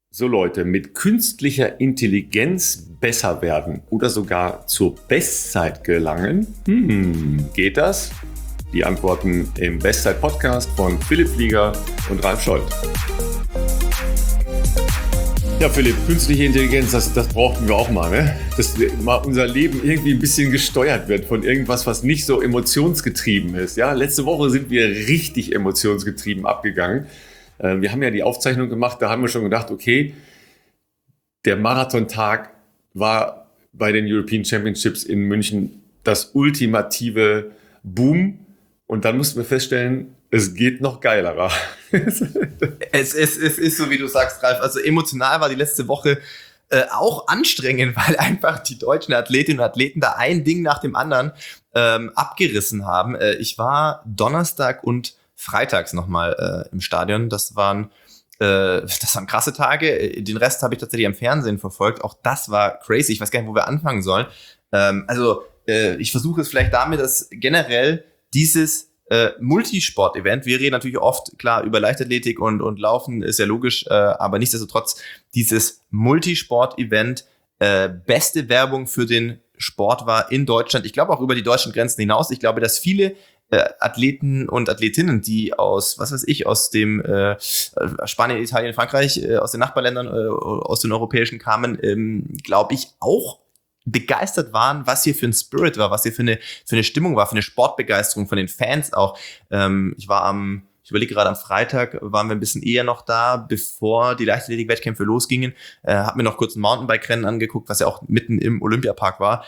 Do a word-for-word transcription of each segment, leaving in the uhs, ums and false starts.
So Leute, mit künstlicher Intelligenz besser werden oder sogar zur Bestzeit gelangen? Hm, geht das? Die Antworten im Bestzeit-Podcast von Philipp Flieger und Ralf Scholz. Ja, Philipp, künstliche Intelligenz, das, das brauchten wir auch mal, ne? Dass mal unser Leben irgendwie ein bisschen gesteuert wird von irgendwas, was nicht so emotionsgetrieben ist. Ja, letzte Woche sind wir richtig emotionsgetrieben abgegangen. Wir haben ja die Aufzeichnung gemacht, da haben wir schon gedacht, okay, der Marathontag war bei den European Championships in München das ultimative Boom. Und dann mussten wir feststellen, es geht noch geilerer. es, es, es ist so, wie du sagst, Ralf. Also emotional war die letzte Woche äh, auch anstrengend, weil einfach die deutschen Athletinnen und Athleten da ein Ding nach dem anderen ähm, abgerissen haben. Äh, ich war Donnerstag und freitags nochmal äh, im Stadion. Das waren, äh, das waren krasse Tage. Den Rest habe ich tatsächlich am Fernsehen verfolgt. Auch das war crazy. Ich weiß gar nicht, wo wir anfangen sollen. Ähm, also äh, ich versuche es vielleicht damit, dass generell dieses äh, Multisport-Event, wir reden natürlich oft, klar, über Leichtathletik und, und Laufen, ist ja logisch, äh, aber nichtsdestotrotz dieses Multisport-Event, äh, beste Werbung für den Sport war in Deutschland. Ich glaube auch über die deutschen Grenzen hinaus. Ich glaube, dass viele Athleten und Athletinnen, die aus, was weiß ich, aus dem äh, Spanien, Italien, Frankreich, äh, aus den Nachbarländern, äh, aus den europäischen kamen, ähm, glaube ich, auch begeistert waren, was hier für ein Spirit war, was hier für eine, für eine Stimmung war, für eine Sportbegeisterung von den Fans auch. Ähm, ich war am, ich überlege gerade, am Freitag waren wir ein bisschen eher noch da, bevor die Leichtathletik-Wettkämpfe losgingen, äh, hab mir noch kurz ein Mountainbike-Rennen angeguckt, was ja auch mitten im Olympiapark war.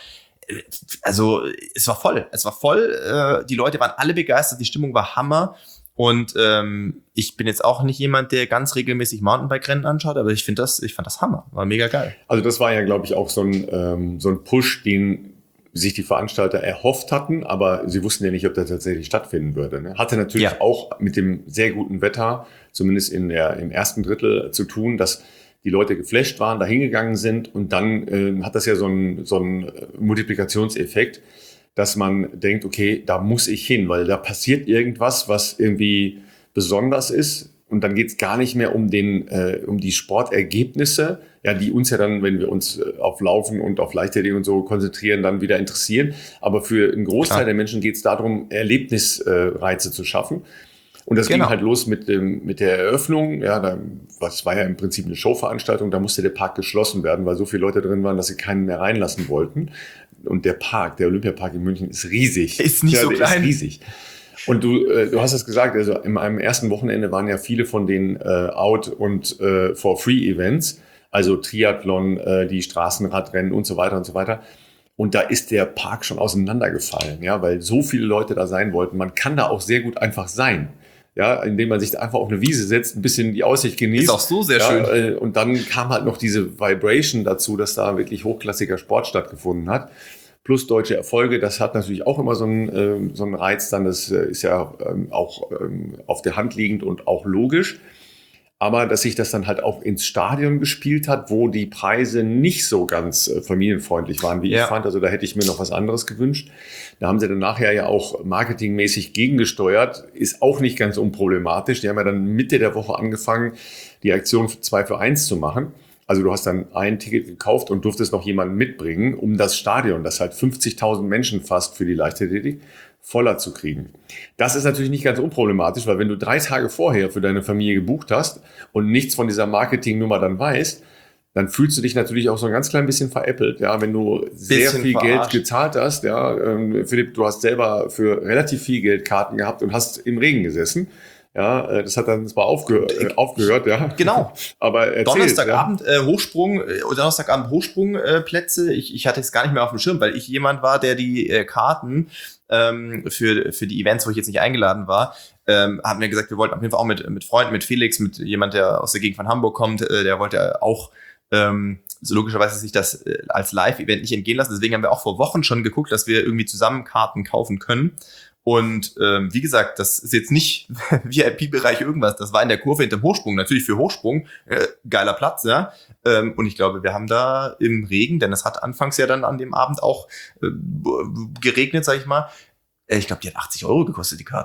Also es war voll, es war voll, äh, die Leute waren alle begeistert, die Stimmung war Hammer und ähm, ich bin jetzt auch nicht jemand, der ganz regelmäßig Mountainbike-Rennen anschaut, aber ich finde das, ich fand das Hammer, war mega geil. Also das war ja, glaube ich, auch so ein, ähm, so ein Push, den sich die Veranstalter erhofft hatten, aber sie wussten ja nicht, ob der tatsächlich stattfinden würde. Ne? Hatte natürlich ja auch mit dem sehr guten Wetter, zumindest in der, im ersten Drittel zu tun, dass die Leute geflasht waren, da hingegangen sind und dann äh, hat das ja so einen so einen Multiplikationseffekt, dass man denkt, okay, da muss ich hin, weil da passiert irgendwas, was irgendwie besonders ist und dann geht es gar nicht mehr um den äh, um die Sportergebnisse, ja, die uns ja dann, wenn wir uns auf Laufen und auf Leichtathletik und so konzentrieren, dann wieder interessieren, aber für einen Großteil Klar. der Menschen geht es darum, Erlebnisreize zu schaffen. Und das genau. ging halt los mit dem, mit der Eröffnung. Ja, da, was war ja im Prinzip eine Showveranstaltung. Da musste der Park geschlossen werden, weil so viele Leute drin waren, dass sie keinen mehr reinlassen wollten. Und der Park, der Olympiapark in München ist riesig. Ist nicht ja, so der klein. Ist riesig. Und du, äh, du hast es gesagt, also in einem ersten Wochenende waren ja viele von den äh, Out- und äh, For-Free-Events, also Triathlon, äh, die Straßenradrennen und so weiter und so weiter. Und da ist der Park schon auseinandergefallen, ja, weil so viele Leute da sein wollten. Man kann da auch sehr gut einfach sein. Ja, indem man sich da einfach auf eine Wiese setzt, ein bisschen die Aussicht genießt. Ist auch so sehr ja, schön. Und dann kam halt noch diese Vibration dazu, dass da wirklich hochklassiger Sport stattgefunden hat. Plus deutsche Erfolge, das hat natürlich auch immer so einen, so einen Reiz dann. Das ist ja auch auf der Hand liegend und auch logisch. Aber dass sich das dann halt auch ins Stadion gespielt hat, wo die Preise nicht so ganz äh, familienfreundlich waren, wie ja. ich fand. Also da hätte ich mir noch was anderes gewünscht. Da haben sie dann nachher ja auch marketingmäßig gegengesteuert. Ist auch nicht ganz unproblematisch. Die haben ja dann Mitte der Woche angefangen, die Aktion zwei für eins zu machen. Also du hast dann ein Ticket gekauft und durftest noch jemanden mitbringen, um das Stadion, das halt fünfzigtausend Menschen fast für die Leichtathletik, voller zu kriegen. Das ist natürlich nicht ganz unproblematisch, weil wenn du drei Tage vorher für deine Familie gebucht hast und nichts von dieser Marketingnummer dann weißt, dann fühlst du dich natürlich auch so ein ganz klein bisschen veräppelt, ja, wenn du sehr bisschen viel verarscht. Geld gezahlt hast, ja, ähm, Philipp, du hast selber für relativ viel Geld Karten gehabt und hast im Regen gesessen. Ja, das hat dann zwar aufge- äh, aufgehört, ja. Genau. Aber erzähl, Donnerstagabend ja. äh, Hochsprung, äh, Donnerstagabend Hochsprungplätze. Äh, ich, ich hatte es gar nicht mehr auf dem Schirm, weil ich jemand war, der die äh, Karten ähm, für für die Events, wo ich jetzt nicht eingeladen war, ähm, haben mir gesagt, wir wollten auf jeden Fall auch mit mit Freunden, mit Felix, mit jemand, der aus der Gegend von Hamburg kommt, äh, der wollte auch ähm, so logischerweise sich das äh, als Live-Event nicht entgehen lassen. Deswegen haben wir auch vor Wochen schon geguckt, dass wir irgendwie zusammen Karten kaufen können. Und ähm, wie gesagt, das ist jetzt nicht V I P-Bereich irgendwas, das war in der Kurve hinterm Hochsprung, natürlich für Hochsprung, äh, geiler Platz, ja. Ähm, und ich glaube, wir haben da im Regen, denn es hat anfangs ja dann an dem Abend auch äh, geregnet, sag ich mal. Äh, ich glaube, die hat achtzig Euro gekostet, die Karte.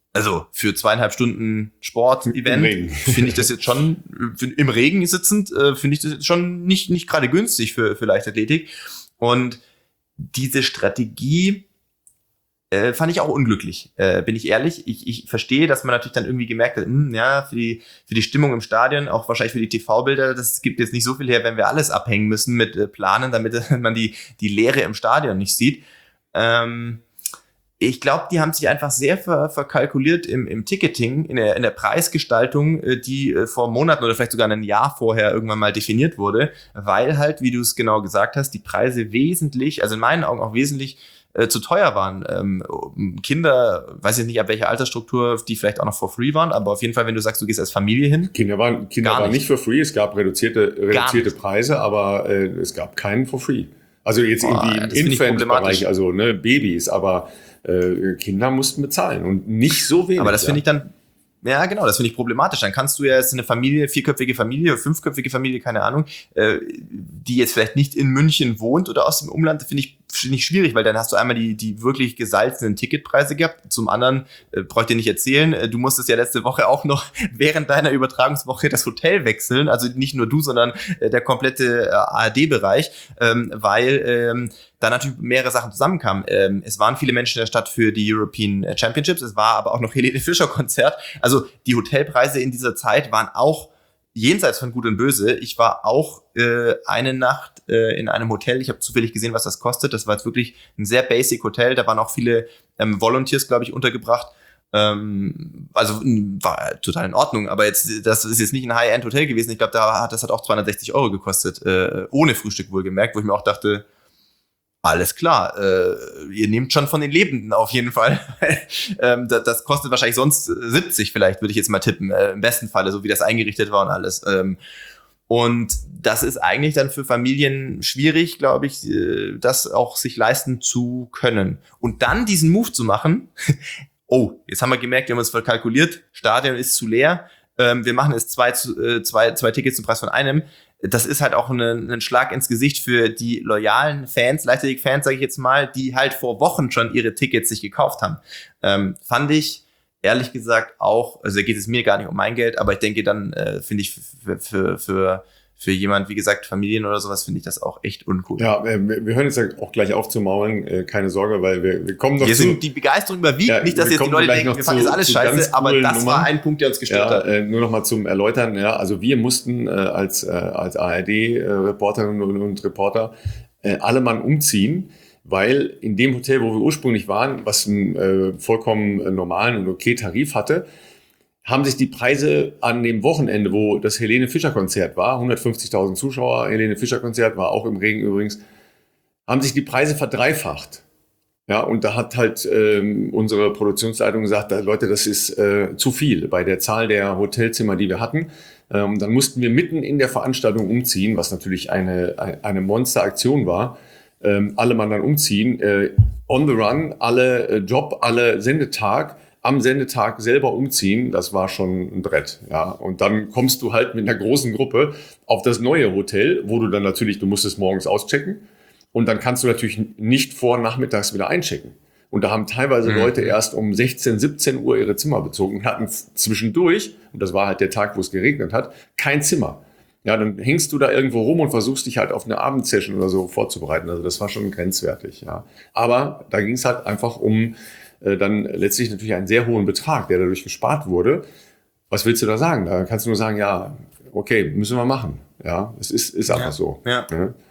Also für zweieinhalb Stunden Sport-Event finde ich das jetzt schon, im Regen sitzend, äh, finde ich das jetzt schon nicht, nicht gerade günstig für, für Leichtathletik. Und diese Strategie äh, fand ich auch unglücklich, äh, bin ich ehrlich. Ich, ich verstehe, dass man natürlich dann irgendwie gemerkt hat, mh, ja, für die, für die Stimmung im Stadion, auch wahrscheinlich für die T V-Bilder, das gibt jetzt nicht so viel her, wenn wir alles abhängen müssen mit äh, Planen, damit man die, die Leere im Stadion nicht sieht. Ähm, Ich glaube, die haben sich einfach sehr ver- verkalkuliert im, im Ticketing, in der, in der Preisgestaltung, äh, die äh, vor Monaten oder vielleicht sogar ein Jahr vorher irgendwann mal definiert wurde, weil halt, wie du es genau gesagt hast, die Preise wesentlich, also in meinen Augen auch wesentlich äh, zu teuer waren. Ähm, Kinder, weiß ich nicht, ab welcher Altersstruktur, die vielleicht auch noch for free waren, aber auf jeden Fall, wenn du sagst, du gehst als Familie hin. Kinder waren, Kinder waren nicht for free, es gab reduzierte, reduzierte Preise, aber äh, es gab keinen for free. Also jetzt oh, irgendwie im Infant-Bereich, also ne, Babys, aber Äh, Kinder mussten bezahlen und nicht so wenig. Aber das ja. finde ich dann, ja genau, das finde ich problematisch. Dann kannst du ja jetzt eine Familie, vierköpfige Familie, fünfköpfige Familie, keine Ahnung, äh, die jetzt vielleicht nicht in München wohnt oder aus dem Umland, finde ich, finde ich schwierig, weil dann hast du einmal die, die wirklich gesalzenen Ticketpreise gehabt. Zum anderen, äh, brauche ich dir nicht erzählen, äh, du musstest ja letzte Woche auch noch während deiner Übertragungswoche das Hotel wechseln, also nicht nur du, sondern äh, der komplette äh, A R D-Bereich, ähm, weil ähm, da natürlich mehrere Sachen zusammenkamen. Ähm, es waren viele Menschen in der Stadt für die European Championships, es war aber auch noch Helene Fischer Konzert. Also die Hotelpreise in dieser Zeit waren auch jenseits von Gut und Böse. Ich war auch äh, eine Nacht äh, in einem Hotel. Ich habe zufällig gesehen, was das kostet. Das war jetzt wirklich ein sehr basic Hotel. Da waren auch viele ähm, Volunteers, glaube ich, untergebracht. Ähm, also war total in Ordnung. Aber jetzt, das ist jetzt nicht ein High-End-Hotel gewesen. Ich glaube, da hat das hat auch zweihundertsechzig Euro gekostet, äh, ohne Frühstück wohlgemerkt, wo ich mir auch dachte, alles klar, äh, ihr nehmt schon von den Lebenden auf jeden Fall. ähm, das, das kostet wahrscheinlich sonst siebzig vielleicht, würde ich jetzt mal tippen, äh, im besten Falle, so wie das eingerichtet war und alles. Ähm, und das ist eigentlich dann für Familien schwierig, glaube ich, äh, das auch sich leisten zu können. Und dann diesen Move zu machen, oh, jetzt haben wir gemerkt, wir haben uns verkalkuliert, Stadion ist zu leer, ähm, wir machen es zwei, äh, zwei, zwei Tickets zum Preis von einem. Das ist halt auch ein, ein Schlag ins Gesicht für die loyalen Fans, Leichtathletik-Fans, sage ich jetzt mal, die halt vor Wochen schon ihre Tickets sich gekauft haben. Ähm, fand ich, ehrlich gesagt, auch, also da geht es mir gar nicht um mein Geld, aber ich denke dann, äh, finde ich für, für, für, für jemand, wie gesagt, Familien oder sowas, finde ich das auch echt uncool. Ja, äh, wir hören jetzt auch gleich auf zu maulen, äh, keine Sorge, weil wir, wir kommen noch wir zu... sind die Begeisterung überwiegt, ja, nicht, dass jetzt die Leute denken, wir fanden das alles scheiße, aber das Nummern. War ein Punkt, der uns gestört ja, hat. Äh, nur noch mal zum Erläutern, ja, also wir mussten äh, als, äh, als A R D-Reporterinnen und, und Reporter äh, alle Mann umziehen, weil in dem Hotel, wo wir ursprünglich waren, was einen äh, vollkommen äh, normalen und okay Tarif hatte, haben sich die Preise an dem Wochenende, wo das Helene Fischer Konzert war, hundertfünfzigtausend Zuschauer, Helene Fischer Konzert war auch im Regen übrigens, haben sich die Preise verdreifacht. Ja, und da hat halt ähm, unsere Produktionsleitung gesagt, da, Leute, das ist äh, zu viel bei der Zahl der Hotelzimmer, die wir hatten. Ähm, dann mussten wir mitten in der Veranstaltung umziehen, was natürlich eine, eine Monsteraktion war. Ähm, alle Mann dann umziehen, äh, on the run, alle äh, Job, alle Sendetag, am Sendetag selber umziehen, das war schon ein Brett, ja. Und dann kommst du halt mit einer großen Gruppe auf das neue Hotel, wo du dann natürlich, du musstest morgens auschecken und dann kannst du natürlich nicht vor nachmittags wieder einchecken. Und da haben teilweise mhm. Leute erst um sechzehn, siebzehn Uhr ihre Zimmer bezogen und hatten zwischendurch, und das war halt der Tag, wo es geregnet hat, kein Zimmer. Ja, dann hängst du da irgendwo rum und versuchst dich halt auf eine Abendsession oder so vorzubereiten. Also das war schon grenzwertig, ja. Aber da ging es halt einfach um dann letztlich natürlich einen sehr hohen Betrag, der dadurch gespart wurde. Was willst du da sagen? Da kannst du nur sagen, ja, okay, müssen wir machen. Ja, es ist, ist einfach ja, so. Ja.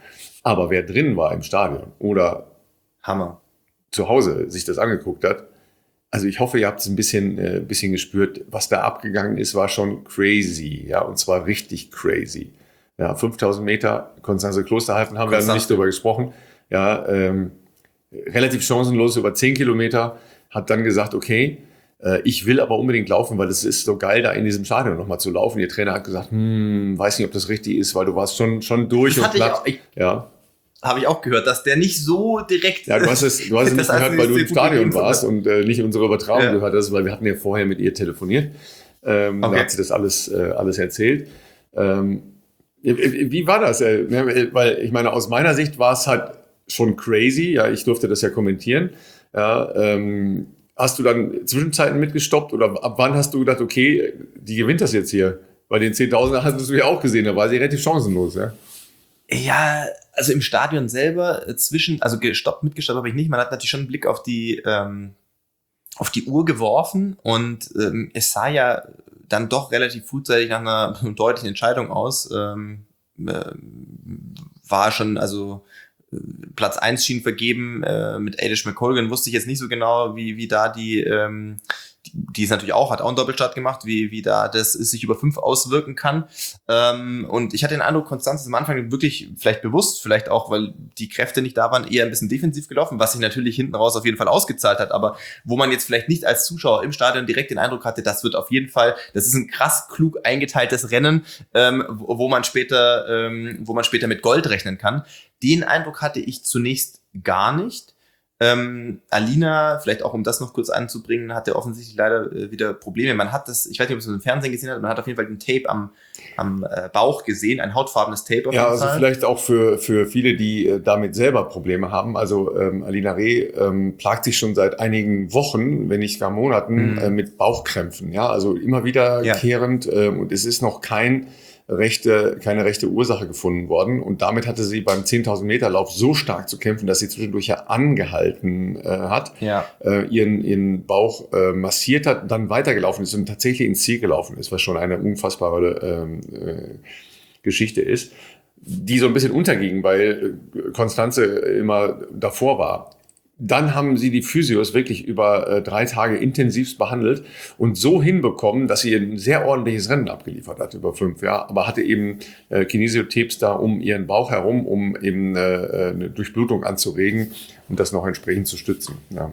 Aber wer drin war im Stadion oder Hammer zu Hause sich das angeguckt hat, also ich hoffe, ihr habt es ein bisschen, äh, bisschen gespürt, was da abgegangen ist, war schon crazy. Ja, und zwar richtig crazy. Ja, fünftausend Meter, Konstanze Klosterhalfen haben Konstanze. wir nicht drüber gesprochen. Ja, ähm, relativ chancenlos über zehn Kilometer. Hat dann gesagt, okay, äh, ich will aber unbedingt laufen, weil es ist so geil, da in diesem Stadion nochmal zu laufen. Ihr Trainer hat gesagt, hm, weiß nicht, ob das richtig ist, weil du warst schon, schon durch das und platt. Ich, ja. Habe ich auch gehört, dass der nicht so direkt... Ja, du hast es, du hast es nicht gehört, weil du im Stadion warst und äh, nicht unsere Übertragung ja. gehört hast, weil wir hatten ja vorher mit ihr telefoniert. Ähm, okay. Da hat sie das alles, äh, alles erzählt. Ähm, wie war das? Äh, weil ich meine, aus meiner Sicht war es halt schon crazy. Ja, ich durfte das ja kommentieren. Ja, ähm, hast du dann Zwischenzeiten mitgestoppt oder ab wann hast du gedacht, okay, die gewinnt das jetzt hier? Bei den zehntausender hast du ja auch gesehen, da war sie relativ chancenlos, ja? Ja, also im Stadion selber äh, zwischen, also gestoppt, mitgestoppt habe ich nicht. Man hat natürlich schon einen Blick auf die, ähm, auf die Uhr geworfen und ähm, es sah ja dann doch relativ frühzeitig nach einer deutlichen Entscheidung aus. Ähm, äh, war schon, also äh, Platz eins schien vergeben äh, mit Eilish McColgan. Wusste ich jetzt nicht so genau, wie, wie da die, ähm, die, die es natürlich auch, hat auch einen Doppelstart gemacht, wie, wie da das sich über fünf auswirken kann. Ähm, und ich hatte den Eindruck, Konstanz ist am Anfang wirklich vielleicht bewusst, vielleicht auch, weil die Kräfte nicht da waren, eher ein bisschen defensiv gelaufen, was sich natürlich hinten raus auf jeden Fall ausgezahlt hat, aber wo man jetzt vielleicht nicht als Zuschauer im Stadion direkt den Eindruck hatte, das wird auf jeden Fall, das ist ein krass klug eingeteiltes Rennen, ähm, wo, wo man später, ähm, wo man später mit Gold rechnen kann. Den Eindruck hatte ich zunächst gar nicht. Ähm, Alina, vielleicht auch um das noch kurz anzubringen, hatte offensichtlich leider äh, wieder Probleme. Man hat das, ich weiß nicht, ob es im Fernsehen gesehen hat, man hat auf jeden Fall ein Tape am, am äh, Bauch gesehen, ein hautfarbenes Tape auf ja, jeden also Fall. vielleicht auch für, für viele, die äh, damit selber Probleme haben. Also ähm, Alina Reh ähm, plagt sich schon seit einigen Wochen, wenn nicht gar Monaten, Mhm. äh, mit Bauchkrämpfen. Ja, also immer wiederkehrend Ja. äh, und es ist noch kein rechte, keine rechte Ursache gefunden worden. Und damit hatte sie beim zehntausend Meter Lauf so stark zu kämpfen, dass sie zwischendurch ja angehalten äh, hat, Ja. äh, ihren, ihren Bauch äh, massiert hat, dann weitergelaufen ist und tatsächlich ins Ziel gelaufen ist, was schon eine unfassbare ähm, äh, Geschichte ist, die so ein bisschen unterging, weil Konstanze immer davor war. Dann haben sie die Physios wirklich über äh, drei Tage intensivst behandelt und so hinbekommen, dass sie ein sehr ordentliches Rennen abgeliefert hat über fünf Jahre, aber hatte eben äh, Kinesiotapes da um ihren Bauch herum, um eben äh, eine Durchblutung anzuregen und das noch entsprechend zu stützen. Ja.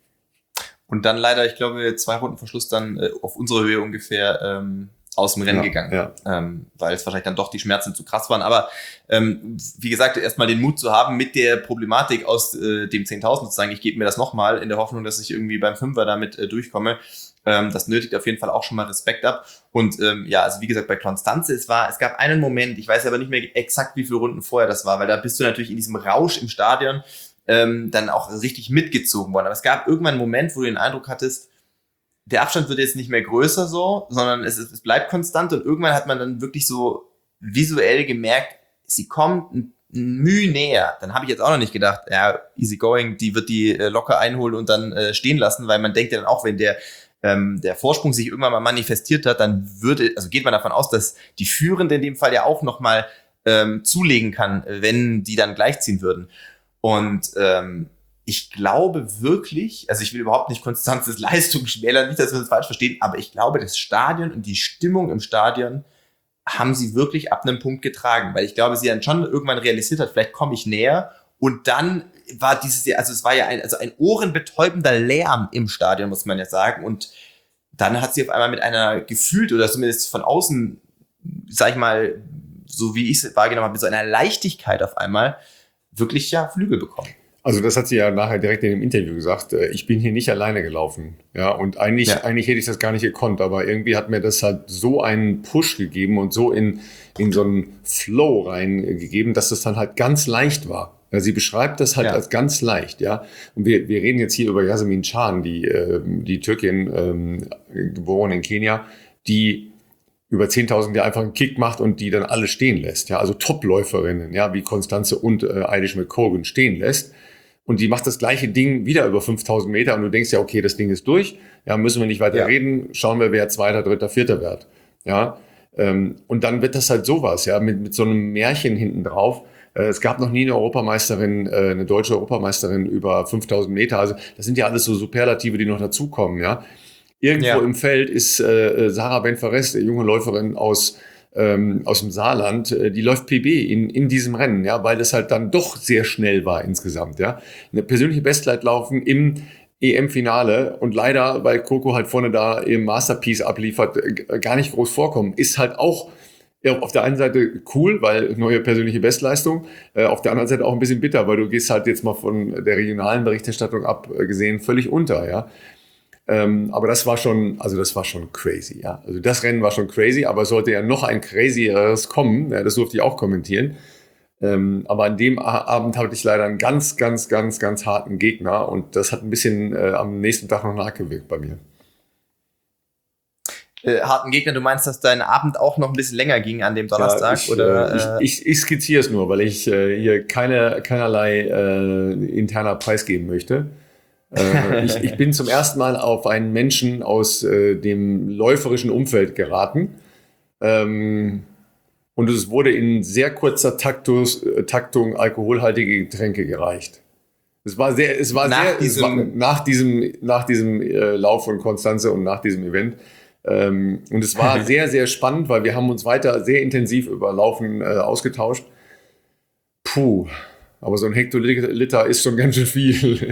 Und dann leider, ich glaube, zwei Runden vor Schluss dann äh, auf unsere Höhe ungefähr ähm, aus dem Rennen Ja, gegangen, ja. ähm, weil es wahrscheinlich dann doch die Schmerzen zu krass waren. Aber ähm, wie gesagt, erstmal den Mut zu haben mit der Problematik aus äh, dem zehntausend zu sagen, ich gebe mir das nochmal in der Hoffnung, dass ich irgendwie beim Fünfer damit äh, durchkomme. Ähm, das nötigt auf jeden Fall auch schon mal Respekt ab. Und ähm, ja, also wie gesagt, bei Konstanze, es war, es gab einen Moment, ich weiß aber nicht mehr exakt, wie viele Runden vorher das war, weil da bist du natürlich in diesem Rausch im Stadion ähm, dann auch richtig mitgezogen worden. Aber es gab irgendwann einen Moment, wo du den Eindruck hattest, der Abstand wird jetzt nicht mehr größer so, sondern es, es bleibt konstant und irgendwann hat man dann wirklich so visuell gemerkt, sie kommt ein, ein Mühe näher. Dann habe ich jetzt auch noch nicht gedacht, ja, easy going, die wird die äh, locker einholen und dann äh, stehen lassen, weil man denkt ja dann auch, wenn der ähm, der Vorsprung sich irgendwann mal manifestiert hat, dann würde, also geht man davon aus, dass die Führende in dem Fall ja auch nochmal ähm, zulegen kann, wenn die dann gleichziehen würden. Und ähm, ich glaube wirklich, also ich will überhaupt nicht Konstanzes Leistung schmälern, nicht, dass wir uns falsch verstehen, aber ich glaube, das Stadion und die Stimmung im Stadion haben sie wirklich ab einem Punkt getragen, weil ich glaube, sie dann schon irgendwann realisiert hat, vielleicht komme ich näher und dann war dieses, also es war ja ein, also ein ohrenbetäubender Lärm im Stadion, muss man ja sagen, und dann hat sie auf einmal mit einer gefühlt oder zumindest von außen, sag ich mal, so wie ich es wahrgenommen habe, mit so einer Leichtigkeit auf einmal wirklich ja Flügel bekommen. Also das hat sie ja nachher direkt in dem Interview gesagt, äh, ich bin hier nicht alleine gelaufen. Ja, und eigentlich, Ja. eigentlich hätte ich das gar nicht gekonnt, aber irgendwie hat mir das halt so einen Push gegeben und so in, in so einen Flow reingegeben, dass das dann halt ganz leicht war. Ja, sie beschreibt das halt Ja. als ganz leicht, ja. Und wir, wir reden jetzt hier über Yasemin Can, die, äh, die Türkin, ähm, geboren in Kenia, die über zehntausend Jahre einfach einen Kick macht und die dann alle stehen lässt. Ja, also Topläuferinnen, ja, wie Konstanze und äh, Eilish McColgan stehen lässt. Und die macht das gleiche Ding wieder über fünftausend Meter und du denkst ja, okay, das Ding ist durch. Ja, müssen wir nicht weiter Ja. reden. Schauen wir, wer Zweiter, Dritter, Vierter wird. Ja, ähm, und dann wird das halt sowas, ja, mit, mit so einem Märchen hinten drauf. Äh, es gab noch nie eine Europameisterin, äh, eine deutsche Europameisterin über fünftausend Meter. Also das sind ja alles so Superlative, die noch dazukommen, ja. Irgendwo Ja. im Feld ist äh, Sarah Ben-Fares, eine junge Läuferin aus ähm, aus dem Saarland, äh, die läuft P B in in diesem Rennen, ja, weil das halt dann doch sehr schnell war insgesamt, ja. Eine persönliche Bestzeit laufen im E M-Finale und leider, weil Coco halt vorne da im Masterpiece abliefert, äh, gar nicht groß vorkommen, ist halt auch ja, auf der einen Seite cool, weil neue persönliche Bestleistung, äh, auf der anderen Seite auch ein bisschen bitter, weil du gehst halt jetzt mal von der regionalen Berichterstattung abgesehen völlig unter, ja. Ähm, aber das war schon, also das war schon crazy, ja. Also das Rennen war schon crazy, aber es sollte ja noch ein crazieres kommen, ja, das durfte ich auch kommentieren. Ähm, aber an dem A- Abend hatte ich leider einen ganz, ganz, ganz, ganz harten Gegner und das hat ein bisschen äh, am nächsten Tag noch nachgewirkt bei mir. Äh, harten Gegner, du meinst, dass dein Abend auch noch ein bisschen länger ging an dem Donnerstag? Ja, ich, oder, äh, ich, ich, ich skizziere es nur, weil ich äh, hier keine, keinerlei äh, interner Preis geben möchte. äh, ich, ich bin zum ersten Mal auf einen Menschen aus äh, dem läuferischen Umfeld geraten. Ähm, und es wurde in sehr kurzer Taktus, äh, Taktung alkoholhaltige Getränke gereicht. Es war sehr, es war nach sehr, diesem, es war nach diesem, nach diesem äh, Lauf von Konstanze und nach diesem Event. Ähm, und es war sehr, sehr spannend, weil wir haben uns weiter sehr intensiv über Laufen äh, ausgetauscht. Puh, aber so ein Hektoliter ist schon ganz schön viel.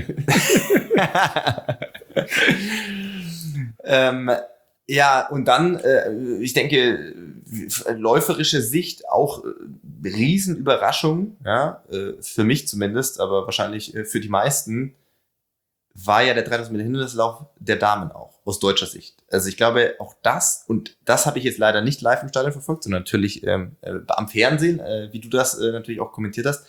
ähm, ja, und dann, äh, ich denke, läuferische Sicht auch äh, Riesenüberraschung, ja, äh, für mich zumindest, aber wahrscheinlich äh, für die meisten, war ja der dreitausend Meter Hindernislauf der Damen auch, aus deutscher Sicht. Also ich glaube, auch das, und das habe ich jetzt leider nicht live im Stadion verfolgt, sondern natürlich ähm, äh, am Fernsehen, äh, wie du das äh, natürlich auch kommentiert hast.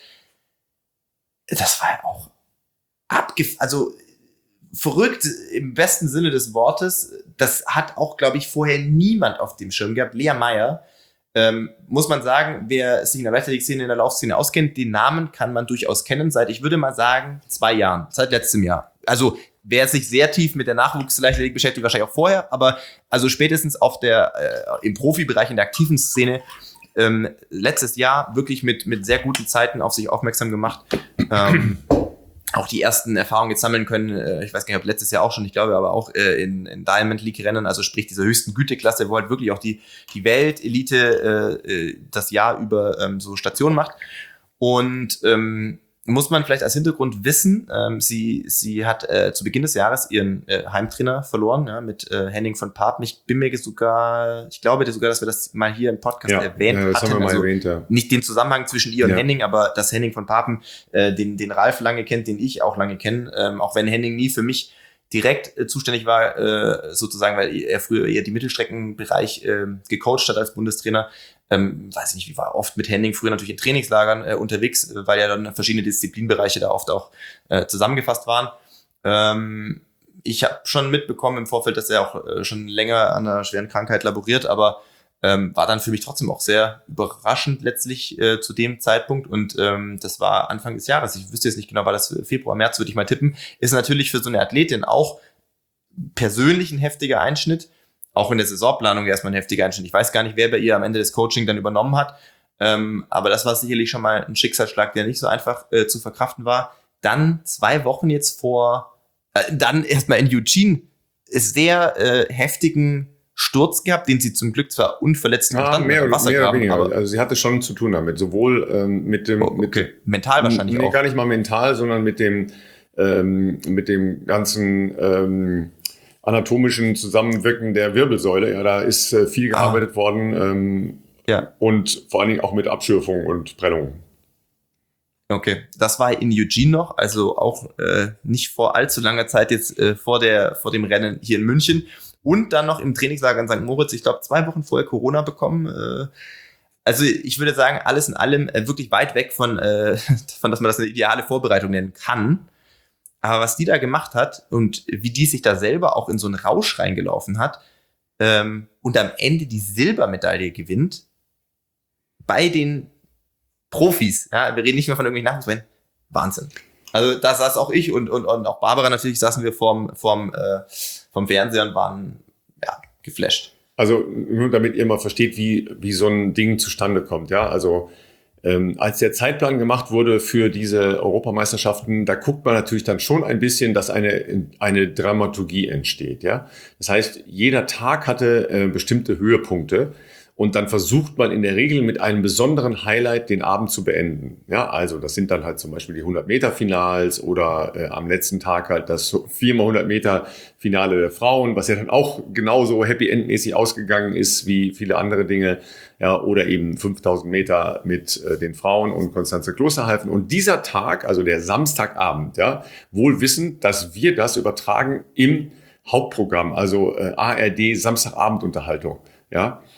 Das war ja auch abgef... Also verrückt im besten Sinne des Wortes. Das hat auch, glaube ich, vorher niemand auf dem Schirm gehabt. Lea Meyer, ähm, muss man sagen, wer sich in der Leichtathletik-Szene, in der Laufszene auskennt, den Namen kann man durchaus kennen, seit, ich würde mal sagen, zwei Jahren, seit letztem Jahr. Also wer sich sehr tief mit der Nachwuchsleichtathletik beschäftigt, wahrscheinlich auch vorher, aber also spätestens auf der, äh, im Profibereich, in der aktiven Szene, ähm, letztes Jahr wirklich mit, mit sehr guten Zeiten auf sich aufmerksam gemacht. Ähm, auch die ersten Erfahrungen jetzt sammeln können, äh, ich weiß gar nicht, ob letztes Jahr auch schon, ich glaube aber auch äh, in, in Diamond League Rennen, also sprich dieser höchsten Güteklasse, wo halt wirklich auch die, die Weltelite äh, das Jahr über ähm, so Stationen macht. Und ähm, muss man vielleicht als Hintergrund wissen, ähm, sie, sie hat äh, zu Beginn des Jahres ihren äh, Heimtrainer verloren, ja, mit äh, Henning von Papen. Ich bin mir sogar, ich glaube sogar, dass wir das mal hier im Podcast ja, erwähnt ja, das hatten. Haben wir mal also erwähnt, ja. Nicht den Zusammenhang zwischen ihr und ja. Henning, aber dass Henning von Papen äh, den, den Ralf lange kennt, den ich auch lange kenne, ähm, auch wenn Henning nie für mich direkt äh, zuständig war, äh, sozusagen, weil er früher eher die Mittelstreckenbereich äh, gecoacht hat als Bundestrainer. Ähm, weiß ich nicht, wie war oft mit Henning früher natürlich in Trainingslagern äh, unterwegs, äh, weil ja dann verschiedene Disziplinbereiche da oft auch äh, zusammengefasst waren. Ähm, ich habe schon mitbekommen im Vorfeld, dass er auch äh, schon länger an einer schweren Krankheit laboriert, aber ähm, war dann für mich trotzdem auch sehr überraschend letztlich äh, zu dem Zeitpunkt und ähm, das war Anfang des Jahres. Ich wüsste jetzt nicht genau, war das Februar, März, würde ich mal tippen. Ist natürlich für so eine Athletin auch persönlich ein heftiger Einschnitt. Auch in der Saisonplanung erstmal ein heftiger Einschnitt. Ich weiß gar nicht, wer bei ihr am Ende das Coaching dann übernommen hat. Ähm, aber das war sicherlich schon mal ein Schicksalsschlag, der nicht so einfach äh, zu verkraften war. Dann zwei Wochen jetzt vor, äh, dann erstmal in Eugene sehr äh, heftigen Sturz gehabt, den sie zum Glück zwar unverletzt ja, mehr, im Wasser mehr graben, weniger. aber also sie hatte schon zu tun damit. Sowohl ähm, mit dem... oh, okay. mit, mental wahrscheinlich nee, auch. Gar nicht mal mental, sondern mit dem, ähm, mit dem ganzen... Ähm, anatomischen Zusammenwirken der Wirbelsäule. Ja, da ist äh, viel gearbeitet ah. worden ähm, ja. und vor allen Dingen auch mit Abschürfung und Prellung. Okay, das war in Eugene noch, also auch äh, nicht vor allzu langer Zeit jetzt äh, vor der vor dem Rennen hier in München und dann noch im Trainingslager in Sankt Moritz, ich glaube zwei Wochen vorher Corona bekommen. Äh, also ich würde sagen, alles in allem äh, wirklich weit weg von, äh, von, dass man das eine ideale Vorbereitung nennen kann. Aber was die da gemacht hat und wie die sich da selber auch in so einen Rausch reingelaufen hat ähm, und am Ende die Silbermedaille gewinnt bei den Profis, ja, wir reden nicht mehr von irgendwelchen Nachwuchsrennen, Wahnsinn. Also da saß auch ich und, und, und auch Barbara natürlich, saßen wir vorm, vorm, äh, vom Fernseher und waren ja, geflasht. Also nur damit ihr mal versteht, wie, wie so ein Ding zustande kommt, ja, also Ähm, als der Zeitplan gemacht wurde für diese Europameisterschaften, da guckt man natürlich dann schon ein bisschen, dass eine, eine Dramaturgie entsteht. Ja? Das heißt, jeder Tag hatte äh, bestimmte Höhepunkte und dann versucht man in der Regel mit einem besonderen Highlight den Abend zu beenden. Ja, also das sind dann halt zum Beispiel die hundert Meter Finals oder äh, am letzten Tag halt das vier mal hundert Meter Finale der Frauen, was ja dann auch genauso Happy End mäßig ausgegangen ist wie viele andere Dinge. Ja, oder eben fünftausend Meter mit äh, den Frauen und Konstanze Klosterhalfen. Und dieser Tag, also der Samstagabend, ja, wohl wissend, dass wir das übertragen im Hauptprogramm, also äh, A R D Samstagabendunterhaltung, ja.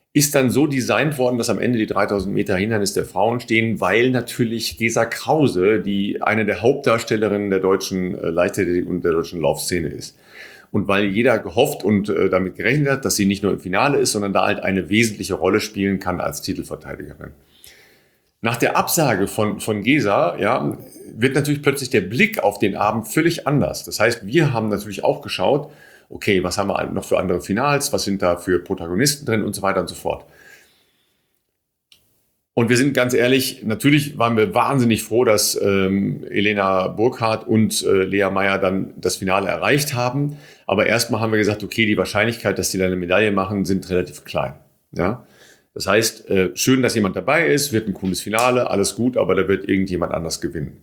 ist dann so designt worden, dass am Ende die dreitausend Meter Hindernis der Frauen stehen, weil natürlich Gesa Krause, die eine der Hauptdarstellerinnen der deutschen äh, Leichtathletik und der deutschen Laufszene ist. Und weil jeder gehofft und äh, damit gerechnet hat, dass sie nicht nur im Finale ist, sondern da halt eine wesentliche Rolle spielen kann als Titelverteidigerin. Nach der Absage von, von Gesa, ja, wird natürlich plötzlich der Blick auf den Abend völlig anders. Das heißt, wir haben natürlich auch geschaut, okay, was haben wir noch für andere Finals, was sind da für Protagonisten drin und so weiter und so fort. Und wir sind ganz ehrlich, natürlich waren wir wahnsinnig froh, dass ähm, Elena Burkhardt und äh, Lea Meyer dann das Finale erreicht haben. Aber erstmal haben wir gesagt, okay, die Wahrscheinlichkeit, dass die da eine Medaille machen, sind relativ klein. Ja? Das heißt, äh, schön, dass jemand dabei ist, wird ein cooles Finale, alles gut, aber da wird irgendjemand anders gewinnen.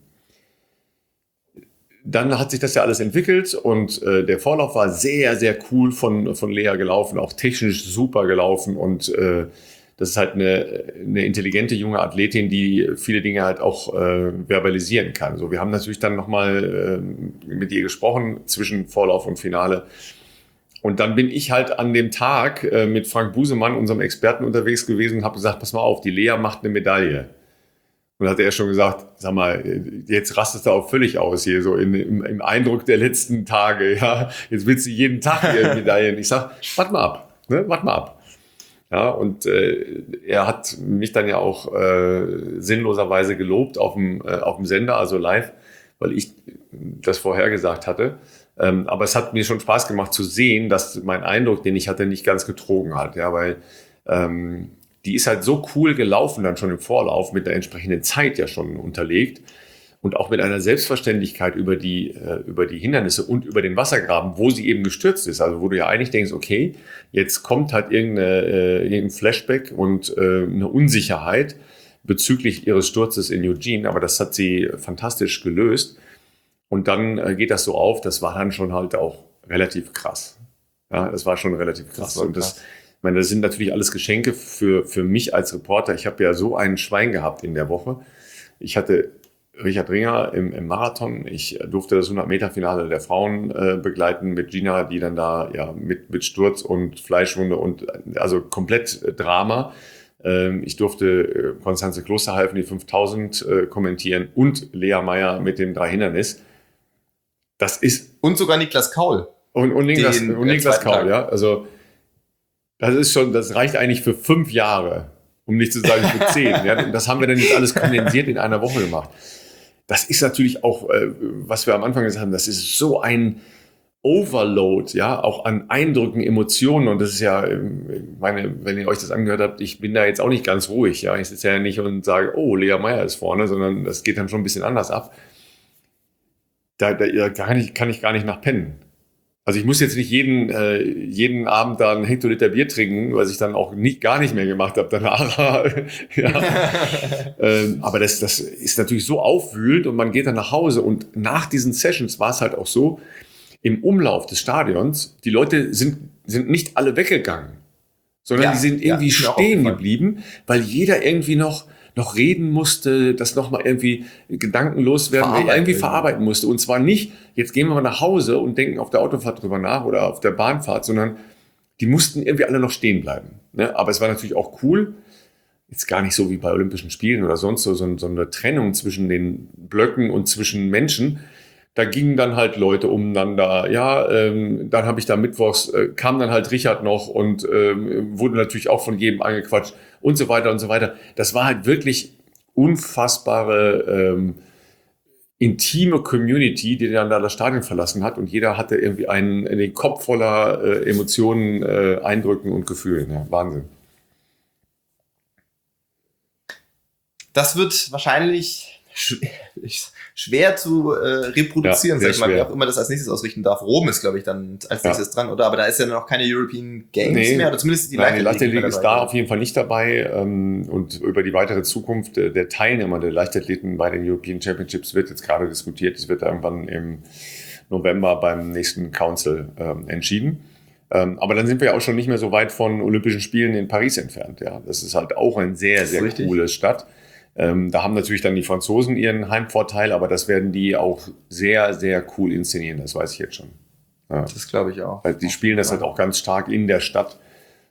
Dann hat sich das ja alles entwickelt und äh, der Vorlauf war sehr, sehr cool von, von Lea gelaufen, auch technisch super gelaufen und äh, das ist halt eine, eine intelligente junge Athletin, die viele Dinge halt auch äh, verbalisieren kann. So, wir haben natürlich dann nochmal äh, mit ihr gesprochen zwischen Vorlauf und Finale. Und dann bin ich halt an dem Tag äh, mit Frank Busemann, unserem Experten, unterwegs gewesen und habe gesagt, pass mal auf, die Lea macht eine Medaille. Und hat er schon gesagt, sag mal, jetzt rastest du auch völlig aus hier, so in, im, im Eindruck der letzten Tage. Ja, jetzt willst du jeden Tag hier Medaillen. Ich sag, warte mal ab, ne? warte mal ab. Ja, und äh, er hat mich dann ja auch äh, sinnloserweise gelobt auf dem, äh, auf dem Sender, also live, weil ich das vorhergesagt hatte. Ähm, aber es hat mir schon Spaß gemacht zu sehen, dass mein Eindruck, den ich hatte, nicht ganz getrogen hat. Ja, weil ähm, die ist halt so cool gelaufen dann schon im Vorlauf, mit der entsprechenden Zeit ja schon unterlegt. Und auch mit einer Selbstverständlichkeit über die, äh, über die Hindernisse und über den Wassergraben, wo sie eben gestürzt ist. Also wo du ja eigentlich denkst, okay, jetzt kommt halt irgendeine, äh, irgendein Flashback und äh, eine Unsicherheit bezüglich ihres Sturzes in Eugene. Aber das hat sie fantastisch gelöst. Und dann äh, geht das so auf. Das war dann schon halt auch relativ krass. Ja, das war schon relativ krass. Das und das, krass. Ich meine, das sind natürlich alles Geschenke für, für mich als Reporter. Ich habe ja so einen Schwein gehabt in der Woche. Ich hatte Richard Ringer im, im Marathon. Ich durfte das hundert-Meter-Finale der Frauen äh, begleiten mit Gina, die dann da ja mit, mit Sturz und Fleischwunde und also komplett äh, Drama. Ähm, ich durfte äh, Konstanze Klosterhalfen die fünftausend äh, kommentieren und Lea Meyer mit dem drei Hindernis. Das ist und sogar Niklas Kaul. Und, und Niklas, Den, und Niklas Kaul, ja. Also das ist schon, das reicht eigentlich für fünf Jahre, um nicht zu sagen für zehn. Ja. Das haben wir dann jetzt alles kondensiert in einer Woche gemacht. Das ist natürlich auch, äh, was wir am Anfang gesagt haben, das ist so ein Overload, ja, auch an Eindrücken, Emotionen. Und das ist ja, äh, meine, wenn ihr euch das angehört habt, ich bin da jetzt auch nicht ganz ruhig. Ja, ich sitze ja nicht und sage, oh, Lea Meyer ist vorne, sondern das geht dann schon ein bisschen anders ab. Da, da kann, ich, kann ich gar nicht nach pennen. Also ich muss jetzt nicht jeden, äh, jeden Abend da einen Hektoliter Bier trinken, was ich dann auch nicht, gar nicht mehr gemacht habe danach. ja. ähm, aber das, das ist natürlich so aufwühlend und man geht dann nach Hause und nach diesen Sessions war es halt auch so, im Umlauf des Stadions, die Leute sind, sind nicht alle weggegangen, sondern ja, die sind irgendwie ja, stehen geblieben, weil jeder irgendwie noch noch reden musste, das nochmal irgendwie gedankenlos werden, verarbeiten. irgendwie verarbeiten musste. Und zwar nicht, jetzt gehen wir mal nach Hause und denken auf der Autofahrt drüber nach oder auf der Bahnfahrt, sondern die mussten irgendwie alle noch stehen bleiben. Ne? Aber es war natürlich auch cool, jetzt gar nicht so wie bei Olympischen Spielen oder sonst so, so, so eine Trennung zwischen den Blöcken und zwischen Menschen. Da gingen dann halt Leute umeinander. Ja, ähm, dann habe ich da mittwochs, äh, kam dann halt Richard noch und ähm, wurde natürlich auch von jedem angequatscht und so weiter und so weiter. Das war halt wirklich unfassbare, ähm, intime Community, die dann da das Stadion verlassen hat und jeder hatte irgendwie einen, den Kopf voller äh, Emotionen, äh, Eindrücken und Gefühlen. Ja, Wahnsinn. Das wird wahrscheinlich schwer zu äh, reproduzieren, ja, sag ich mal, wer auch immer das als nächstes ausrichten darf. Rom ist, glaube ich, dann als nächstes ja. dran, oder? Aber da ist ja noch keine European Games nee, mehr, oder zumindest die Leichtathletik. Die Leichtathletik ist da auf jeden Fall nicht dabei ähm, und über die weitere Zukunft der, der Teilnehmer der Leichtathleten bei den European Championships wird jetzt gerade diskutiert. Es wird irgendwann im November beim nächsten Council ähm, entschieden. Ähm, aber dann sind wir ja auch schon nicht mehr so weit von Olympischen Spielen in Paris entfernt. Ja, das ist halt auch ein sehr, sehr coole Stadt. Ähm, da haben natürlich dann die Franzosen ihren Heimvorteil, aber das werden die auch sehr, sehr cool inszenieren, das weiß ich jetzt schon. Ja. Das glaube ich auch. Weil die spielen das halt auch ganz stark in der Stadt.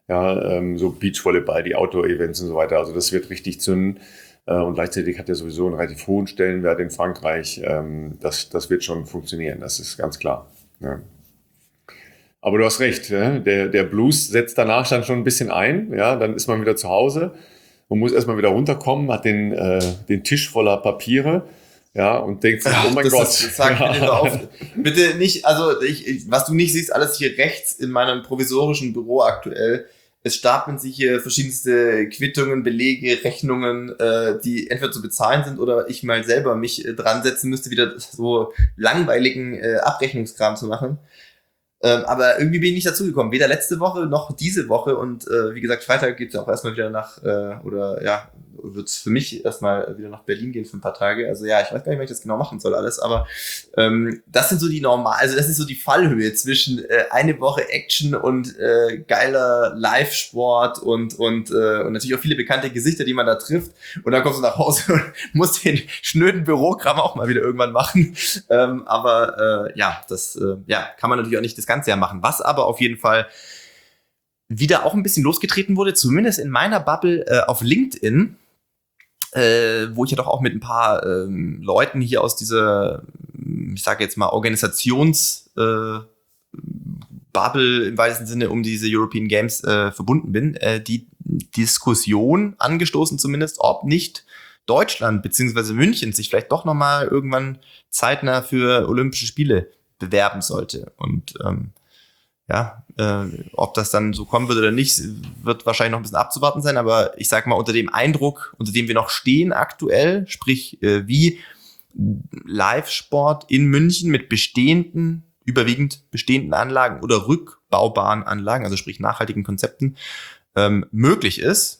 Ja, ähm, so Beachvolleyball, die Outdoor-Events und so weiter. Also das wird richtig zünden. Äh, und gleichzeitig hat er sowieso einen relativ hohen Stellenwert in Frankreich. Ähm, das, das wird schon funktionieren, das ist ganz klar. Ja. Aber du hast recht, ja? der, der Blues setzt danach dann schon ein bisschen ein. Ja, dann ist man wieder zu Hause und muss erstmal wieder runterkommen, hat den, äh, den Tisch voller Papiere. Ja, und denkt sich, Ach, oh mein das Gott. Ist, sag ja. bitte, auf, bitte nicht, also ich, ich, was du nicht siehst, alles hier rechts in meinem provisorischen Büro aktuell. Es stapeln sich hier verschiedenste Quittungen, Belege, Rechnungen, äh, die entweder zu bezahlen sind oder ich mal selber mich äh, dran setzen müsste, wieder so langweiligen äh, Abrechnungskram zu machen. Ähm, aber irgendwie bin ich nicht dazugekommen. Weder letzte Woche noch diese Woche. Und äh, wie gesagt, Freitag geht's ja auch erstmal wieder nach, äh, oder ja, wird's für mich erstmal wieder nach Berlin gehen für ein paar Tage. Also ja, ich weiß gar nicht, wie ich das genau machen soll alles. Aber ähm, das sind so die normal, also das ist so die Fallhöhe zwischen äh, eine Woche Action und äh, geiler Live-Sport und, und, äh, und natürlich auch viele bekannte Gesichter, die man da trifft. Und dann kommst du nach Hause und musst den schnöden Bürokram auch mal wieder irgendwann machen. Ähm, aber äh, ja, das äh, ja, kann man natürlich auch nicht das ganze Jahr machen. Was aber auf jeden Fall wieder auch ein bisschen losgetreten wurde, zumindest in meiner Bubble äh, auf LinkedIn, äh, wo ich ja doch auch mit ein paar ähm, Leuten hier aus dieser, ich sage jetzt mal, Organisations äh, Bubble im weitesten Sinne um diese European Games äh, verbunden bin, äh, die Diskussion angestoßen zumindest, ob nicht Deutschland bzw. München sich vielleicht doch nochmal irgendwann zeitnah für Olympische Spiele bewerben sollte. Und ähm, ja, äh, ob das dann so kommen wird oder nicht, wird wahrscheinlich noch ein bisschen abzuwarten sein. Aber ich sag mal, unter dem Eindruck, unter dem wir noch stehen aktuell, sprich äh, wie Live-Sport in München mit bestehenden, überwiegend bestehenden Anlagen oder rückbaubaren Anlagen, also sprich nachhaltigen Konzepten, ähm, möglich ist,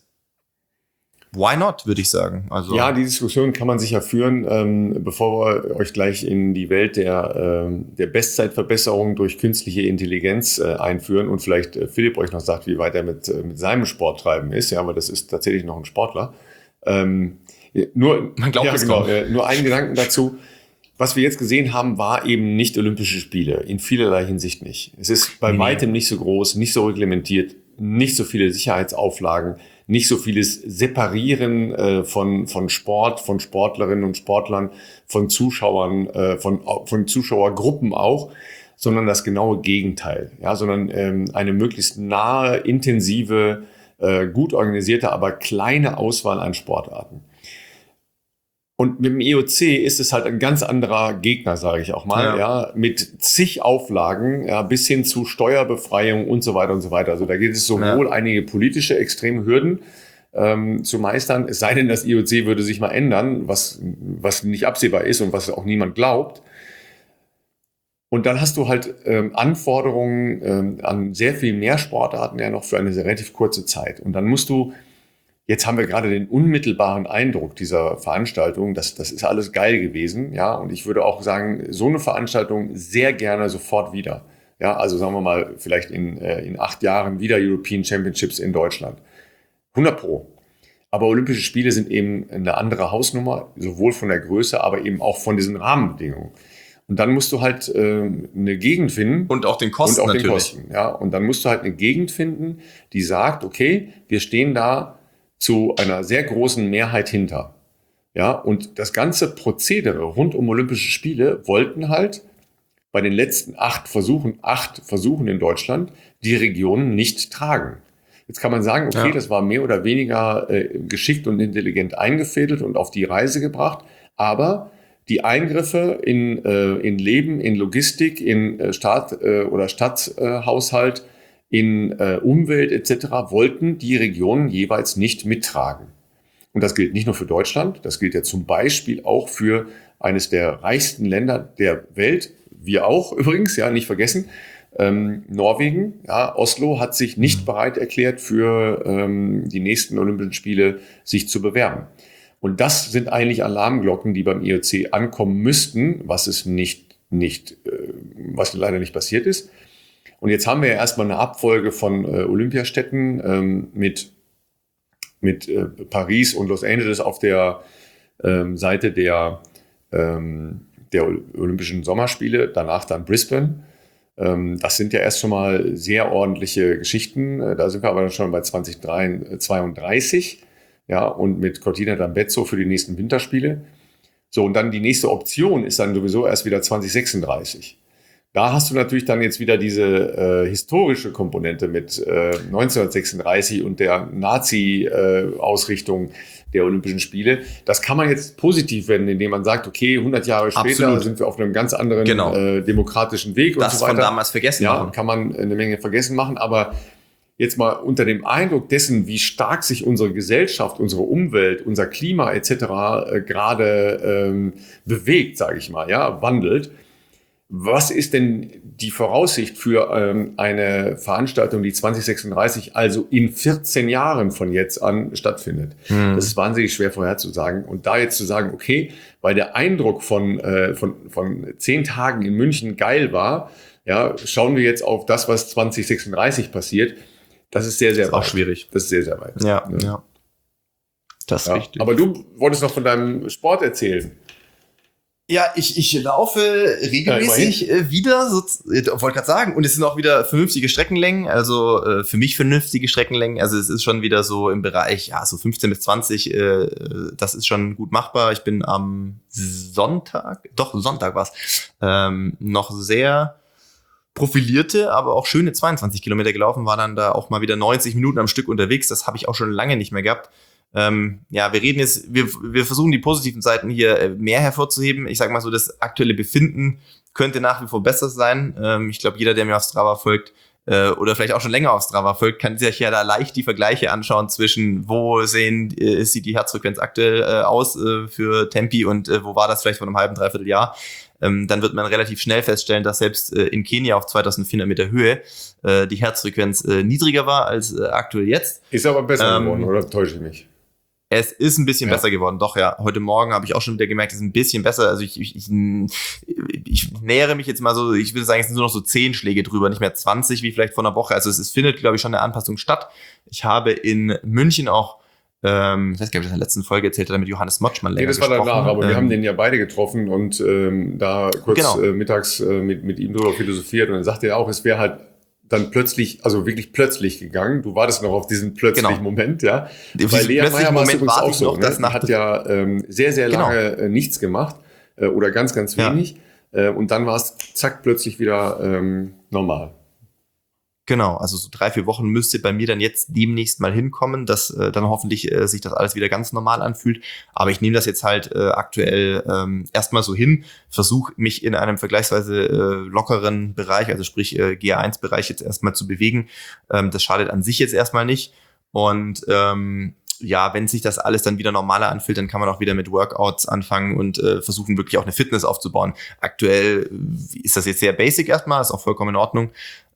why not, würde ich sagen. Also ja, die Diskussion kann man sicher führen, ähm, bevor wir euch gleich in die Welt der, ähm, der Bestzeitverbesserung durch künstliche Intelligenz äh, einführen und vielleicht äh, Philipp euch noch sagt, wie weit er mit, äh, mit seinem Sporttreiben ist, ja, aber das ist tatsächlich noch ein Sportler. Ähm, nur, Man glaubt ja, es genau, kaum. äh, nur einen Gedanken dazu. Was wir jetzt gesehen haben, war eben nicht Olympische Spiele, in vielerlei Hinsicht nicht. Es ist bei Nee. weitem nicht so groß, nicht so reglementiert, nicht so viele Sicherheitsauflagen, nicht so vieles Separieren äh, von, von Sport, von Sportlerinnen und Sportlern, von Zuschauern, äh, von, von Zuschauergruppen auch, sondern das genaue Gegenteil. Ja, sondern ähm, eine möglichst nahe, intensive, äh, gut organisierte, aber kleine Auswahl an Sportarten. Und mit dem E O C ist es halt ein ganz anderer Gegner, sage ich auch mal, ja, Ja. mit zig Auflagen, ja, bis hin zu Steuerbefreiung und so weiter und so weiter. Also da gibt es sowohl Ja. einige politische extreme Hürden ähm, zu meistern, es sei denn, das E O C würde sich mal ändern, was, was nicht absehbar ist und was auch niemand glaubt. Und dann hast du halt ähm, Anforderungen ähm, an sehr viel mehr Sportarten ja noch für eine sehr relativ kurze Zeit. Und dann musst du Jetzt haben wir gerade den unmittelbaren Eindruck dieser Veranstaltung, dass das ist alles geil gewesen, ja. Und ich würde auch sagen, so eine Veranstaltung sehr gerne sofort wieder. Ja, also sagen wir mal, vielleicht in, äh, in acht Jahren wieder European Championships in Deutschland. hundert Pro. Aber Olympische Spiele sind eben eine andere Hausnummer, sowohl von der Größe, aber eben auch von diesen Rahmenbedingungen. Und dann musst du halt äh, eine Gegend finden. Und auch den Kosten und auch natürlich. den Kosten, ja. Und dann musst du halt eine Gegend finden, die sagt, okay, wir stehen da zu einer sehr großen Mehrheit hinter. Ja, und das ganze Prozedere rund um Olympische Spiele wollten halt bei den letzten acht Versuchen, acht Versuchen in Deutschland, die Regionen nicht tragen. Jetzt kann man sagen, okay, Ja. das war mehr oder weniger äh, geschickt und intelligent eingefädelt und auf die Reise gebracht, aber die Eingriffe in, äh, in Leben, in Logistik, in äh, Staat- äh, oder Stadthaushalt, äh, in äh, Umwelt et cetera wollten die Regionen jeweils nicht mittragen. Und das gilt nicht nur für Deutschland, das gilt ja zum Beispiel auch für eines der reichsten Länder der Welt, wir auch übrigens, ja, nicht vergessen, ähm, Norwegen. Ja, Oslo hat sich nicht bereit erklärt, für ähm, die nächsten Olympischen Spiele sich zu bewerben. Und das sind eigentlich Alarmglocken, die beim I O C ankommen müssten, was es nicht, nicht äh, was leider nicht passiert ist. Und jetzt haben wir ja erstmal eine Abfolge von äh, Olympiastädten ähm, mit, mit äh, Paris und Los Angeles auf der ähm, Seite der, ähm, der Olympischen Sommerspiele, danach dann Brisbane. Ähm, das sind ja erst schon mal sehr ordentliche Geschichten. Äh, Da sind wir aber dann schon bei zwanzig zweiunddreißig. Ja, und mit Cortina d'Ampezzo für die nächsten Winterspiele. So, und dann die nächste Option ist dann sowieso erst wieder zwanzig sechsunddreißig. Da hast du natürlich dann jetzt wieder diese äh, historische Komponente mit äh, neunzehnhundertsechsunddreißig und der Nazi-Ausrichtung äh, der Olympischen Spiele. Das kann man jetzt positiv wenden, indem man sagt, okay, hundert Jahre später Absolut. sind wir auf einem ganz anderen Genau. äh, demokratischen Weg Das und so weiter. von damals vergessen Ja, machen. kann man eine Menge vergessen machen, aber jetzt mal unter dem Eindruck dessen, wie stark sich unsere Gesellschaft, unsere Umwelt, unser Klima et cetera äh, gerade ähm, bewegt, sage ich mal, ja, wandelt. Was ist denn die Voraussicht für ähm, eine Veranstaltung, die zwanzig sechsunddreißig, also in vierzehn Jahren von jetzt an stattfindet? Hm. Das ist wahnsinnig schwer vorherzusagen. Und da jetzt zu sagen, okay, weil der Eindruck von, äh, von, von zehn Tagen in München geil war, ja, schauen wir jetzt auf das, was zwanzig sechsunddreißig passiert. Das ist sehr, sehr Das ist weit. auch schwierig. Das ist sehr, sehr weit. Ja, ja. ja. Das ist Ja. richtig. Aber du wolltest noch von deinem Sport erzählen. Ja, ich, ich laufe regelmäßig Ja, äh, wieder, so, äh, wollte gerade sagen, und es sind auch wieder vernünftige Streckenlängen, also äh, für mich vernünftige Streckenlängen, also es ist schon wieder so im Bereich, ja, so fünfzehn bis zwanzig, äh, das ist schon gut machbar. Ich bin am Sonntag, doch, Sonntag war's, ähm, noch sehr profilierte, aber auch schöne zweiundzwanzig Kilometer gelaufen, war dann da auch mal wieder neunzig Minuten am Stück unterwegs, das habe ich auch schon lange nicht mehr gehabt. Ähm, ja, wir reden jetzt, wir, wir versuchen die positiven Seiten hier mehr hervorzuheben. Ich sag mal so, das aktuelle Befinden könnte nach wie vor besser sein. Ähm, ich glaube, jeder, der mir auf Strava folgt, äh, oder vielleicht auch schon länger auf Strava folgt, kann sich ja da leicht die Vergleiche anschauen zwischen, wo sehen, äh, sieht die Herzfrequenz aktuell äh, aus äh, für Tempi und äh, wo war das vielleicht vor einem halben, dreiviertel Jahr. Ähm, dann wird man relativ schnell feststellen, dass selbst äh, in Kenia auf zweitausendvierhundert Meter Höhe äh, die Herzfrequenz äh, niedriger war als äh, aktuell jetzt. Ist aber besser Ähm, geworden, oder täusche ich mich? Es ist ein bisschen Ja. besser geworden, doch, ja. Heute Morgen habe ich auch schon wieder gemerkt, es ist ein bisschen besser. Also ich, ich, ich, ich nähere mich jetzt mal so, ich würde sagen, es sind nur noch so zehn Schläge drüber, nicht mehr zwanzig wie vielleicht vor einer Woche. Also es, es findet, glaube ich, schon eine Anpassung statt. Ich habe in München auch, ähm, ich weiß gar nicht, ob ich das in der letzten Folge erzählt habe, mit Johannes Motschmann länger Nee, das war gesprochen. danach, aber wir Ähm, haben den ja beide getroffen und ähm, da kurz Genau. äh, mittags äh, mit, mit ihm drüber philosophiert und dann sagte er auch, es wäre halt dann plötzlich, also wirklich plötzlich gegangen. Du wartest noch auf diesen plötzlichen Genau. Moment, ja. Auf Bei diesen Lea plötzlichen Meyer war es Moment übrigens warte auch ich so. noch, Ne? dass Die nach hat ja ähm, sehr, sehr Genau. lange äh, nichts gemacht äh, oder ganz, ganz Ja. wenig. Äh, und dann war es zack plötzlich wieder ähm, normal. Genau, also so drei, vier Wochen müsste bei mir dann jetzt demnächst mal hinkommen, dass äh, dann hoffentlich äh, sich das alles wieder ganz normal anfühlt. Aber ich nehme das jetzt halt äh, aktuell ähm, erstmal so hin, versuche mich in einem vergleichsweise äh, lockeren Bereich, also sprich äh, G A eins Bereich jetzt erstmal zu bewegen. Ähm, das schadet an sich jetzt erstmal nicht. Und ähm, ja, wenn sich das alles dann wieder normaler anfühlt, dann kann man auch wieder mit Workouts anfangen und äh, versuchen wirklich auch eine Fitness aufzubauen. Aktuell ist das jetzt sehr basic erstmal, ist auch vollkommen in Ordnung.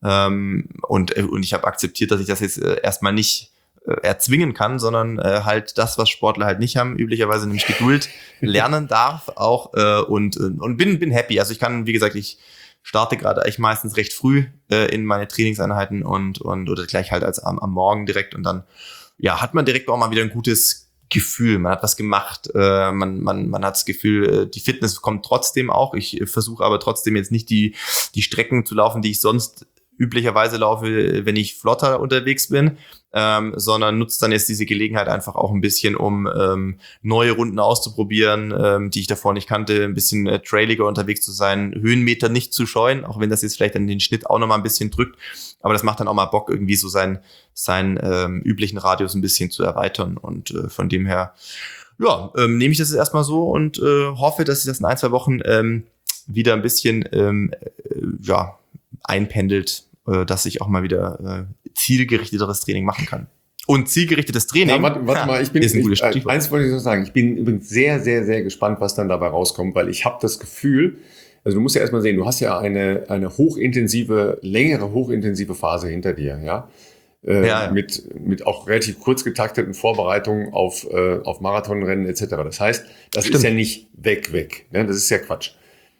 Ähm, und, und ich habe akzeptiert, dass ich das jetzt äh, erstmal nicht äh, erzwingen kann, sondern äh, halt das, was Sportler halt nicht haben, üblicherweise nämlich Geduld lernen darf auch äh, und, und bin, bin happy. Also ich kann, wie gesagt, ich starte gerade eigentlich meistens recht früh äh, in meine Trainingseinheiten und, und oder gleich halt als am, am Morgen direkt und dann ja, hat man direkt auch mal wieder ein gutes Gefühl. Man hat was gemacht, äh, man, man, man hat das Gefühl, äh, die Fitness kommt trotzdem auch. Ich äh, versuche aber trotzdem jetzt nicht die, die Strecken zu laufen, die ich sonst üblicherweise laufe, wenn ich flotter unterwegs bin, ähm, sondern nutze dann jetzt diese Gelegenheit einfach auch ein bisschen, um ähm, neue Runden auszuprobieren, ähm, die ich davor nicht kannte, ein bisschen äh, trailiger unterwegs zu sein, Höhenmeter nicht zu scheuen, auch wenn das jetzt vielleicht dann den Schnitt auch nochmal ein bisschen drückt, aber das macht dann auch mal Bock, irgendwie so seinen, seinen ähm, üblichen Radius ein bisschen zu erweitern und äh, von dem her, ja, ähm, nehme ich das jetzt erstmal so und äh, hoffe, dass sich das in ein, zwei Wochen ähm, wieder ein bisschen ähm, äh, ja, einpendelt, dass ich auch mal wieder äh, zielgerichteteres Training machen kann. Und zielgerichtetes Training, Ja, warte, warte mal, ich bin, ist ein gutes ich, äh, Stichwort. eins wollte ich noch sagen, ich bin übrigens sehr, sehr, sehr gespannt, was dann dabei rauskommt, weil ich habe das Gefühl, also du musst ja erstmal sehen, du hast ja eine, eine hochintensive, längere hochintensive Phase hinter dir, ja, äh, Ja, ja. Mit, mit auch relativ kurz getakteten Vorbereitungen auf, äh, auf Marathonrennen et cetera. Das heißt, das Stimmt. ist ja nicht weg, weg, ne? Das ist ja Quatsch.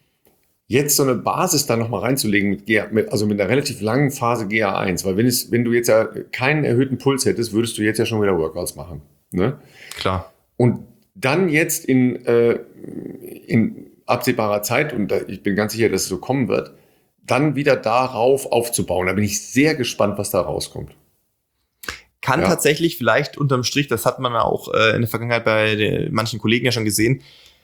Jetzt so eine Basis da nochmal reinzulegen, mit, G A, mit, also mit einer relativ langen Phase G A eins, weil wenn, es, wenn du jetzt ja keinen erhöhten Puls hättest, würdest du jetzt ja schon wieder Workouts machen. Ne? Klar. Und dann jetzt in, äh, in absehbarer Zeit, und da, ich bin ganz sicher, dass es so kommen wird, dann wieder darauf aufzubauen. Da bin ich sehr gespannt, was da rauskommt. Kann ja. tatsächlich vielleicht unterm Strich, das hat man auch äh, in der Vergangenheit bei den, manchen Kollegen ja schon gesehen,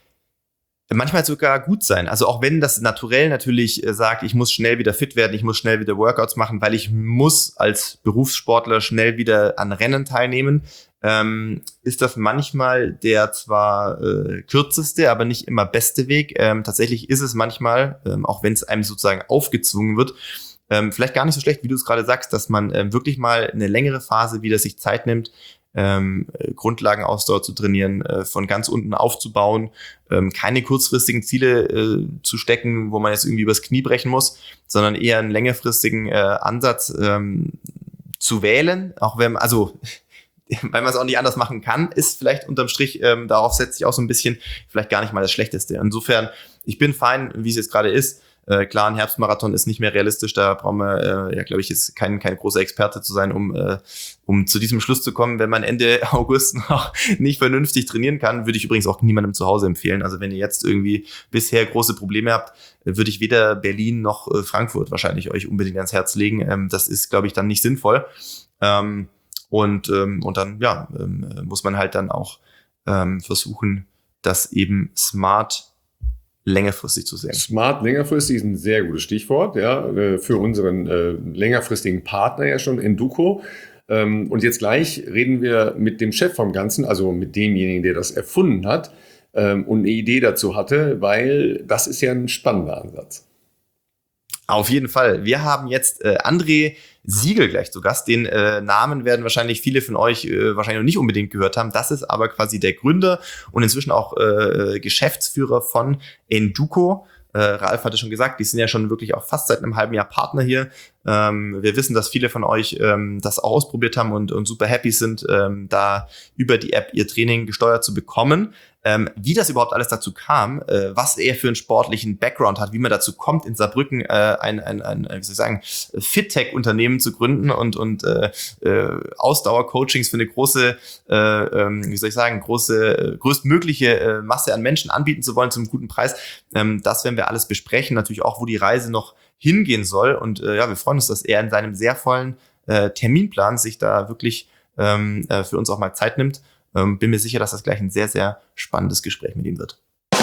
manchmal sogar gut sein. Also auch wenn das naturell natürlich äh, sagt, ich muss schnell wieder fit werden, ich muss schnell wieder Workouts machen, weil ich muss als Berufssportler schnell wieder an Rennen teilnehmen, ähm, ist das manchmal der zwar äh, kürzeste, aber nicht immer beste Weg. Ähm, tatsächlich ist es manchmal, ähm, auch wenn es einem sozusagen aufgezwungen wird, ähm, vielleicht gar nicht so schlecht, wie du es gerade sagst, dass man ähm, wirklich mal eine längere Phase wieder sich Zeit nimmt, Ähm, Grundlagenausdauer zu trainieren, äh, von ganz unten aufzubauen, ähm, keine kurzfristigen Ziele äh, zu stecken, wo man jetzt irgendwie übers Knie brechen muss, sondern eher einen längerfristigen äh, Ansatz ähm, zu wählen, auch wenn, also weil man es auch nicht anders machen kann, ist vielleicht unterm Strich, ähm, darauf setzt sich auch so ein bisschen, vielleicht gar nicht mal das Schlechteste. Insofern, ich bin fein, wie es jetzt gerade ist. Äh, klar, ein Herbstmarathon ist nicht mehr realistisch, da brauchen wir, äh, ja, glaube ich, jetzt kein, kein großer Experte zu sein, um, äh, um zu diesem Schluss zu kommen. Wenn man Ende August noch nicht vernünftig trainieren kann, würde ich übrigens auch niemandem zu Hause empfehlen. Also wenn ihr jetzt irgendwie bisher große Probleme habt, würde ich weder Berlin noch äh, Frankfurt wahrscheinlich euch unbedingt ans Herz legen. Ähm, das ist, glaube ich, dann nicht sinnvoll. Ähm, und, ähm, und dann, ja, ähm, muss man halt dann auch ähm, versuchen, das eben smart längerfristig zu sehen. Smart längerfristig ist ein sehr gutes Stichwort, ja, für unseren äh, längerfristigen Partner ja schon, Enduko. Ähm, und jetzt gleich reden wir mit dem Chef vom Ganzen, also mit demjenigen, der das erfunden hat ähm, und eine Idee dazu hatte, weil das ist ja ein spannender Ansatz. Auf jeden Fall. Wir haben jetzt äh, André Siegel gleich zu Gast. Den äh, Namen werden wahrscheinlich viele von euch äh, wahrscheinlich noch nicht unbedingt gehört haben. Das ist aber quasi der Gründer und inzwischen auch äh, Geschäftsführer von Enduko. Äh, Ralf hatte schon gesagt, die sind ja schon wirklich auch fast seit einem halben Jahr Partner hier. Ähm, wir wissen, dass viele von euch ähm, das auch ausprobiert haben und, und super happy sind, ähm, da über die App ihr Training gesteuert zu bekommen. Ähm, wie das überhaupt alles dazu kam, äh, was er für einen sportlichen Background hat, wie man dazu kommt, in Saarbrücken äh, ein, ein, ein, wie soll ich sagen, Fit-Tech-Unternehmen zu gründen und, und äh, äh, Ausdauer-Coachings für eine große, äh, ähm, wie soll ich sagen, große, äh, größtmögliche äh, Masse an Menschen anbieten zu wollen zum guten Preis. Ähm, das werden wir alles besprechen, natürlich auch, wo die Reise noch hingehen soll. Und äh, ja, wir freuen uns, dass er in seinem sehr vollen äh, Terminplan sich da wirklich ähm, äh, für uns auch mal Zeit nimmt. Ähm, bin mir sicher, dass das gleich ein sehr, sehr spannendes Gespräch mit ihm wird.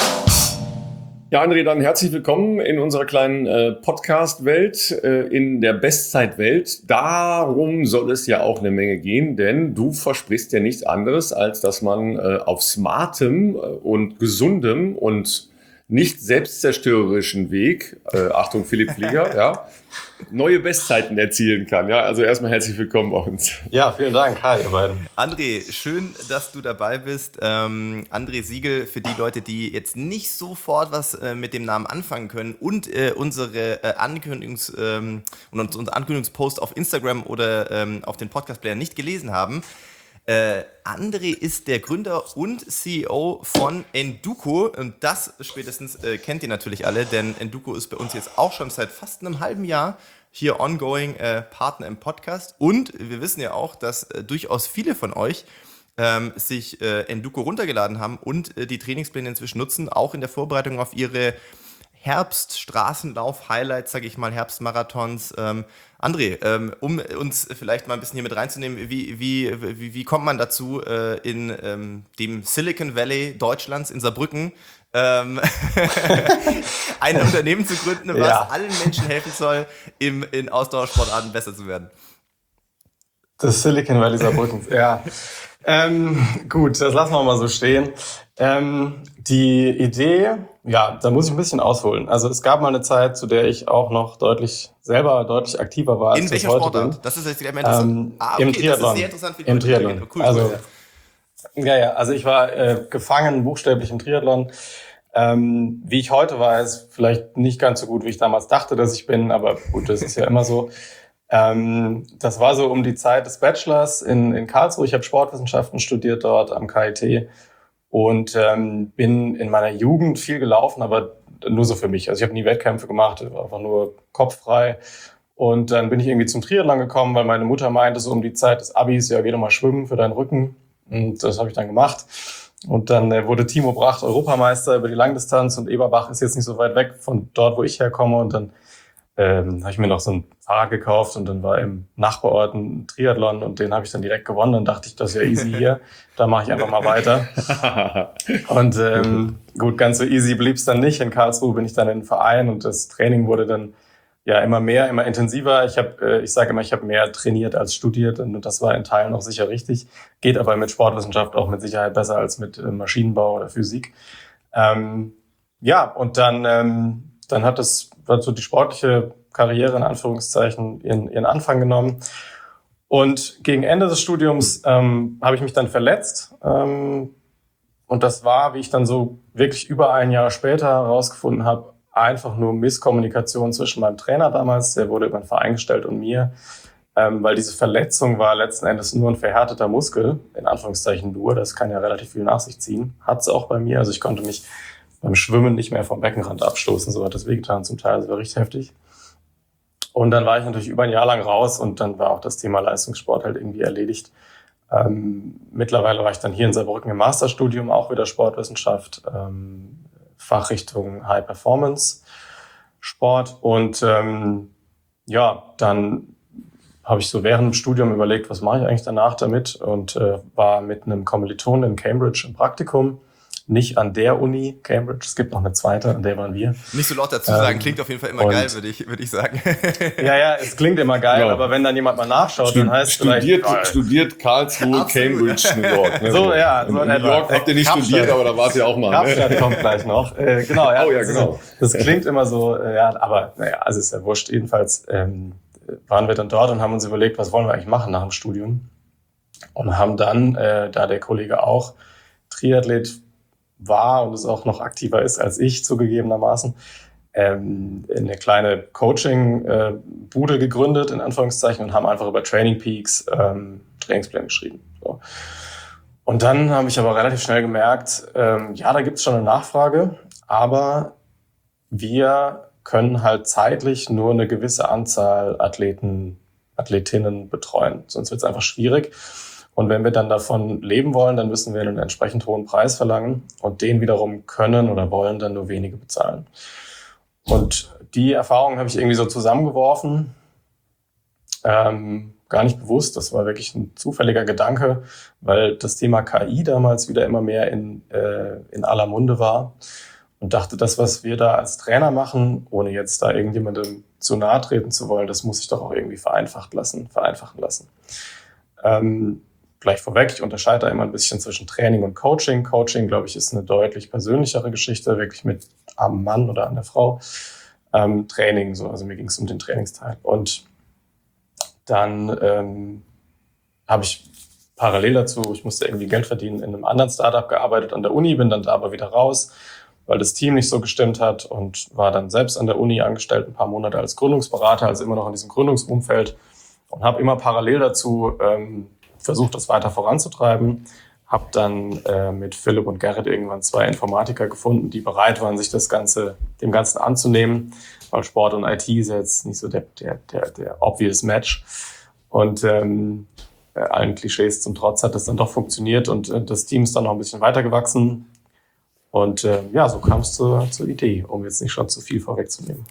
Ja, André, dann herzlich willkommen in unserer kleinen äh, Podcast-Welt, äh, in der Bestzeit-Welt. Darum soll es ja auch eine Menge gehen, denn du versprichst ja nichts anderes, als dass man äh, auf smartem und gesundem und nicht selbstzerstörerischen Weg, äh, Achtung Philipp Flieger, ja, neue Bestzeiten erzielen kann. Ja, also erstmal herzlich willkommen bei uns. Ja, vielen Dank. Hi, ihr beiden. André, schön, dass du dabei bist. Ähm, André Siegel, für die Leute, die jetzt nicht sofort was äh, mit dem Namen anfangen können und äh, unsere äh, Ankündigungs- ähm, und unser Ankündigungspost auf Instagram oder ähm, auf den Podcast-Player nicht gelesen haben. Äh, André ist der Gründer und C E O von Enduko und das spätestens äh, kennt ihr natürlich alle, denn Enduko ist bei uns jetzt auch schon seit fast einem halben Jahr hier ongoing äh, Partner im Podcast und wir wissen ja auch, dass äh, durchaus viele von euch ähm, sich äh, Enduko runtergeladen haben und äh, die Trainingspläne inzwischen nutzen, auch in der Vorbereitung auf ihre Herbst-Straßenlauf-Highlights, sage ich mal, Herbstmarathons. Ähm, André, ähm, um uns vielleicht mal ein bisschen hier mit reinzunehmen, wie, wie, wie, wie kommt man dazu, äh, in ähm, dem Silicon Valley Deutschlands, in Saarbrücken, ähm, ein Unternehmen zu gründen, was ja. allen Menschen helfen soll, im, in Ausdauersportarten besser zu werden? Das Silicon Valley Saarbrücken, ja. Ähm, gut, das lassen wir mal so stehen. Ähm, die Idee, ja, da muss ich ein bisschen ausholen. Also es gab mal eine Zeit, zu der ich auch noch deutlich, selber deutlich aktiver war. In als welcher ich heute Sportart? bin. Das ist jetzt interessant. Ähm, ah, okay, Im Triathlon. Das ist sehr interessant für die Im Leute. Triathlon. Cool, also, cool, ja. ja, ja, also ich war äh, gefangen, buchstäblich im Triathlon. Ähm, wie ich heute weiß, vielleicht nicht ganz so gut, wie ich damals dachte, dass ich bin, aber gut, das ist ja immer so. Ähm, das war so um die Zeit des Bachelors in, in Karlsruhe. Ich habe Sportwissenschaften studiert dort am K I T und ähm, bin in meiner Jugend viel gelaufen, aber nur so für mich. Also ich habe nie Wettkämpfe gemacht, war einfach nur kopffrei. Und dann bin ich irgendwie zum Triathlon gekommen, weil meine Mutter meinte, so um die Zeit des Abis, ja, geh doch mal schwimmen für deinen Rücken. Und das habe ich dann gemacht. Und dann äh, wurde Timo Bracht Europameister über die Langdistanz und Eberbach ist jetzt nicht so weit weg von dort, wo ich herkomme. Und dann ähm, habe ich mir noch so ein Fahrrad gekauft und dann war im Nachbarort ein Triathlon und den habe ich dann direkt gewonnen. Dann dachte ich, das ist ja easy hier, da mache ich einfach mal weiter. Und ähm, gut, ganz so easy blieb's dann nicht. In Karlsruhe bin ich dann in den Verein und das Training wurde dann ja immer mehr, immer intensiver. Ich habe, äh, ich sage immer, ich habe mehr trainiert als studiert und das war in Teilen auch sicher richtig. Geht aber mit Sportwissenschaft auch mit Sicherheit besser als mit äh, Maschinenbau oder Physik. Ähm, ja, und dann, ähm, dann hat es hat so die sportliche Karriere in Anführungszeichen ihren, ihren Anfang genommen. Und gegen Ende des Studiums ähm, habe ich mich dann verletzt. Ähm, und das war, wie ich dann so wirklich über ein Jahr später herausgefunden habe, einfach nur Misskommunikation zwischen meinem Trainer damals, der wurde über den Verein gestellt, und mir. Ähm, weil diese Verletzung war letzten Endes nur ein verhärteter Muskel, in Anführungszeichen nur, das kann ja relativ viel nach sich ziehen. Hat's auch bei mir, also ich konnte mich beim Schwimmen nicht mehr vom Beckenrand abstoßen, so hat das wehgetan zum Teil, das war richtig heftig. Und dann war ich natürlich über ein Jahr lang raus und dann war auch das Thema Leistungssport halt irgendwie erledigt. Ähm, mittlerweile war ich dann hier in Saarbrücken im Masterstudium, auch wieder Sportwissenschaft, ähm, Fachrichtung High Performance Sport. Und ähm, ja, dann habe ich so während dem Studium überlegt, was mache ich eigentlich danach damit, und äh, war mit einem Kommilitonen in Cambridge im Praktikum. Nicht an der Uni Cambridge, es gibt noch eine zweite, an der waren wir. Nicht so laut dazu sagen, ähm, klingt auf jeden Fall immer geil, würde ich, würde ich sagen. Ja, ja, es klingt immer geil, Ja. aber wenn dann jemand mal nachschaut, Stud- dann heißt es studiert, vielleicht... studiert Karlsruhe, Absolut. Cambridge, New York. Ne? So, ja, In, so in in New etwa. York habt ihr nicht Kapstadt. studiert, aber da wart ihr auch mal. Ne? Kapstadt kommt gleich noch. Äh, genau, ja, Oh ja, das, genau. Ist, das klingt immer so, äh, ja, aber naja, also ist ja wurscht. Jedenfalls ähm, waren wir dann dort und haben uns überlegt, was wollen wir eigentlich machen nach dem Studium. Und haben dann, äh, da der Kollege auch Triathlet war und es auch noch aktiver ist als ich, zugegebenermaßen, ähm, eine kleine Coaching-Bude gegründet, in Anführungszeichen, und haben einfach über Training Peaks ähm, Trainingspläne geschrieben. So. Und dann habe ich aber relativ schnell gemerkt, ähm, ja, da gibt es schon eine Nachfrage, aber wir können halt zeitlich nur eine gewisse Anzahl Athleten, Athletinnen betreuen. Sonst wird es einfach schwierig. Und wenn wir dann davon leben wollen, dann müssen wir einen entsprechend hohen Preis verlangen, und den wiederum können oder wollen dann nur wenige bezahlen. Und die Erfahrung habe ich irgendwie so zusammengeworfen, ähm, gar nicht bewusst, das war wirklich ein zufälliger Gedanke, weil das Thema K I damals wieder immer mehr in, äh, in aller Munde war, und dachte, das, was wir da als Trainer machen, ohne jetzt da irgendjemandem zu nahe treten zu wollen, das muss ich doch auch irgendwie vereinfacht lassen, vereinfachen lassen. Ähm, Gleich vorweg, ich unterscheide da immer ein bisschen zwischen Training und Coaching. Coaching, glaube ich, ist eine deutlich persönlichere Geschichte, wirklich mit am Mann oder an der Frau. Ähm, Training, so, also mir ging es um den Trainingsteil. Und dann ähm, habe ich parallel dazu, ich musste irgendwie Geld verdienen, in einem anderen Startup gearbeitet an der Uni, bin dann da aber wieder raus, weil das Team nicht so gestimmt hat, und war dann selbst an der Uni angestellt, ein paar Monate als Gründungsberater, also immer noch in diesem Gründungsumfeld, und habe immer parallel dazu ähm, versucht, das weiter voranzutreiben. Habe dann äh, mit Philipp und Gerrit irgendwann zwei Informatiker gefunden, die bereit waren, sich das Ganze, dem Ganzen anzunehmen, weil Sport und I T ist jetzt nicht so der, der, der, der obvious Match. Und ähm, äh, allen Klischees zum Trotz hat das dann doch funktioniert, und äh, das Team ist dann noch ein bisschen weiter gewachsen. Und äh, ja, so kam es zur, zur Idee, um jetzt nicht schon zu viel vorwegzunehmen.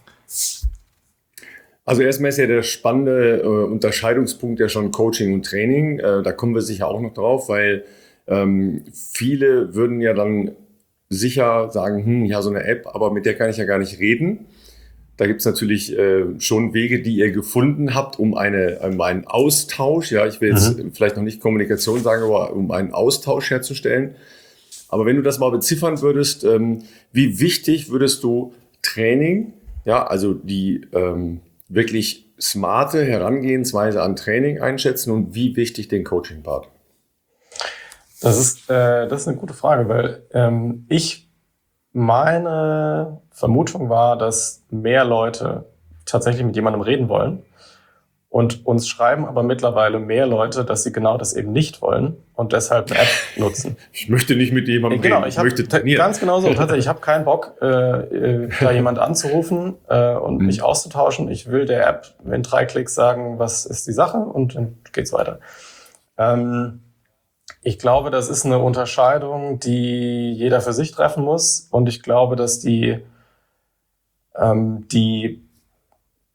Also erstmal ist ja der spannende äh, Unterscheidungspunkt ja schon Coaching und Training. Äh, da kommen wir sicher auch noch drauf, weil ähm, viele würden ja dann sicher sagen, hm, ja, so eine App, aber mit der kann ich ja gar nicht reden. Da gibt es natürlich äh, schon Wege, die ihr gefunden habt, um, eine, um einen Austausch, ja, ich will jetzt mhm. vielleicht noch nicht Kommunikation sagen, aber um einen Austausch herzustellen. Aber wenn du das mal beziffern würdest, ähm, wie wichtig würdest du Training, ja, also die ähm, wirklich smarte Herangehensweise an Training einschätzen, und wie wichtig den Coaching-Part? Das ist, äh, das ist eine gute Frage, weil ähm, ich, meine Vermutung war, dass mehr Leute tatsächlich mit jemandem reden wollen, und uns schreiben aber mittlerweile mehr Leute, dass sie genau das eben nicht wollen und deshalb eine App nutzen. Ich möchte nicht mit jemandem genau, reden, ich, ich hab, möchte trainieren. Ganz genau so. Tatsächlich, ich habe keinen Bock, äh, äh, da jemand anzurufen äh, und mhm. mich auszutauschen. Ich will der App in drei Klicks sagen, was ist die Sache, und dann geht's weiter. Ähm, ich glaube, das ist eine Unterscheidung, die jeder für sich treffen muss, und ich glaube, dass die, ähm, die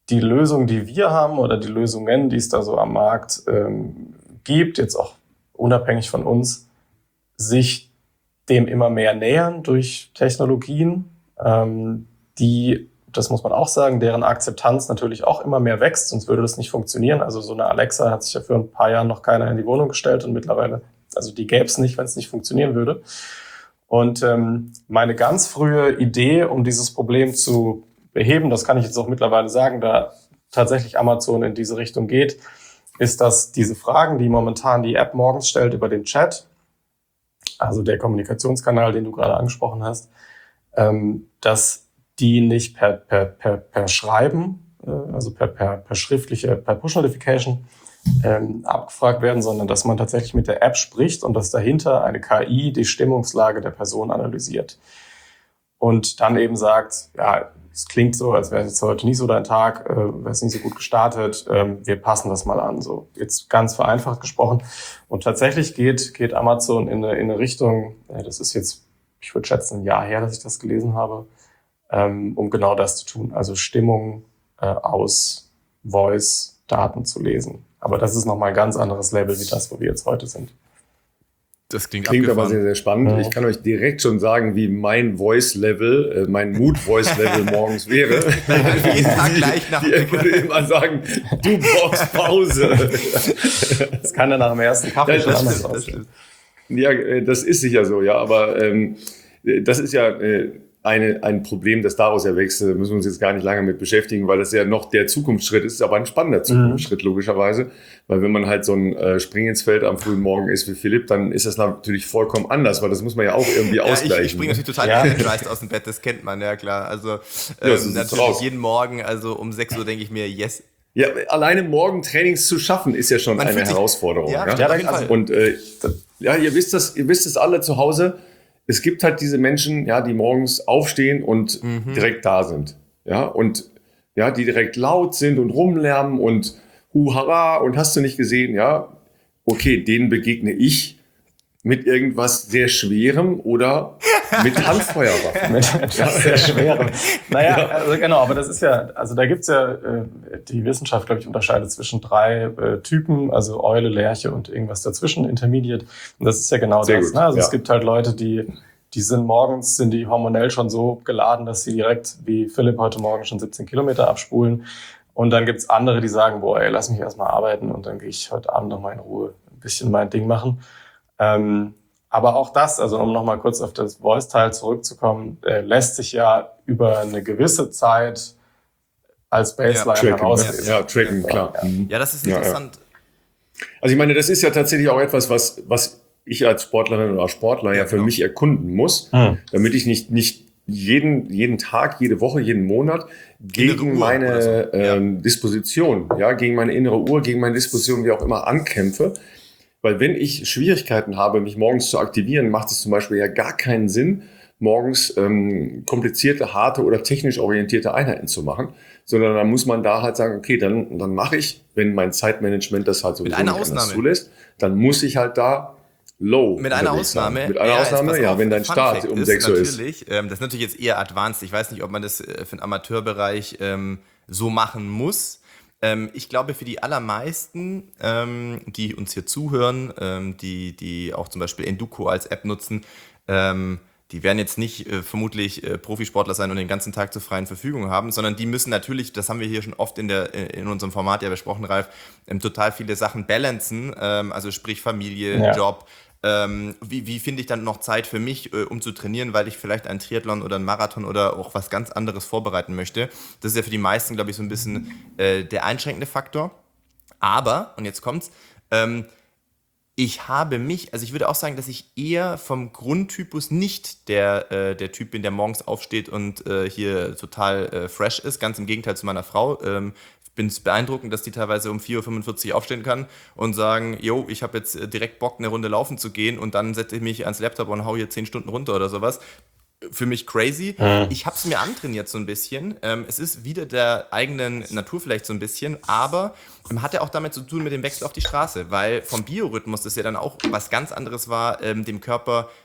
die Lösung, die wir haben oder die Lösungen, die es da so am Markt ähm, gibt, jetzt auch unabhängig von uns, sich dem immer mehr nähern durch Technologien, ähm, die, das muss man auch sagen, deren Akzeptanz natürlich auch immer mehr wächst, sonst würde das nicht funktionieren. Also so eine Alexa hat sich ja für ein paar Jahren noch keiner in die Wohnung gestellt und mittlerweile, also die gäbe es nicht, wenn es nicht funktionieren würde. Und ähm, meine ganz frühe Idee, um dieses Problem zu beheben, das kann ich jetzt auch mittlerweile sagen, da tatsächlich Amazon in diese Richtung geht, ist, dass diese Fragen, die momentan die App morgens stellt über den Chat, also der Kommunikationskanal, den du gerade angesprochen hast, ähm, dass die nicht per, per, per, per Schreiben, äh, also per, per, per schriftliche, per Push-Notification ähm, abgefragt werden, sondern dass man tatsächlich mit der App spricht und dass dahinter eine K I die Stimmungslage der Person analysiert. Und dann eben sagt, ja, es klingt so, als wäre es jetzt heute nicht so dein Tag, äh, wäre es nicht so gut gestartet, ähm, wir passen das mal an. So jetzt ganz vereinfacht gesprochen. Und tatsächlich geht geht Amazon in eine, in eine Richtung, äh, das ist jetzt, ich würde schätzen, ein Jahr her, dass ich das gelesen habe, ähm, um genau das zu tun. Also Stimmung äh, aus Voice-Daten zu lesen. Aber das ist nochmal ein ganz anderes Level wie das, wo wir jetzt heute sind. Das klingt, klingt aber sehr, sehr spannend. Ja. Ich kann euch direkt schon sagen, wie mein Voice-Level, äh, mein Mood-Voice-Level morgens wäre. jeden Tag gleich nach. Ich würde immer sagen, du brauchst Pause. Das kann ja nach dem ersten Kaffee Das- schon das anders stimmt, das aussehen. Ja, äh, das ist sicher so, ja. Aber ähm, das ist ja äh, eine, ein Problem, das daraus erwächst. Da müssen wir uns jetzt gar nicht lange mit beschäftigen, weil das ja noch der Zukunftsschritt ist, aber ein spannender Zukunftsschritt, logischerweise. Weil wenn man halt so ein äh, Spring ins Feld am frühen Morgen ist wie Philipp, dann ist das natürlich vollkommen anders, weil das muss man ja auch irgendwie Ja, ich, ausgleichen. ich springe natürlich total Ja. energized aus dem Bett, das kennt man, ja klar. Also ähm, Ja, so sieht's natürlich aus. jeden Morgen, also um sechs Uhr denke ich mir, yes. Ja, alleine morgen Trainings zu schaffen, ist ja schon Man eine fühlt sich- Herausforderung. Ja, Ja, stimmt, auf jeden also- Fall. Und äh, ja, ihr wisst das, ihr wisst es alle zu Hause. Es gibt halt diese Menschen, ja, die morgens aufstehen und Mhm. direkt da sind. Ja, und ja, die direkt laut sind und rumlärmen und huhara und hast du nicht gesehen, ja, okay, denen begegne ich mit irgendwas sehr Schwerem oder mit Handfeuerwaffen. Mit etwas sehr Schwerem. Naja, also genau, aber das ist ja, also da gibt's ja, äh, die Wissenschaft, glaube ich, unterscheidet zwischen drei äh, Typen, also Eule, Lerche und irgendwas dazwischen, Intermediate. Und das ist ja genau Sehr das. gut, Ne? Also ja. es gibt halt Leute, die, die sind morgens, sind die hormonell schon so geladen, dass sie direkt, wie Philipp heute Morgen, schon siebzehn Kilometer abspulen. Und dann gibt's andere, die sagen, boah, ey, lass mich erstmal arbeiten und dann gehe ich heute Abend nochmal in Ruhe ein bisschen mein Ding machen. Ähm, aber auch das, also um nochmal kurz auf das Voice-Teil zurückzukommen, äh, lässt sich ja über eine gewisse Zeit als Baseline Tracken, herauslesen. ja, tracken, klar. Ja. Mhm. Ja, das ist Ja, ja. interessant. Also ich meine, das ist ja tatsächlich auch etwas, was, was ich als Sportlerin oder Sportler ja, Ja, für genau. mich erkunden muss, Hm. damit ich nicht, nicht jeden, jeden Tag, jede Woche, jeden Monat Innere gegen Uhr meine oder so. Ja. ähm, Disposition, ja, gegen meine innere Uhr, gegen meine Disposition, wie auch immer, ankämpfe. Weil wenn ich Schwierigkeiten habe, mich morgens zu aktivieren, macht es zum Beispiel ja gar keinen Sinn, morgens ähm, komplizierte, harte oder technisch orientierte Einheiten zu machen, sondern dann muss man da halt sagen, okay, dann, dann mache ich, wenn mein Zeitmanagement das halt sowieso einer nicht anders Ausnahme. zulässt, dann muss ich halt da low Mit einer unterwegs sein. Ausnahme. Mit einer ja, Ausnahme, jetzt pass ja, auf, wenn dein Fun Start Fact um ist sechs Uhr ist. natürlich, Ähm, das ist natürlich jetzt eher advanced. Ich weiß nicht, ob man das äh, für den Amateurbereich ähm, so machen muss. Ähm, ich glaube, für die allermeisten, ähm, die uns hier zuhören, ähm, die, die auch zum Beispiel Enduko als App nutzen, ähm, die werden jetzt nicht äh, vermutlich äh, Profisportler sein und den ganzen Tag zur freien Verfügung haben, sondern die müssen natürlich, das haben wir hier schon oft in, der, in unserem Format ja besprochen, Ralf, ähm, total viele Sachen balancen, ähm, also sprich Familie, Ja. Job. Ähm, wie wie finde ich dann noch Zeit für mich, äh, um zu trainieren, weil ich vielleicht einen Triathlon oder einen Marathon oder auch was ganz anderes vorbereiten möchte? Das ist ja für die meisten, glaube ich, so ein bisschen äh, der einschränkende Faktor. Aber, und jetzt kommt's, ähm, ich habe mich, also ich würde auch sagen, dass ich eher vom Grundtypus nicht der, äh, der Typ bin, der morgens aufsteht und äh, hier total äh, fresh ist. Ganz im Gegenteil zu meiner Frau. Ähm, ich bin es beeindruckend, dass die teilweise um vier Uhr fünfundvierzig aufstehen kann und sagen, jo, ich habe jetzt äh, direkt Bock, eine Runde laufen zu gehen und dann setze ich mich ans Laptop und hau hier zehn Stunden runter oder sowas. Für mich crazy. Mhm. Ich habe es mir antrainiert so ein bisschen. Ähm, es ist wieder der eigenen Natur vielleicht so ein bisschen, aber ähm, hat ja auch damit zu tun mit dem Wechsel auf die Straße, weil vom Biorhythmus das ja dann auch was ganz anderes war, ähm, dem Körper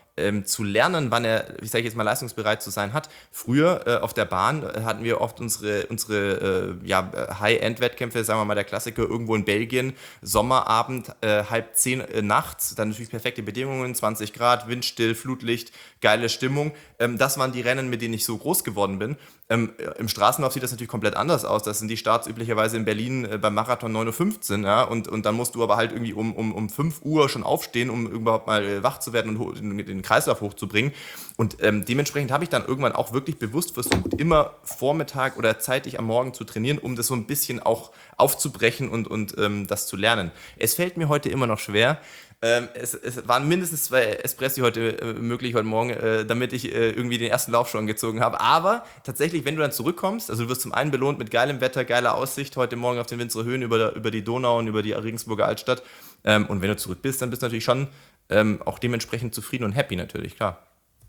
ähm, zu lernen, wann er, ich sage jetzt mal, leistungsbereit zu sein hat. Früher äh, auf der Bahn äh, hatten wir oft unsere, unsere äh, ja, High-End-Wettkämpfe, sagen wir mal der Klassiker, irgendwo in Belgien, Sommerabend, äh, halb zehn äh, nachts, dann natürlich perfekte Bedingungen, zwanzig Grad, windstill, Flutlicht, geile Stimmung. Ähm, das waren die Rennen, mit denen ich so groß geworden bin. Ähm, Im Straßenlauf sieht das natürlich komplett anders aus. Das sind die Starts üblicherweise in Berlin äh, beim Marathon neun Uhr fünfzehn, ja, und, und dann musst du aber halt irgendwie um, um, um fünf Uhr schon aufstehen, um überhaupt mal äh, wach zu werden und den, den Kreislauf hochzubringen. Und ähm, dementsprechend habe ich dann irgendwann auch wirklich bewusst versucht, immer Vormittag oder zeitig am Morgen zu trainieren, um das so ein bisschen auch aufzubrechen und, und ähm, das zu lernen. Es fällt mir heute immer noch schwer. Ähm, es, es waren mindestens zwei Espressi heute äh, möglich heute Morgen, äh, damit ich äh, irgendwie den ersten Lauf schon gezogen habe. Aber tatsächlich, wenn du dann zurückkommst, also du wirst zum einen belohnt mit geilem Wetter, geiler Aussicht heute Morgen auf den Winzerer Höhen über, der, über die Donau und über die Regensburger Altstadt. Ähm, und wenn du zurück bist, dann bist du natürlich schon ähm, auch dementsprechend zufrieden und happy natürlich, klar.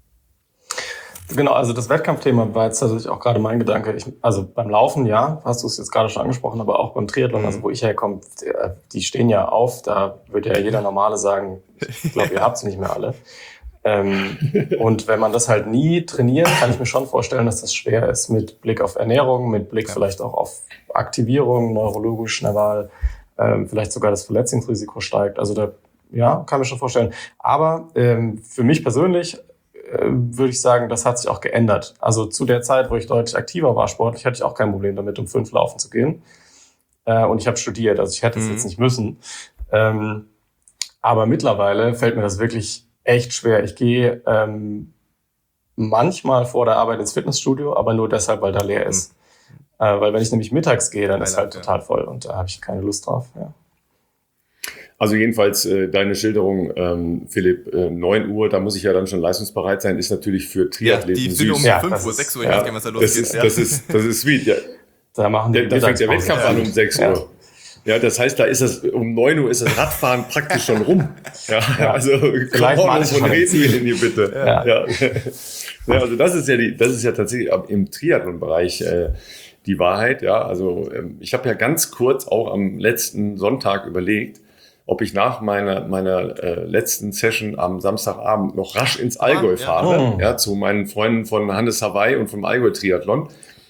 Genau, also das Wettkampfthema war jetzt tatsächlich auch gerade mein Gedanke. Ich, also beim Laufen, ja, hast du es jetzt gerade schon angesprochen, aber auch beim Triathlon, also wo ich herkomme, die, die stehen ja auf, da würde ja jeder Normale sagen, ich glaube, ihr habt es nicht mehr alle. Ähm, und wenn man das halt nie trainiert, kann ich mir schon vorstellen, dass das schwer ist mit Blick auf Ernährung, mit Blick ja. vielleicht auch auf Aktivierung, neurologisch, nerval, ähm, vielleicht sogar das Verletzungsrisiko steigt. Also da, ja, kann ich mir schon vorstellen. Aber ähm, für mich persönlich würde ich sagen, das hat sich auch geändert. Also zu der Zeit, wo ich deutlich aktiver war sportlich, hatte ich auch kein Problem damit, um fünf laufen zu gehen. Äh, und ich habe studiert, also ich hätte es mhm. jetzt nicht müssen. Ähm, aber mittlerweile fällt mir das wirklich echt schwer. Ich gehe ähm, manchmal vor der Arbeit ins Fitnessstudio, aber nur deshalb, weil da leer ist. Mhm. Äh, weil wenn ich nämlich mittags gehe, dann ist halt total voll und da habe ich keine Lust drauf. Ja. Also jedenfalls äh, deine Schilderung, ähm, Philipp, äh, neun Uhr, da muss ich ja dann schon leistungsbereit sein, ist natürlich für Triathleten süß. Ja, die sind um ja, fünf Uhr, sechs Uhr, ich ja, weiß gar nicht, was da losgeht. Das ist, ja. das ist, das ist sweet, ja. Da machen die da, da fängt der Wettkampf ja. an um sechs Uhr. Ja. Ja, das heißt, da ist das, um neun Uhr ist das Radfahren praktisch schon rum. Ja, ja. Also, vielleicht mal von reden wir denn hier bitte. Ja. Ja. Ja, also das ist ja die, das ist ja tatsächlich im Triathlon-Bereich, äh, die Wahrheit, ja. Also, ähm, ich habe ja ganz kurz auch am letzten Sonntag überlegt, ob ich nach meiner, meiner äh, letzten Session am Samstagabend noch rasch ins Allgäu ja, fahre, ja. ja, zu meinen Freunden von Hannes Hawaii und vom Allgäu-Triathlon.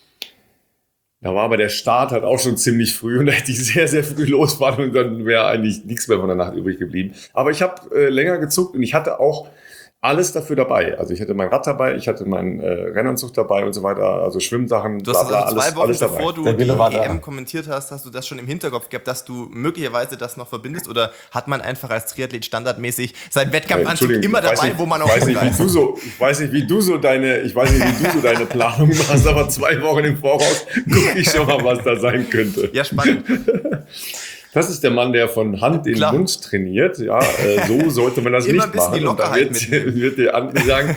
Da war aber der Start halt auch schon ziemlich früh und da hätte ich sehr, sehr früh losfahren und dann wäre eigentlich nichts mehr von der Nacht übrig geblieben. Aber ich habe äh, länger gezuckt und ich hatte auch alles dafür dabei. Also ich hatte mein Rad dabei, ich hatte meinen äh, Rennanzug dabei und so weiter, also Schwimmsachen, du hast bla, bla, also zwei alles, Wochen alles dabei. bevor du die E M kommentiert hast, hast du das schon im Hinterkopf gehabt, dass du möglicherweise das noch verbindest oder hat man einfach als Triathlet standardmäßig seinen Wettkampfanzug ja, immer dabei, nicht, wo man auch weiß nicht, wie du so, Ich weiß nicht, wie du so deine, ich weiß nicht, wie du so deine Planung machst, aber zwei Wochen im Voraus gucke ich schon mal, was da sein könnte. Ja, spannend. Das ist der Mann, der von Hand in Klar. Mund trainiert. Ja, äh, so sollte man das Immer nicht machen. Die und da wird, wird der andere sagen,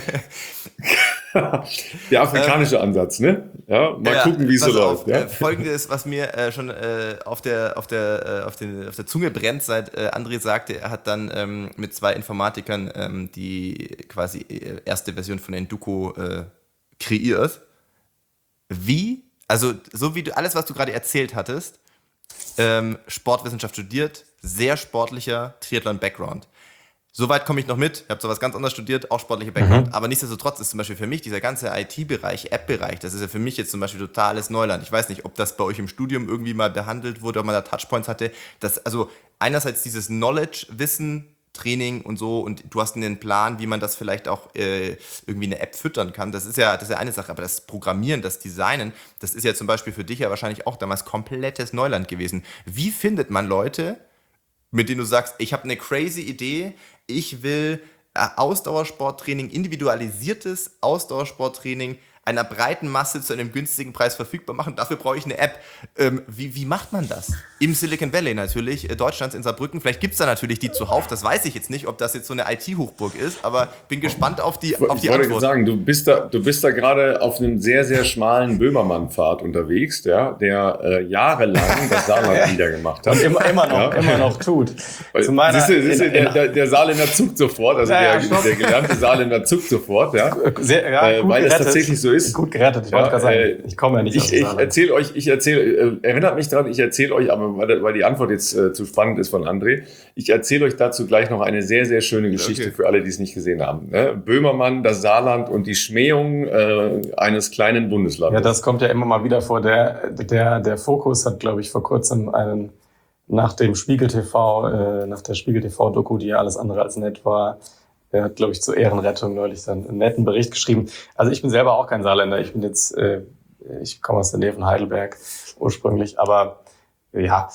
der afrikanische ähm, Ansatz, ne? Ja, mal ja, gucken, wie es so läuft. Ja? Äh, Folgendes, was mir äh, schon äh, auf der auf der äh, auf, den, auf der Zunge brennt, seit äh, André sagte, er hat dann ähm, mit zwei Informatikern ähm, die quasi erste Version von Enduko äh, kreiert. Wie? Also so wie du alles, was du gerade erzählt hattest. Ähm, Sportwissenschaft studiert, sehr sportlicher Triathlon-Background. Soweit komme ich noch mit, ich habe sowas ganz anderes studiert, auch sportlicher Background, mhm. aber nichtsdestotrotz ist zum Beispiel für mich dieser ganze I T-Bereich, App-Bereich, das ist ja für mich jetzt zum Beispiel totales Neuland. Ich weiß nicht, ob das bei euch im Studium irgendwie mal behandelt wurde, ob man da Touchpoints hatte. Das, also einerseits dieses Knowledge, Wissen, Training und so und du hast einen Plan, wie man das vielleicht auch äh, irgendwie eine App füttern kann. Das ist ja, das ist ja eine Sache, aber das Programmieren, das Designen, das ist ja zum Beispiel für dich ja wahrscheinlich auch damals komplettes Neuland gewesen. Wie findet man Leute, mit denen du sagst, ich habe eine crazy Idee, ich will äh, Ausdauersporttraining, individualisiertes Ausdauersporttraining einer breiten Masse zu einem günstigen Preis verfügbar machen. Dafür brauche ich eine App. Ähm, wie, wie macht man das? Im Silicon Valley natürlich, äh, Deutschlands in Saarbrücken. Vielleicht gibt es da natürlich die zuhauf. Das weiß ich jetzt nicht, ob das jetzt so eine I T-Hochburg ist, aber bin gespannt auf die, auf die ich wollte Antwort. sagen, du bist da, du bist da gerade auf einem sehr, sehr schmalen Böhmermann-Pfad unterwegs, ja, der äh, jahrelang das Saarland niedergemacht hat. Und immer, immer noch, ja. immer noch tut. Zu meiner, siehst du, siehst du, der, der, der Saarländer zuckt sofort, also ja, der, ja, der gelernte Saarländer zuckt sofort, ja, sehr, ja äh, weil es tatsächlich so ist. Gut gerettet, ich Ja, wollte gerade sagen, äh, ich komme ja nicht aus Ich, dem ich Saarland. erzähle euch, ich erzähle, äh, erinnert mich dran, ich erzähle euch, aber weil, weil die Antwort jetzt äh, zu spannend ist von André, ich erzähle euch dazu gleich noch eine sehr, sehr schöne Geschichte Okay. für alle, die es nicht gesehen haben. Ne? Böhmermann, das Saarland und die Schmähung äh, eines kleinen Bundeslandes. Ja, das kommt ja immer mal wieder vor. Der, der, der Fokus hat, glaube ich, vor kurzem einen, nach dem Spiegel T V, äh, nach der Spiegel T V-Doku, die ja alles andere als nett war, er hat, glaube ich, zur Ehrenrettung neulich dann einen netten Bericht geschrieben. Also ich bin selber auch kein Saarländer. Ich bin jetzt, äh, ich komme aus der Nähe von Heidelberg ursprünglich. Aber ja,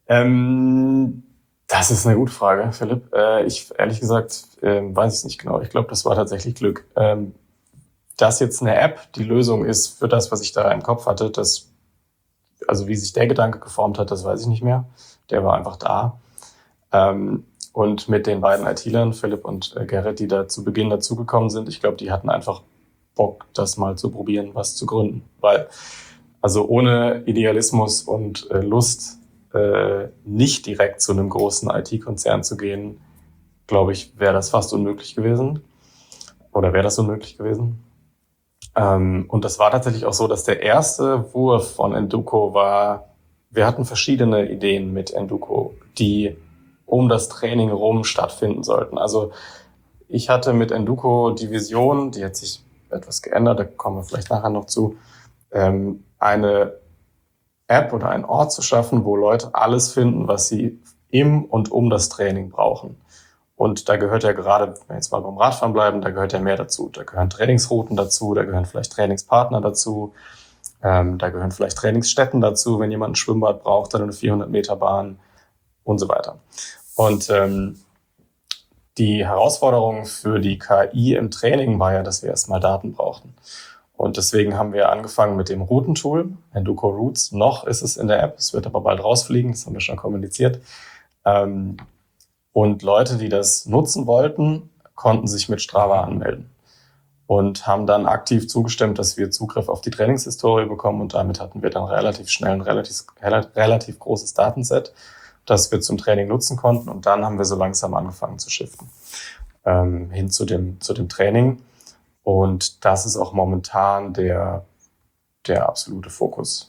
ähm, das ist eine gute Frage, Philipp. Äh, ich, ehrlich gesagt, äh, weiß ich nicht genau. Ich glaube, das war tatsächlich Glück. Ähm, dass jetzt eine App die Lösung ist für das, was ich da im Kopf hatte, das, also wie sich der Gedanke geformt hat, das weiß ich nicht mehr. Der war einfach da. Ähm, Und mit den beiden I T-Lern, Philipp und äh, Gerrit, die da zu Beginn dazugekommen sind, ich glaube, die hatten einfach Bock, das mal zu probieren, was zu gründen. Weil, also ohne Idealismus und äh, Lust, äh, nicht direkt zu einem großen I T-Konzern zu gehen, glaube ich, wäre das fast unmöglich gewesen. Oder wäre das unmöglich gewesen. Ähm, und das war tatsächlich auch so, dass der erste Wurf von Enduko war, wir hatten verschiedene Ideen mit Enduko, die um das Training rum stattfinden sollten. Also ich hatte mit Enduko die Vision, die hat sich etwas geändert, da kommen wir vielleicht nachher noch zu, ähm, eine App oder einen Ort zu schaffen, wo Leute alles finden, was sie im und um das Training brauchen. Und da gehört ja gerade, wenn wir jetzt mal beim Radfahren bleiben, da gehört ja mehr dazu. Da gehören Trainingsrouten dazu, da gehören vielleicht Trainingspartner dazu, ähm, da gehören vielleicht Trainingsstätten dazu, wenn jemand ein Schwimmbad braucht, dann eine vierhundert Meter Bahn und so weiter. Und ähm, die Herausforderung für die K I im Training war ja, dass wir erstmal Daten brauchten. Und deswegen haben wir angefangen mit dem Routentool, Enduko Routes. Noch ist es in der App, es wird aber bald rausfliegen, das haben wir schon kommuniziert. Ähm, und Leute, die das nutzen wollten, konnten sich mit Strava anmelden und haben dann aktiv zugestimmt, dass wir Zugriff auf die Trainingshistorie bekommen. Und damit hatten wir dann relativ schnell ein relativ, relativ großes Datenset, das wir zum Training nutzen konnten. Und dann haben wir so langsam angefangen zu shiften ähm, hin zu dem, zu dem Training. Und das ist auch momentan der, der absolute Fokus.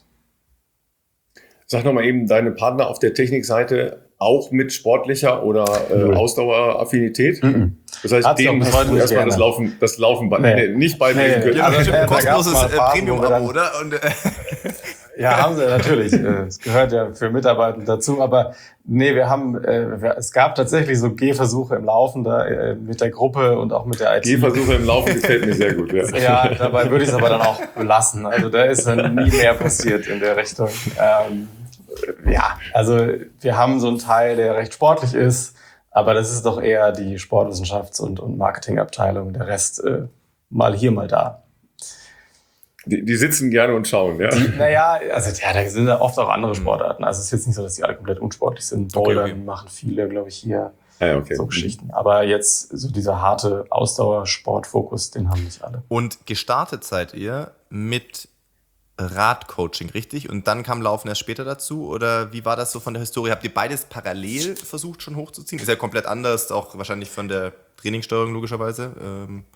Sag nochmal eben, deine Partner auf der Technikseite auch mit sportlicher oder äh, Ausdaueraffinität? Mhm. Das heißt, Hat's denen doch bis hast heute du nicht erstmal das geändert. Laufen, das Laufen bei, Nee. nee, nicht beibringen Nee. können. Ja, Also, bestimmt äh, ein da gab's kostenloses mal äh, Phasen, wo wir Premium-Abo, dann- oder? Und, äh, Ja, haben sie natürlich. Äh, Es gehört ja für Mitarbeiter dazu. Aber nee, wir haben, äh, wir- es gab tatsächlich so Gehversuche im Laufen da äh, mit der Gruppe und auch mit der I T. Gehversuche im Laufen gefällt mir sehr gut. Ja. Ja, dabei würde ich es aber dann auch belassen. Also da ist dann nie mehr passiert in der Richtung. Ähm, ja, also wir haben so einen Teil, der recht sportlich ist, aber das ist doch eher die Sportwissenschafts- und, und Marketingabteilung. Der Rest äh, mal hier, mal da. Die, die sitzen gerne und schauen. Ja. Naja, also ja, da sind ja oft auch andere Sportarten. Also es ist jetzt nicht so, dass die alle komplett unsportlich sind. Okay, Bouldern okay. machen viele, glaube ich, hier Ah, ja, okay. so Geschichten. Aber jetzt so dieser harte Ausdauersportfokus, den haben nicht alle. Und gestartet seid ihr mit Radcoaching, richtig? Und dann kam Laufen erst später dazu? Oder wie war das so von der Historie? Habt ihr beides parallel versucht schon hochzuziehen? Ist ja komplett anders, auch wahrscheinlich von der Trainingssteuerung logischerweise. Ähm,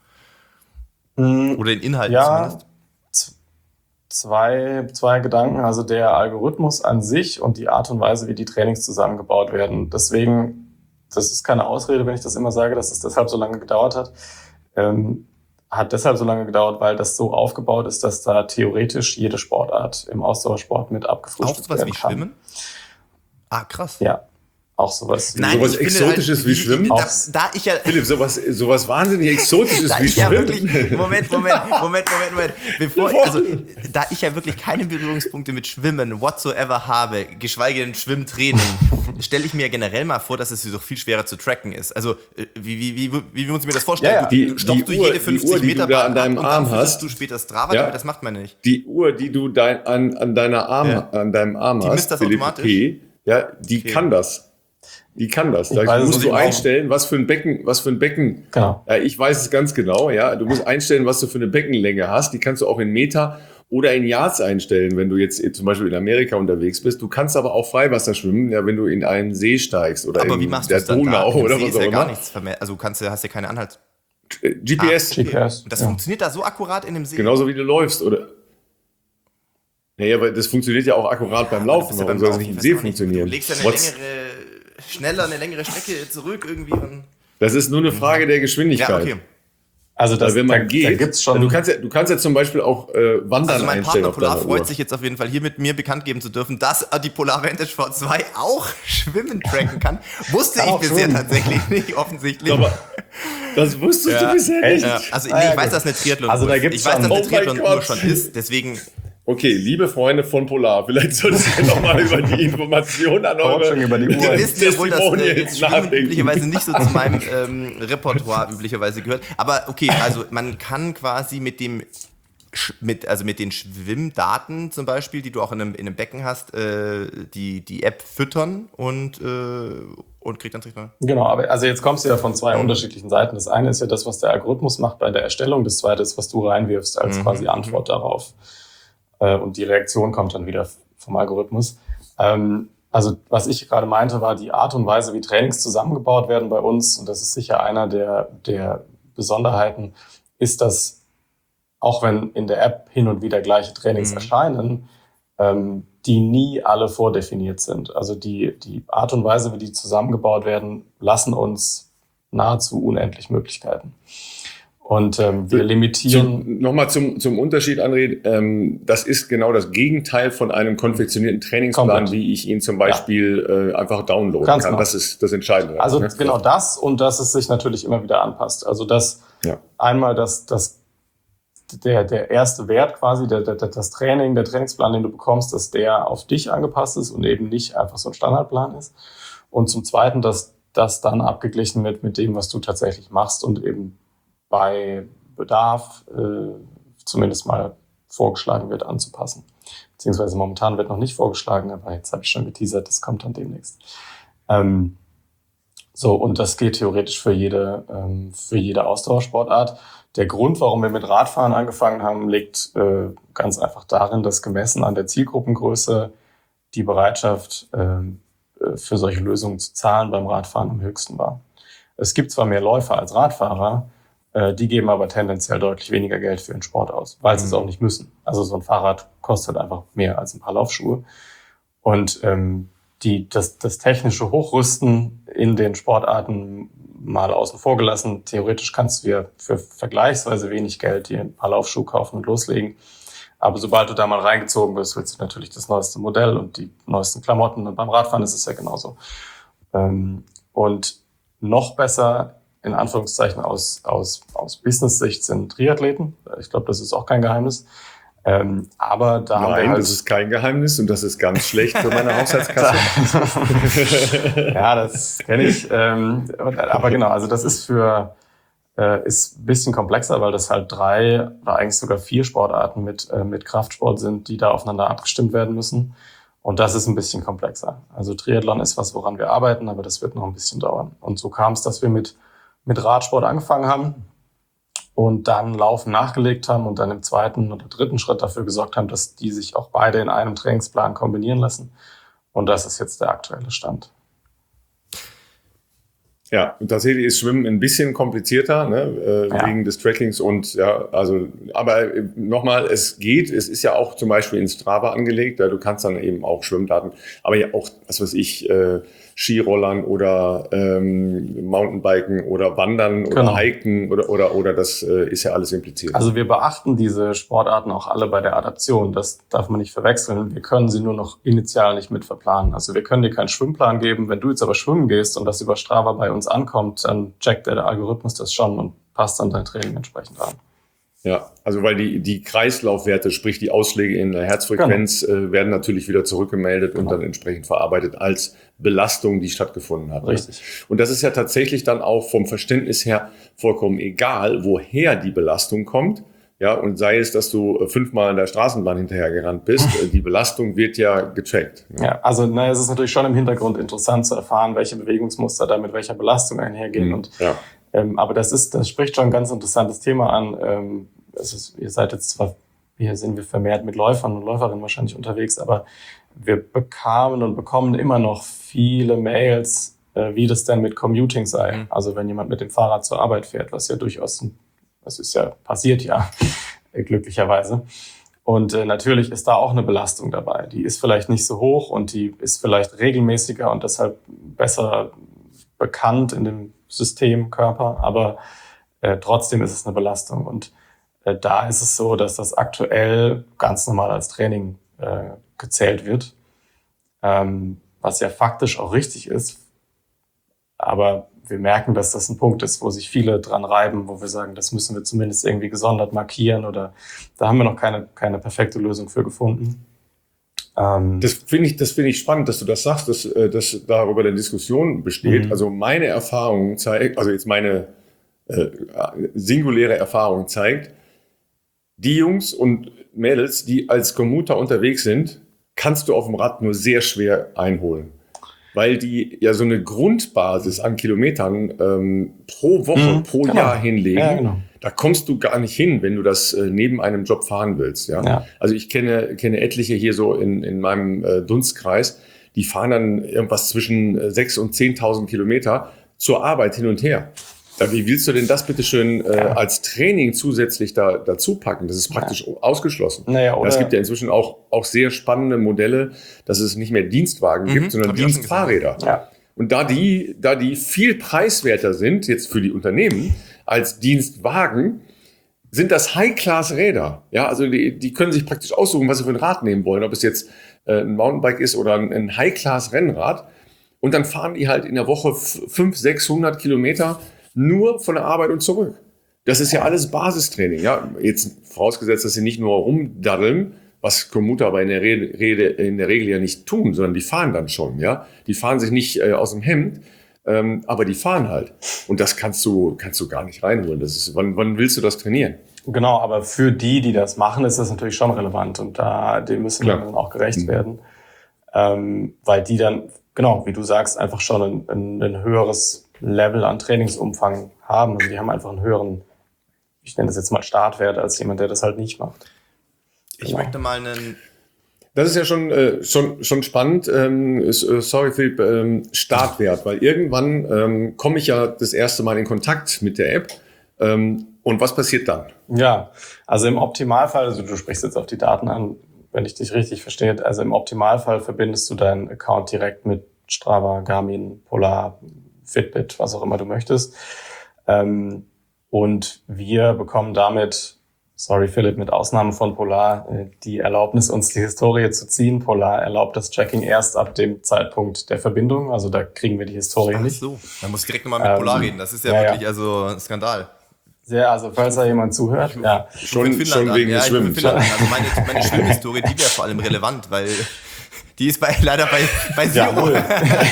oder den Inhalten Ja, zumindest. z- zwei, zwei Gedanken. Also der Algorithmus an sich und die Art und Weise, wie die Trainings zusammengebaut werden. Deswegen, das ist keine Ausrede, wenn ich das immer sage, dass es deshalb so lange gedauert hat. Ähm, hat deshalb so lange gedauert, weil das so aufgebaut ist, dass da theoretisch jede Sportart im Ausdauersport mit Auch abgefrühstückt sowas werden wie kann. Schwimmen? Ah, krass. Ja, auch sowas. wie- Sowas ich finde Exotisches wie Schwimmen? Da, da ich ja... Philipp, sowas, sowas wahnsinnig Exotisches Da wie ich ja Schwimmen. wirklich, Moment, Moment, Moment, Moment, Moment. Bevor, also, da ich ja wirklich keine Berührungspunkte mit Schwimmen whatsoever habe, geschweige denn Schwimmtraining, stelle ich mir generell mal vor, dass es doch viel schwerer zu tracken ist. Also, äh, wie, wie, wie, wie muss ich mir das vorstellen? Ja, ja. Du, Die- du stoppst die du Uhr- jede die fünfzig Uhr, die Meter du da Bahn an deinem ab und Arm dann hast. fütterst du später Strava, Ja. damit, das macht man nicht. Die Uhr, die du dein, an, an, deiner Arm, Ja. an deinem Arm Die hast, misst das Philipp automatisch? P., ja, die Okay. kann das. Die kann das. Da weiß es musst nicht du genau. einstellen, was für ein Becken, was für ein Becken. Genau. Ja, ich weiß es ganz genau, ja. Du musst einstellen, was du für eine Beckenlänge hast. Die kannst du auch in Meter oder in Yards einstellen, wenn du jetzt zum Beispiel in Amerika unterwegs bist. Du kannst aber auch Freiwasser schwimmen, ja, wenn du in einen See steigst oder Aber in wie machst du der es dann Donau da? Im oder See was ist auch ja gar immer. nichts verme- Also, du kannst, ja- hast ja keine Anhalt. G P S. Ah, okay. G P S. Und das ja. funktioniert da so akkurat in dem See? Genauso wie du läufst, oder? Naja, aber das funktioniert ja auch akkurat beim Laufen. Ja, Warum soll es nicht im See funktionieren? Du legst ja eine What's, längere, schneller eine längere Strecke zurück irgendwie. Und das ist nur eine Frage der Geschwindigkeit. ja, okay. Also das, Weil wenn man da, geht, da gibt's schon. du kannst ja, du kannst ja zum Beispiel auch äh, Wandern Also mein einstellen Partner auf Polar deiner freut Uhr. sich jetzt auf jeden Fall, hier mit mir bekannt geben zu dürfen, dass er die Polar Vantage V zwei auch schwimmen tracken kann. Wusste Kann ich auch bisher schwimmen. tatsächlich nicht, offensichtlich. Aber das wusstest Ja. du bisher nicht. Ja, also Ah, nee, ja, ich weiß, gut. dass eine Triathlon Also da ist. gibt's Ich weiß, schon- dass eine Oh mein Triathlon-Uhr Gott. schon ist, deswegen Okay, liebe Freunde von Polar, vielleicht solltest du nochmal über die Information an Coaching eure über die Uhr. ihr wisst ja wohl, dass äh, Testimonials Schwimmen nachdenken. üblicherweise nicht so zu meinem ähm, Repertoire üblicherweise gehört. Aber okay, also man kann quasi mit dem Sch- mit, also mit den Schwimmdaten zum Beispiel, die du auch in einem, in einem Becken hast, äh, die, die App füttern und, äh, und kriegt dann Trichter. Genau, aber also jetzt kommst du ja von zwei unterschiedlichen Seiten. Das eine ist ja das, was der Algorithmus macht bei der Erstellung. Das zweite ist, was du reinwirfst als Mhm. quasi Antwort darauf. Äh, Und die Reaktion kommt dann wieder vom Algorithmus. Ähm, Also was ich gerade meinte, war die Art und Weise, wie Trainings zusammengebaut werden bei uns. Und das ist sicher einer der, der Besonderheiten, ist, dass auch wenn in der App hin und wieder gleiche Trainings Mhm. erscheinen, ähm, die nie alle vordefiniert sind. Also die, die Art und Weise, wie die zusammengebaut werden, lassen uns nahezu unendlich Möglichkeiten. Und ähm, wir limitieren... Zum, Nochmal zum, zum Unterschied, André. Ähm, das ist genau das Gegenteil von einem konfektionierten Trainingsplan, Komplett. wie ich ihn zum Beispiel äh, einfach downloaden Ganz kann. genau. Das ist das Entscheidende. Also ne? genau das und dass es sich natürlich immer wieder anpasst. Also dass Ja. einmal das, das der, der erste Wert quasi, der, der, das Training, der Trainingsplan, den du bekommst, dass der auf dich angepasst ist und eben nicht einfach so ein Standardplan ist. Und zum Zweiten, dass das dann abgeglichen wird mit dem, was du tatsächlich machst und eben bei Bedarf äh, zumindest mal vorgeschlagen wird, anzupassen. Beziehungsweise momentan wird noch nicht vorgeschlagen, aber jetzt habe ich schon geteasert, das kommt dann demnächst. Ähm, so, und das geht theoretisch für jede, ähm, für jede Ausdauersportart. Der Grund, warum wir mit Radfahren angefangen haben, liegt äh, ganz einfach darin, dass gemessen an der Zielgruppengröße die Bereitschaft ähm, äh, für solche Lösungen zu zahlen beim Radfahren am höchsten war. Es gibt zwar mehr Läufer als Radfahrer, äh, die geben aber tendenziell deutlich weniger Geld für den Sport aus, weil sie es auch nicht müssen. Also so ein Fahrrad kostet einfach mehr als ein paar Laufschuhe. Und ähm, die, das, das technische Hochrüsten in den Sportarten mal außen vor gelassen. Theoretisch kannst du dir für vergleichsweise wenig Geld dir ein paar Laufschuhe kaufen und loslegen. Aber sobald du da mal reingezogen bist, willst du natürlich das neueste Modell und die neuesten Klamotten. Und beim Radfahren ist es ja genauso. Ähm, und noch besser, in Anführungszeichen, aus, aus, aus Business-Sicht sind Triathleten. Ich glaube, das ist auch kein Geheimnis. Ähm, aber da haben wir Nein, halt das ist kein Geheimnis und das ist ganz schlecht für meine Haushaltskasse. Ja, das kenne ich. Ähm, aber genau, also das ist für äh, ist ein bisschen komplexer, weil das halt drei oder eigentlich sogar vier Sportarten mit äh, mit Kraftsport sind, die da aufeinander abgestimmt werden müssen. Und das ist ein bisschen komplexer. Also Triathlon ist was, woran wir arbeiten, aber das wird noch ein bisschen dauern. Und so kam es, dass wir mit mit Radsport angefangen haben und dann Laufen nachgelegt haben und dann im zweiten oder dritten Schritt dafür gesorgt haben, dass die sich auch beide in einem Trainingsplan kombinieren lassen. Und das ist jetzt der aktuelle Stand. Ja, und tatsächlich ist Schwimmen ein bisschen komplizierter, ne, äh, Ja. wegen des Trackings und ja, also, aber äh, nochmal, es geht, es ist ja auch zum Beispiel in Strava angelegt, ja, du kannst dann eben auch Schwimmdaten, aber ja auch, was weiß ich, äh, Skirollern oder ähm, Mountainbiken oder Wandern oder Genau. Hiken oder oder oder das äh, ist ja alles impliziert. Also wir beachten diese Sportarten auch alle bei der Adaption. Das darf man nicht verwechseln. Wir können sie nur noch initial nicht mit verplanen. Also wir können dir keinen Schwimmplan geben. Wenn du jetzt aber schwimmen gehst und das über Strava bei uns ankommt, dann checkt der Algorithmus das schon und passt dann dein Training entsprechend an. Ja, also weil die, die Kreislaufwerte, sprich die Ausschläge in der Herzfrequenz, äh, werden natürlich wieder zurückgemeldet und Genau. dann entsprechend verarbeitet als Belastung, die stattgefunden hat. Richtig. Und das ist ja tatsächlich dann auch vom Verständnis her vollkommen egal, woher die Belastung kommt. Ja, und sei es, dass du äh, fünfmal an der Straßenbahn hinterhergerannt bist, äh, die Belastung wird ja getrackt. Ne? Ja, also na, es ist natürlich schon im Hintergrund interessant zu erfahren, welche Bewegungsmuster da mit welcher Belastung einhergehen. Mhm. Und Ja. Ähm, aber das ist, das spricht schon ein ganz interessantes Thema an. Ähm, es ist, ihr seid jetzt zwar, hier sind wir vermehrt mit Läufern und Läuferinnen wahrscheinlich unterwegs, aber wir bekamen und bekommen immer noch viele Mails äh, wie das denn mit Commuting sei. Mhm. Also wenn jemand mit dem Fahrrad zur Arbeit fährt, was ja durchaus, ein, das ist ja passiert ja, glücklicherweise. Und äh, natürlich ist da auch eine Belastung dabei. Die ist vielleicht nicht so hoch und die ist vielleicht regelmäßiger und deshalb besser bekannt in dem Systemkörper, aber äh, trotzdem ist es eine Belastung. Und äh, da ist es so, dass das aktuell ganz normal als Training äh, gezählt wird, ähm, was ja faktisch auch richtig ist. Aber wir merken, dass das ein Punkt ist, wo sich viele dran reiben, wo wir sagen, das müssen wir zumindest irgendwie gesondert markieren oder da haben wir noch keine, keine perfekte Lösung für gefunden. Ähm das finde ich, das finde ich spannend, dass du das sagst, dass, dass darüber eine Diskussion besteht. Mhm. Also meine Erfahrung zeigt, also jetzt meine äh, singuläre Erfahrung zeigt, die Jungs und Mädels, die als Commuter unterwegs sind, kannst du auf dem Rad nur sehr schwer einholen. Weil die ja so eine Grundbasis an Kilometern ähm, pro Woche, mhm, pro genau. Jahr hinlegen. Ja, genau. Da kommst du gar nicht hin, wenn du das äh, neben einem Job fahren willst. Ja? Ja. Also ich kenne, kenne etliche hier so in, in meinem äh, Dunstkreis, die fahren dann irgendwas zwischen äh, sechstausend und zehntausend Kilometer zur Arbeit hin und her. Ja, wie willst du denn das bitte schön äh, ja. als Training zusätzlich da, dazu packen? Das ist praktisch ja. ausgeschlossen. Naja, oder es gibt ja inzwischen auch, auch sehr spannende Modelle, dass es nicht mehr Dienstwagen mhm, gibt, sondern Dienstfahrräder. Ja. Und da die, da die viel preiswerter sind, jetzt für die Unternehmen, als Dienstwagen, sind das High-Class-Räder. Ja, also die, die können sich praktisch aussuchen, was sie für ein Rad nehmen wollen, ob es jetzt äh, ein Mountainbike ist oder ein, ein High-Class-Rennrad. Und dann fahren die halt in der Woche fünfhundert, sechshundert Kilometer nur von der Arbeit und zurück. Das ist ja alles Basistraining. Ja, jetzt vorausgesetzt, dass sie nicht nur rumdaddeln, was Commuter aber in der, Rede, in der Regel ja nicht tun, sondern die fahren dann schon. Ja, die fahren sich nicht äh, aus dem Hemd, ähm, aber die fahren halt. Und das kannst du kannst du gar nicht reinholen. Das ist, wann, wann willst du das trainieren? Genau, aber für die, die das machen, ist das natürlich schon relevant und da dem müssen wir dann auch gerecht mhm. werden, ähm, weil die dann genau, wie du sagst, einfach schon ein, ein, ein höheres Level an Trainingsumfang haben. Also die haben einfach einen höheren, ich nenne das jetzt mal Startwert, als jemand, der das halt nicht macht. Ich genau. möchte mal einen... Das ist ja schon, äh, schon, schon spannend. Ähm, ist, äh, sorry, Philipp, ähm, Startwert, weil irgendwann ähm, komme ich ja das erste Mal in Kontakt mit der App. Ähm, und was passiert dann? Ja, also im Optimalfall, also du sprichst jetzt auf die Daten an, wenn ich dich richtig verstehe, also im Optimalfall verbindest du deinen Account direkt mit Strava, Garmin, Polar, Fitbit, was auch immer du möchtest. Ähm, und wir bekommen damit, sorry Philipp, mit Ausnahme von Polar, äh, die Erlaubnis, uns die Historie zu ziehen. Polar erlaubt das Tracking erst ab dem Zeitpunkt der Verbindung, also da kriegen wir die Historie Ach nicht. Ach so, man muss direkt nochmal mit ähm, Polar reden, das ist ja, ja wirklich ja. also ein Skandal. Sehr, also falls da jemand zuhört, ich, ja. Ich schon schon wegen ja, des Schwimmens. Also meine, meine Schwimmhistorie, die wäre vor allem relevant, weil die ist bei, leider bei, bei Zero. Ja,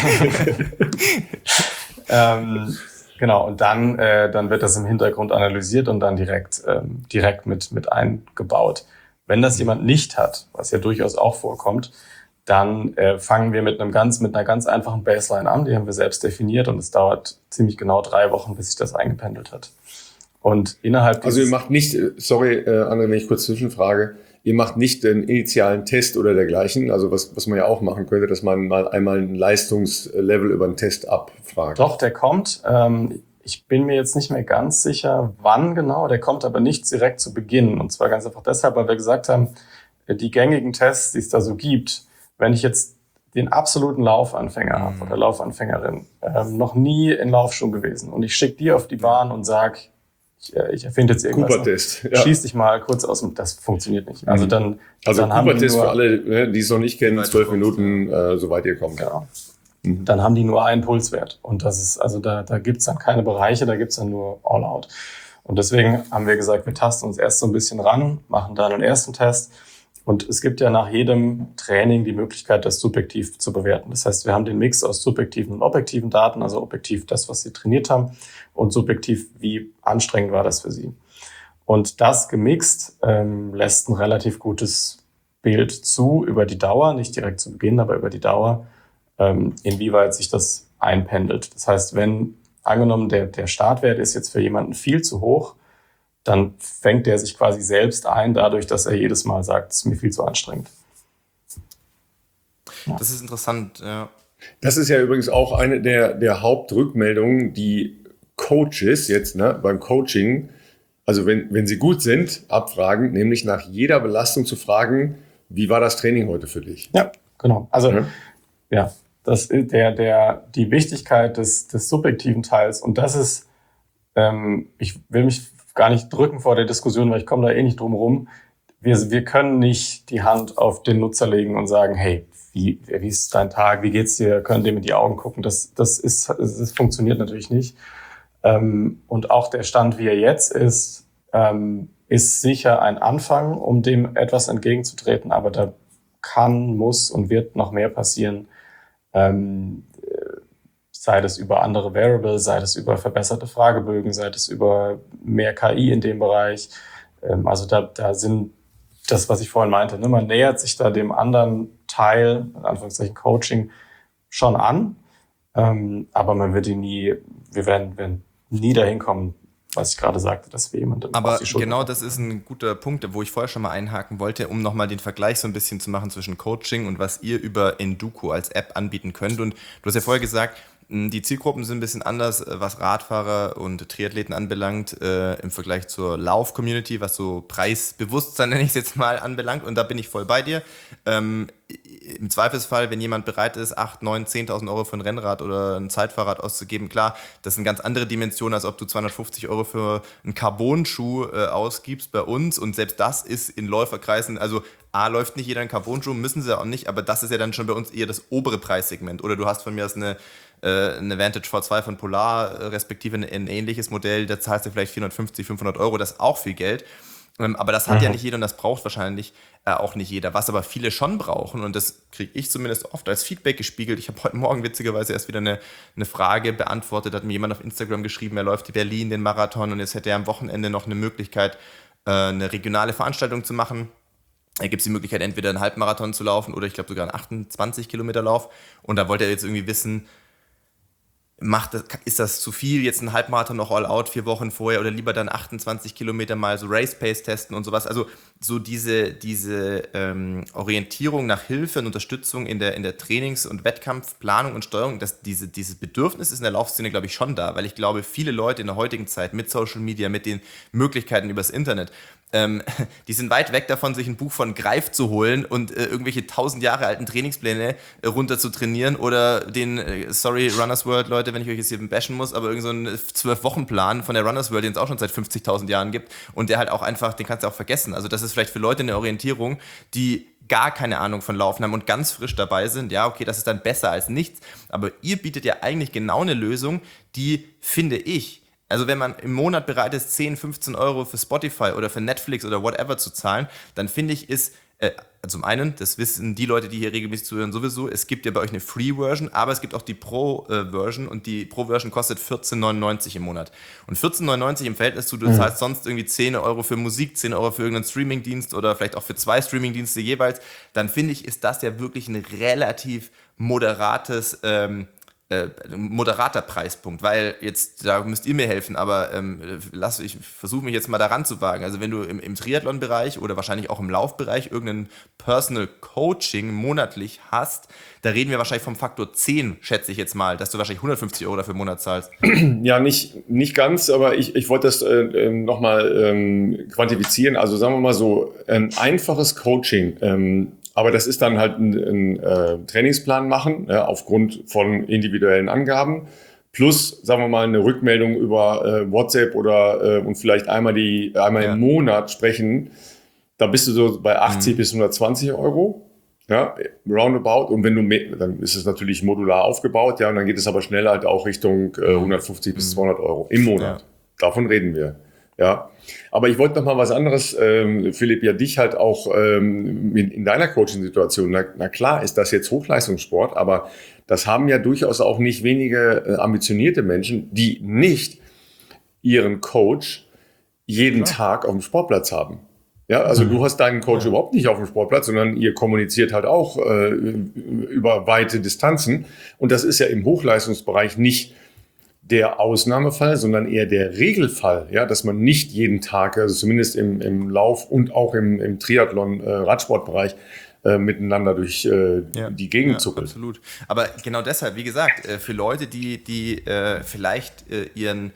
ähm, genau, und dann, äh, dann wird das im Hintergrund analysiert und dann direkt, ähm, direkt mit, mit eingebaut. Wenn das jemand nicht hat, was ja durchaus auch vorkommt, dann äh, fangen wir mit einem ganz, mit einer ganz einfachen Baseline an, die haben wir selbst definiert und es dauert ziemlich genau drei Wochen, bis sich das eingependelt hat. Und innerhalb Also ihr macht nicht, sorry, äh, André, wenn ich kurz zwischenfrage, ihr macht nicht den initialen Test oder dergleichen, also was, was man ja auch machen könnte, dass man mal einmal ein Leistungslevel über einen Test abfragt. Doch, der kommt. Ähm, ich bin mir jetzt nicht mehr ganz sicher, wann genau. Der kommt aber nicht direkt zu Beginn. Und zwar ganz einfach deshalb, weil wir gesagt haben, die gängigen Tests, die es da so gibt, wenn ich jetzt den absoluten Laufanfänger mhm. habe oder Laufanfängerin, ähm, noch nie in Laufschuhen gewesen und ich schicke die auf die Bahn und sage, Ich, ich erfinde jetzt irgendwas. Cooper-Test. Ja. Schieß dich mal kurz aus dem, das funktioniert nicht. Also dann, also dann Cooper-Test für alle, die es noch nicht kennen, zwölf Minuten, äh, soweit ihr kommt. Genau. Mhm. Dann haben die nur einen Pulswert. Und das ist, also da, da gibt's dann keine Bereiche, da gibt's dann nur All-Out. Und deswegen haben wir gesagt, wir tasten uns erst so ein bisschen ran, machen dann einen ersten Test. Und es gibt ja nach jedem Training die Möglichkeit, das subjektiv zu bewerten. Das heißt, wir haben den Mix aus subjektiven und objektiven Daten, also objektiv das, was sie trainiert haben, und subjektiv, wie anstrengend war das für sie. Und das gemixt ähm, lässt ein relativ gutes Bild zu über die Dauer, nicht direkt zu Beginn, aber über die Dauer, ähm, inwieweit sich das einpendelt. Das heißt, wenn angenommen der, der Startwert ist jetzt für jemanden viel zu hoch, dann fängt er sich quasi selbst ein, dadurch, dass er jedes Mal sagt, es ist mir viel zu anstrengend. Ja. Das ist interessant, ja. Das ist ja übrigens auch eine der, der Hauptrückmeldungen, die Coaches jetzt ne, beim Coaching, also wenn, wenn sie gut sind, abfragen, nämlich nach jeder Belastung zu fragen, wie war das Training heute für dich? Ja, genau. Also ja, ja das ist der, der, die Wichtigkeit des, des subjektiven Teils und das ist, ähm, ich will mich gar nicht drücken vor der Diskussion, weil ich komme da eh nicht drum rum. Wir, wir können nicht die Hand auf den Nutzer legen und sagen, hey, wie, wie ist dein Tag, wie geht's dir, können dem in die Augen gucken. Das, das, ist, das funktioniert natürlich nicht. Ähm, und auch der Stand, wie er jetzt ist, ähm, ist sicher ein Anfang, um dem etwas entgegenzutreten, aber da kann, muss und wird noch mehr passieren. Ähm, sei das über andere Variables, sei das über verbesserte Fragebögen, sei das über mehr K I in dem Bereich. Ähm, also da, da sind das, was ich vorhin meinte, ne? Man nähert sich da dem anderen Teil, in Anführungszeichen Coaching, schon an, ähm, aber man wird ihn nie, wir werden, werden nie dahin kommen, was ich gerade sagte, dass wir jemandem Aber genau das ist ein guter Punkt, wo ich vorher schon mal einhaken wollte, um nochmal den Vergleich so ein bisschen zu machen zwischen Coaching und was ihr über Enduko als App anbieten könnt. Und du hast ja vorher gesagt, die Zielgruppen sind ein bisschen anders, was Radfahrer und Triathleten anbelangt, äh, im Vergleich zur Lauf-Community, was so Preisbewusstsein, nenne ich es jetzt mal, anbelangt. Und da bin ich voll bei dir. Ähm, im Zweifelsfall, wenn jemand bereit ist, acht, neun, zehntausend Euro für ein Rennrad oder ein Zeitfahrrad auszugeben, klar, das sind ganz andere Dimensionen, als ob du zweihundertfünfzig Euro für einen Carbon-Schuh äh, ausgibst bei uns. Und selbst das ist in Läuferkreisen, also A, läuft nicht jeder einen Carbon-Schuh, müssen sie auch nicht, aber das ist ja dann schon bei uns eher das obere Preissegment. Oder du hast von mir aus eine eine Vantage V zwei von Polar, respektive ein, ein ähnliches Modell, da zahlst du vielleicht vierhundertfünfzig, fünfhundert Euro, das ist auch viel Geld. Aber das hat mhm. ja nicht jeder und das braucht wahrscheinlich äh, auch nicht jeder. Was aber viele schon brauchen, und das kriege ich zumindest oft als Feedback gespiegelt. Ich habe heute Morgen witzigerweise erst wieder eine, eine Frage beantwortet, hat mir jemand auf Instagram geschrieben, er läuft in Berlin den Marathon und jetzt hätte er am Wochenende noch eine Möglichkeit, äh, eine regionale Veranstaltung zu machen. Da gibt es die Möglichkeit, entweder einen Halbmarathon zu laufen oder ich glaube sogar einen achtundzwanzig Kilometer Lauf. Und da wollte er jetzt irgendwie wissen, Macht das, ist das zu viel, jetzt ein Halbmarathon noch all out, vier Wochen vorher oder lieber dann achtundzwanzig Kilometer mal so Race Pace testen und sowas. Also so diese, diese ähm, Orientierung nach Hilfe und Unterstützung in der, in der Trainings- und Wettkampfplanung und Steuerung, das, diese, dieses Bedürfnis ist in der Laufszene, glaube ich, schon da, weil ich glaube, viele Leute in der heutigen Zeit mit Social Media, mit den Möglichkeiten übers Internet, ähm, die sind weit weg davon, sich ein Buch von Greif zu holen und äh, irgendwelche tausend Jahre alten Trainingspläne äh, runter zu trainieren oder den, äh, sorry, Runners World, Leute, wenn ich euch jetzt hier bashen muss, aber irgend so ein zwölf-Wochen-Plan von der Runners World, den es auch schon seit fünfzigtausend Jahren gibt und der halt auch einfach, den kannst du auch vergessen. Also das ist vielleicht für Leute eine Orientierung, die gar keine Ahnung von Laufen haben und ganz frisch dabei sind. Ja, okay, das ist dann besser als nichts, aber ihr bietet ja eigentlich genau eine Lösung, die, finde ich, also wenn man im Monat bereit ist, zehn, fünfzehn Euro für Spotify oder für Netflix oder whatever zu zahlen, dann finde ich, ist Äh, zum einen, das wissen die Leute, die hier regelmäßig zuhören, sowieso, es gibt ja bei euch eine Free-Version, aber es gibt auch die Pro-Version und die Pro-Version kostet vierzehn neunundneunzig im Monat. Und vierzehn neunundneunzig im Verhältnis zu, du mhm. zahlst sonst irgendwie zehn Euro für Musik, zehn Euro für irgendeinen Streamingdienst oder vielleicht auch für zwei Streamingdienste jeweils, dann finde ich, ist das ja wirklich ein relativ moderates ähm, Äh, moderater Preispunkt, weil jetzt, da müsst ihr mir helfen, aber ähm, lass, ich versuche mich jetzt mal daran zu wagen. Also wenn du im, im Triathlon-Bereich oder wahrscheinlich auch im Laufbereich irgendein Personal Coaching monatlich hast, da reden wir wahrscheinlich vom Faktor zehn, schätze ich jetzt mal, dass du wahrscheinlich hundertfünfzig Euro dafür im Monat zahlst. Ja, nicht, nicht ganz, aber ich, ich wollte das äh, nochmal ähm, quantifizieren. Also sagen wir mal so, ein einfaches Coaching, ähm, aber das ist dann halt ein, ein äh, Trainingsplan machen, ja, aufgrund von individuellen Angaben, plus, sagen wir mal, eine Rückmeldung über äh, WhatsApp oder äh, und vielleicht einmal, die, einmal ja. im Monat sprechen. Da bist du so bei achtzig mhm. bis hundertzwanzig Euro, ja, roundabout. Und wenn du mehr, dann ist es natürlich modular aufgebaut, ja, und dann geht es aber schnell halt auch Richtung äh, hundertfünfzig mhm. bis zweihundert Euro im Monat. Ja. Davon reden wir. Ja, aber ich wollte noch mal was anderes, ähm, Philipp, ja dich halt auch ähm, in, in deiner Coaching-Situation, na, na klar ist das jetzt Hochleistungssport, aber das haben ja durchaus auch nicht wenige äh, ambitionierte Menschen, die nicht ihren Coach jeden ja. Tag auf dem Sportplatz haben. Ja, also mhm. du hast deinen Coach ja. überhaupt nicht auf dem Sportplatz, sondern ihr kommuniziert halt auch äh, über weite Distanzen und das ist ja im Hochleistungsbereich nicht der Ausnahmefall, sondern eher der Regelfall, ja, dass man nicht jeden Tag, also zumindest im, im Lauf und auch im, im Triathlon-Radsportbereich, äh, miteinander durch äh, ja. die Gegend ja, zuckelt. Absolut. Aber genau deshalb, wie gesagt, äh, für Leute, die, die äh, vielleicht äh, ihren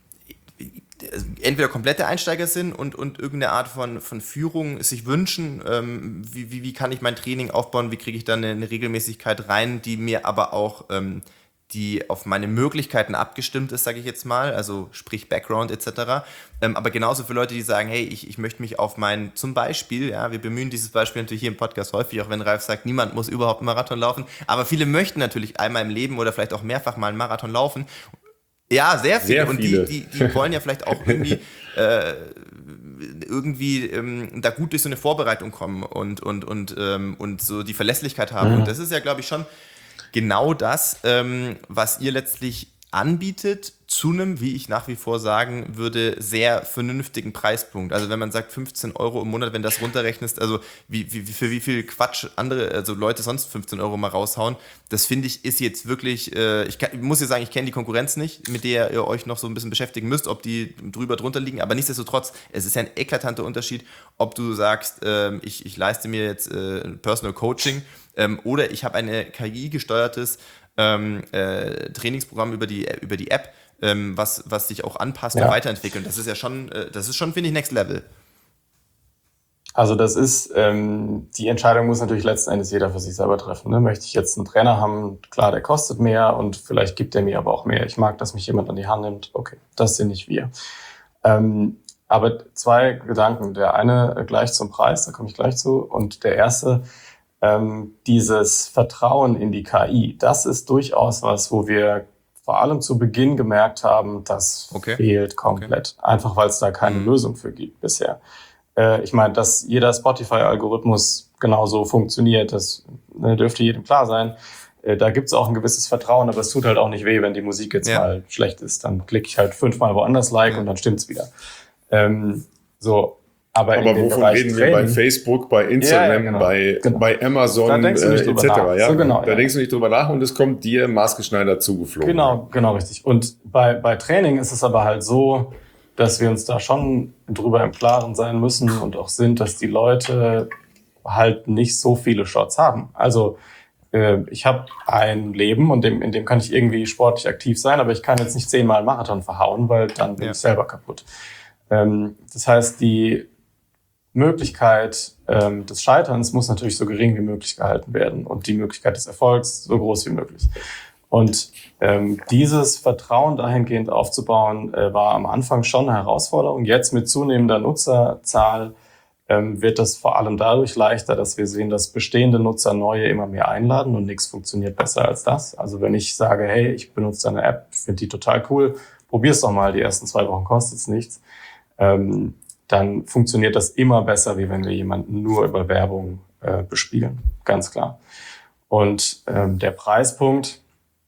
entweder komplette Einsteiger sind und, und irgendeine Art von, von Führung sich wünschen, ähm, wie, wie, wie kann ich mein Training aufbauen, wie kriege ich da eine, eine Regelmäßigkeit rein, die mir aber auch, ähm, die auf meine Möglichkeiten abgestimmt ist, sage ich jetzt mal, also sprich Background et cetera. Ähm, aber genauso für Leute, die sagen, hey, ich, ich möchte mich auf mein, zum Beispiel, ja, wir bemühen dieses Beispiel natürlich hier im Podcast häufig, auch wenn Ralf sagt, niemand muss überhaupt einen Marathon laufen, aber viele möchten natürlich einmal im Leben oder vielleicht auch mehrfach mal einen Marathon laufen. Ja, sehr viele. Sehr und viele. Die, die, die wollen ja vielleicht auch irgendwie, äh, irgendwie ähm, da gut durch so eine Vorbereitung kommen und, und, und, ähm, und so die Verlässlichkeit haben. Mhm. Und das ist ja, glaube ich, schon genau das, ähm, was ihr letztlich anbietet, zu einem, wie ich nach wie vor sagen würde, sehr vernünftigen Preispunkt. Also wenn man sagt fünfzehn Euro im Monat, wenn das runterrechnest, also wie, wie, für wie viel Quatsch andere, also Leute sonst fünfzehn Euro mal raushauen, das finde ich ist jetzt wirklich, äh, ich, kann, ich muss ja sagen, ich kenne die Konkurrenz nicht, mit der ihr euch noch so ein bisschen beschäftigen müsst, ob die drüber, drunter liegen, aber nichtsdestotrotz, es ist ja ein eklatanter Unterschied, ob du sagst, äh, ich, ich leiste mir jetzt äh, Personal Coaching ähm, oder ich habe ein K I-gesteuertes ähm, äh, Trainingsprogramm über die, über die App, ähm, was, was sich auch anpasst Ja. und weiterentwickelt. Das ist ja schon, äh, das ist schon, finde ich, Next Level. Also das ist, ähm, die Entscheidung muss natürlich letzten Endes jeder für sich selber treffen. Ne? Möchte ich jetzt einen Trainer haben, klar, der kostet mehr und vielleicht gibt er mir aber auch mehr. Ich mag, dass mich jemand an die Hand nimmt. Okay, das sind nicht wir. Ähm, aber zwei Gedanken. Der eine gleich zum Preis, da komme ich gleich zu. Und der erste, ähm, dieses Vertrauen in die K I, das ist durchaus was, wo wir vor allem zu Beginn gemerkt haben, das Okay. fehlt komplett. Okay. Einfach, weil es da keine Mhm. Lösung für gibt bisher. Äh, ich meine, dass jeder Spotify-Algorithmus genauso funktioniert, das ne, dürfte jedem klar sein. Äh, da gibt es auch ein gewisses Vertrauen, aber es tut halt auch nicht weh, wenn die Musik jetzt Ja. mal schlecht ist. Dann klicke ich halt fünfmal woanders Like Ja. und dann stimmt's wieder. Ähm, so. Aber, Aber in dem wovon Bereich reden wir bei Training, Facebook, bei Instagram, Ja, ja, genau. bei, Genau. bei Amazon, Da denkst du nicht äh, drüber et cetera. nach. Ja? So genau, da ja. denkst du nicht drüber nach und es kommt dir maßgeschneidert zugeflogen. Genau, genau richtig. Und bei, bei Training ist es aber halt so, dass wir uns da schon drüber im Klaren sein müssen und auch sind, dass die Leute halt nicht so viele Shots haben. Also äh, ich habe ein Leben und dem, in dem kann ich irgendwie sportlich aktiv sein, aber ich kann jetzt nicht zehnmal einen Marathon verhauen, weil dann bin Ja. ich selber kaputt. Ähm, das heißt, die Möglichkeit ähm, des Scheiterns muss natürlich so gering wie möglich gehalten werden und die Möglichkeit des Erfolgs so groß wie möglich. Und ähm, dieses Vertrauen dahingehend aufzubauen, äh, war am Anfang schon eine Herausforderung. Jetzt mit zunehmender Nutzerzahl ähm, wird das vor allem dadurch leichter, dass wir sehen, dass bestehende Nutzer neue immer mehr einladen und nichts funktioniert besser als das. Also wenn ich sage, hey, ich benutze deine App, finde die total cool, probier's doch mal, die ersten zwei Wochen kostet's nichts, ähm, dann funktioniert das immer besser, wie wenn wir jemanden nur über Werbung äh, bespielen, ganz klar. Und ähm, der Preispunkt,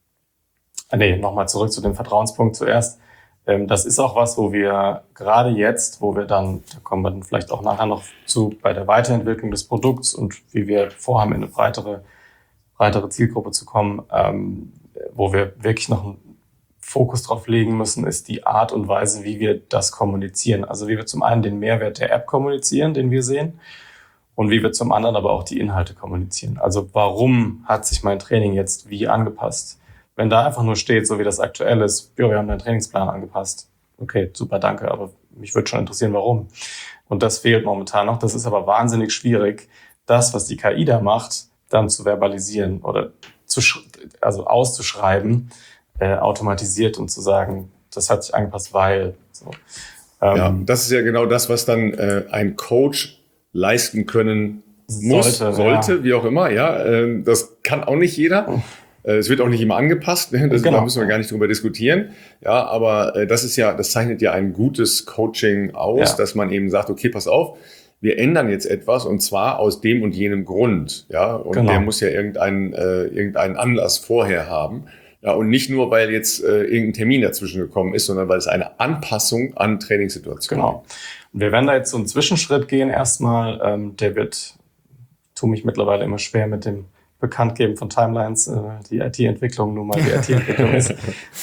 äh, nee, nochmal zurück zu dem Vertrauenspunkt zuerst. Ähm, das ist auch was, wo wir gerade jetzt, wo wir dann, da kommen wir dann vielleicht auch nachher noch zu, bei der Weiterentwicklung des Produkts und wie wir vorhaben, in eine breitere, breitere Zielgruppe zu kommen, ähm, wo wir wirklich noch einen Fokus drauf legen müssen, ist die Art und Weise, wie wir das kommunizieren. Also wie wir zum einen den Mehrwert der App kommunizieren, den wir sehen, und wie wir zum anderen aber auch die Inhalte kommunizieren. Also warum hat sich mein Training jetzt wie angepasst? Wenn da einfach nur steht, so wie das aktuell ist, ja, wir haben deinen Trainingsplan angepasst. Okay, super, danke, aber mich würde schon interessieren, warum. Und das fehlt momentan noch. Das ist aber wahnsinnig schwierig, das, was die K I da macht, dann zu verbalisieren oder zu, also auszuschreiben, Äh, automatisiert und zu sagen, das hat sich angepasst, weil. So. Ähm, Ja, das ist ja genau das, was dann äh, ein Coach leisten können muss, Sollte, sollte, ja. wie auch immer. Ja, ähm, das kann auch nicht jeder. Äh, es wird auch nicht immer angepasst. Ne? Das, Genau. Da müssen wir gar nicht drüber diskutieren. Ja, aber äh, das ist ja, das zeichnet ja ein gutes Coaching aus, Ja. dass man eben sagt, okay, pass auf. Wir ändern jetzt etwas und zwar aus dem und jenem Grund. Ja, und Genau. der muss ja irgendeinen, äh, irgendeinen Anlass vorher haben. Ja, und nicht nur, weil jetzt äh, irgendein Termin dazwischen gekommen ist, sondern weil es eine Anpassung an Trainingssituationen Genau. Und wir werden da jetzt so einen Zwischenschritt gehen erstmal. Ähm, der wird, tu mich mittlerweile immer schwer mit dem Bekanntgeben von Timelines, äh, die I T-Entwicklung nun mal die I T-Entwicklung ist.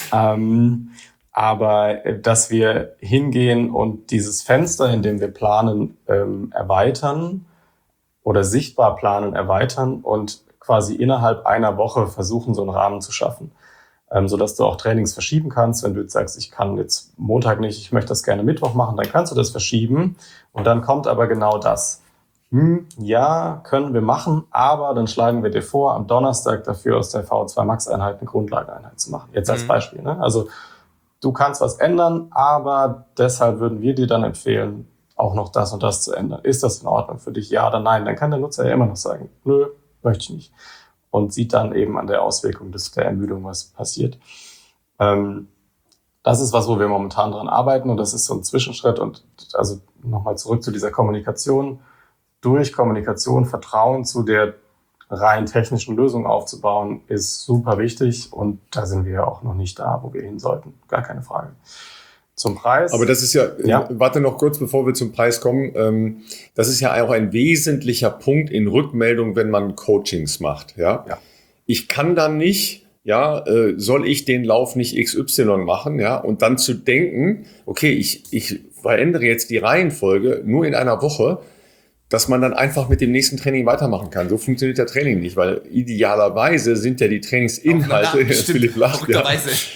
Ähm, aber äh, dass wir hingehen und dieses Fenster, in dem wir planen, ähm, erweitern, oder sichtbar planen, erweitern und quasi innerhalb einer Woche versuchen, so einen Rahmen zu schaffen. Ähm, sodass du auch Trainings verschieben kannst. Wenn du jetzt sagst, ich kann jetzt Montag nicht, ich möchte das gerne Mittwoch machen, dann kannst du das verschieben. Und dann kommt aber genau das. Hm, ja, können wir machen, aber dann schlagen wir dir vor, am Donnerstag dafür aus der V O zwei Max Einheit eine Grundlageneinheit zu machen. Jetzt als Mhm. Beispiel. Ne? Also du kannst was ändern, aber deshalb würden wir dir dann empfehlen, auch noch das und das zu ändern. Ist das in Ordnung für dich? Ja oder nein? Dann kann der Nutzer ja immer noch sagen, nö, möchte ich nicht. Und sieht dann eben an der Auswirkung des, der Ermüdung, was passiert. Ähm, das ist was, wo wir momentan dran arbeiten und das ist so ein Zwischenschritt. Und also nochmal zurück zu dieser Kommunikation. Durch Kommunikation Vertrauen zu der rein technischen Lösung aufzubauen, ist super wichtig und da sind wir auch noch nicht da, wo wir hin sollten. Gar keine Frage. Zum Preis. Aber das ist ja, Ja. warte noch kurz, bevor wir zum Preis kommen. Ähm, das ist ja auch ein wesentlicher Punkt in Rückmeldung, wenn man Coachings macht. Ja, Ja. ich kann dann nicht, ja, äh, soll ich den Lauf nicht X Y machen, ja, und dann zu denken, okay, ich, ich verändere jetzt die Reihenfolge nur in einer Woche, dass man dann einfach mit dem nächsten Training weitermachen kann. So funktioniert der Training nicht, weil idealerweise sind ja die Trainingsinhalte, Philipp lacht, ja,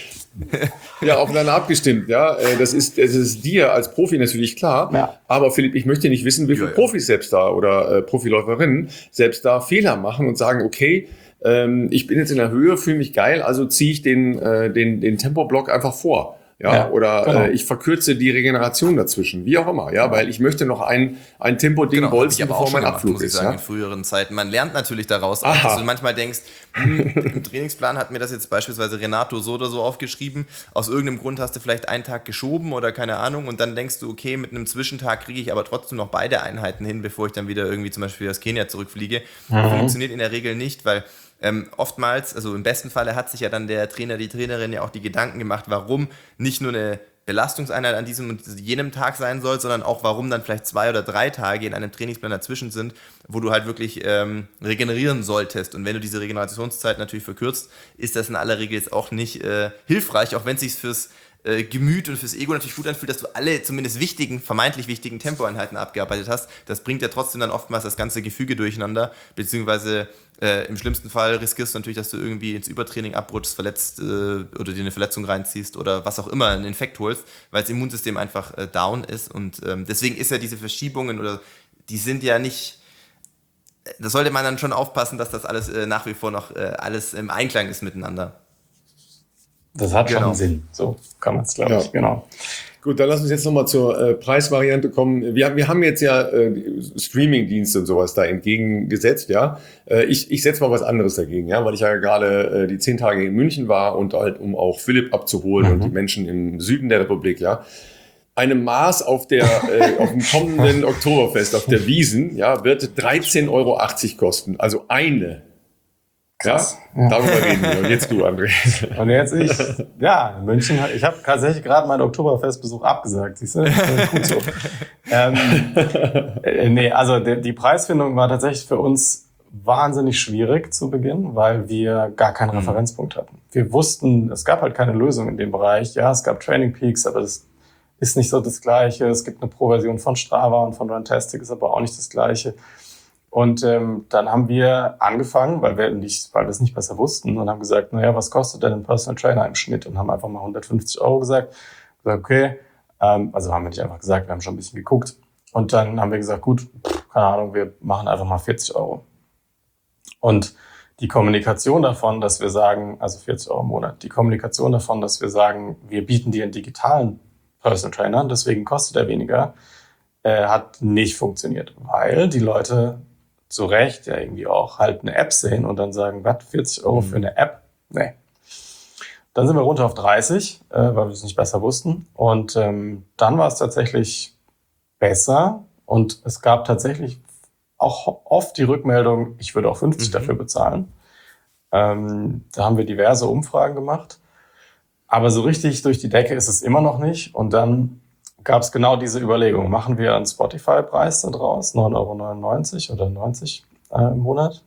ja, aufeinander abgestimmt, ja. Äh, Das ist, das ist dir als Profi natürlich klar. Ja. Aber Philipp, ich möchte nicht wissen, wie viele Ja, ja. Profis selbst da oder äh, Profiläuferinnen selbst da Fehler machen und sagen, okay, ähm, ich bin jetzt in der Höhe, fühle mich geil, also ziehe ich den, äh, den, den Tempoblock einfach vor. Ja, Ja, oder genau. äh, ich verkürze die Regeneration dazwischen, wie auch immer, ja, weil ich möchte noch ein, ein Tempo-Ding Genau, hab ich bolzen, aber bevor auch schon mein gemacht, Abflug muss ich ist. sagen, Ja? in früheren Zeiten. Man lernt natürlich daraus, auch, Aha. dass du manchmal denkst, hm, im Trainingsplan hat mir das jetzt beispielsweise Renato so oder so aufgeschrieben, aus irgendeinem Grund hast du vielleicht einen Tag geschoben oder keine Ahnung und dann denkst du, okay, mit einem Zwischentag kriege ich aber trotzdem noch beide Einheiten hin, bevor ich dann wieder irgendwie zum Beispiel aus Kenia zurückfliege. Mhm. Funktioniert in der Regel nicht, weil ähm, oftmals, also im besten Falle hat sich ja dann der Trainer, die Trainerin ja auch die Gedanken gemacht, warum nicht nur eine Belastungseinheit an diesem und jenem Tag sein soll, sondern auch, warum dann vielleicht zwei oder drei Tage in einem Trainingsplan dazwischen sind, wo du halt wirklich ähm, regenerieren solltest. Und wenn du diese Regenerationszeit natürlich verkürzt, ist das in aller Regel jetzt auch nicht äh, hilfreich, auch wenn es sich fürs äh, Gemüt und fürs Ego natürlich gut anfühlt, dass du alle zumindest wichtigen, vermeintlich wichtigen Tempoeinheiten abgearbeitet hast. Das bringt ja trotzdem dann oftmals das ganze Gefüge durcheinander, beziehungsweise Äh, im schlimmsten Fall riskierst du natürlich, dass du irgendwie ins Übertraining abrutschst, verletzt äh, oder dir eine Verletzung reinziehst oder was auch immer, einen Infekt holst, weil das Immunsystem einfach äh, down ist und ähm, deswegen ist ja diese Verschiebungen oder die sind ja nicht, da sollte man dann schon aufpassen, dass das alles äh, nach wie vor noch äh, alles im Einklang ist miteinander. Das hat Genau. schon Sinn. So kann man es, glaube Ja. ich. Genau. Gut, dann lass uns jetzt nochmal zur äh, Preisvariante kommen. Wir, wir haben jetzt ja äh, Streaming-Dienste und sowas da entgegengesetzt, ja. Äh, ich ich setze mal was anderes dagegen, ja, weil ich ja gerade äh, die zehn Tage in München war und halt, um auch Philipp abzuholen Mhm. und die Menschen im Süden der Republik, ja. Eine Maß auf der äh, auf dem kommenden Oktoberfest auf der Wiesn, ja, wird dreizehn Euro achtzig kosten. Also eine. Krass. Ja, darüber reden wir. Und jetzt du, André. Und jetzt ich, ja, in München, ich habe tatsächlich gerade meinen Oktoberfestbesuch abgesagt, siehst du? Das ist gut so. ähm, äh, nee, also die, die Preisfindung war tatsächlich für uns wahnsinnig schwierig zu Beginn, weil wir gar keinen Referenzpunkt hatten. Wir wussten, es gab halt keine Lösung in dem Bereich. Ja, es gab Training Peaks, aber das ist nicht so das Gleiche. Es gibt eine Pro-Version von Strava und von Runtastic, ist aber auch nicht das Gleiche. Und ähm, dann haben wir angefangen, weil wir nicht, weil wir es nicht besser wussten, und haben gesagt, naja, was kostet denn ein Personal Trainer im Schnitt? Und haben einfach mal hundertfünfzig Euro gesagt. Gesagt, okay, ähm, also haben wir nicht einfach gesagt, wir haben schon ein bisschen geguckt. Und dann haben wir gesagt, gut, pff, keine Ahnung, wir machen einfach mal vierzig Euro. Und die Kommunikation davon, dass wir sagen, also vierzig Euro im Monat, die Kommunikation davon, dass wir sagen, wir bieten dir einen digitalen Personal Trainer, deswegen kostet er weniger, äh, hat nicht funktioniert, weil die Leute zu Recht ja irgendwie auch halt eine App sehen und dann sagen, was, vierzig Euro für eine App? Nee. Dann sind wir runter auf dreißig, äh, weil wir es nicht besser wussten. Und ähm, dann war es tatsächlich besser und es gab tatsächlich auch oft die Rückmeldung, ich würde auch fünfzig Mhm. dafür bezahlen. Ähm, da haben wir diverse Umfragen gemacht. Aber so richtig durch die Decke ist es immer noch nicht. Und dann gab es genau diese Überlegung, machen wir einen Spotify-Preis da draus, neun Euro neunundneunzig oder neunzig äh, im Monat?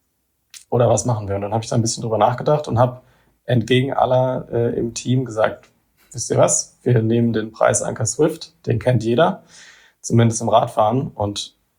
Oder was machen wir? Und dann habe ich da ein bisschen drüber nachgedacht und habe entgegen aller äh, im Team gesagt, wisst ihr was, wir nehmen den Preis Anker Swift, den kennt jeder, zumindest im Radfahren. Und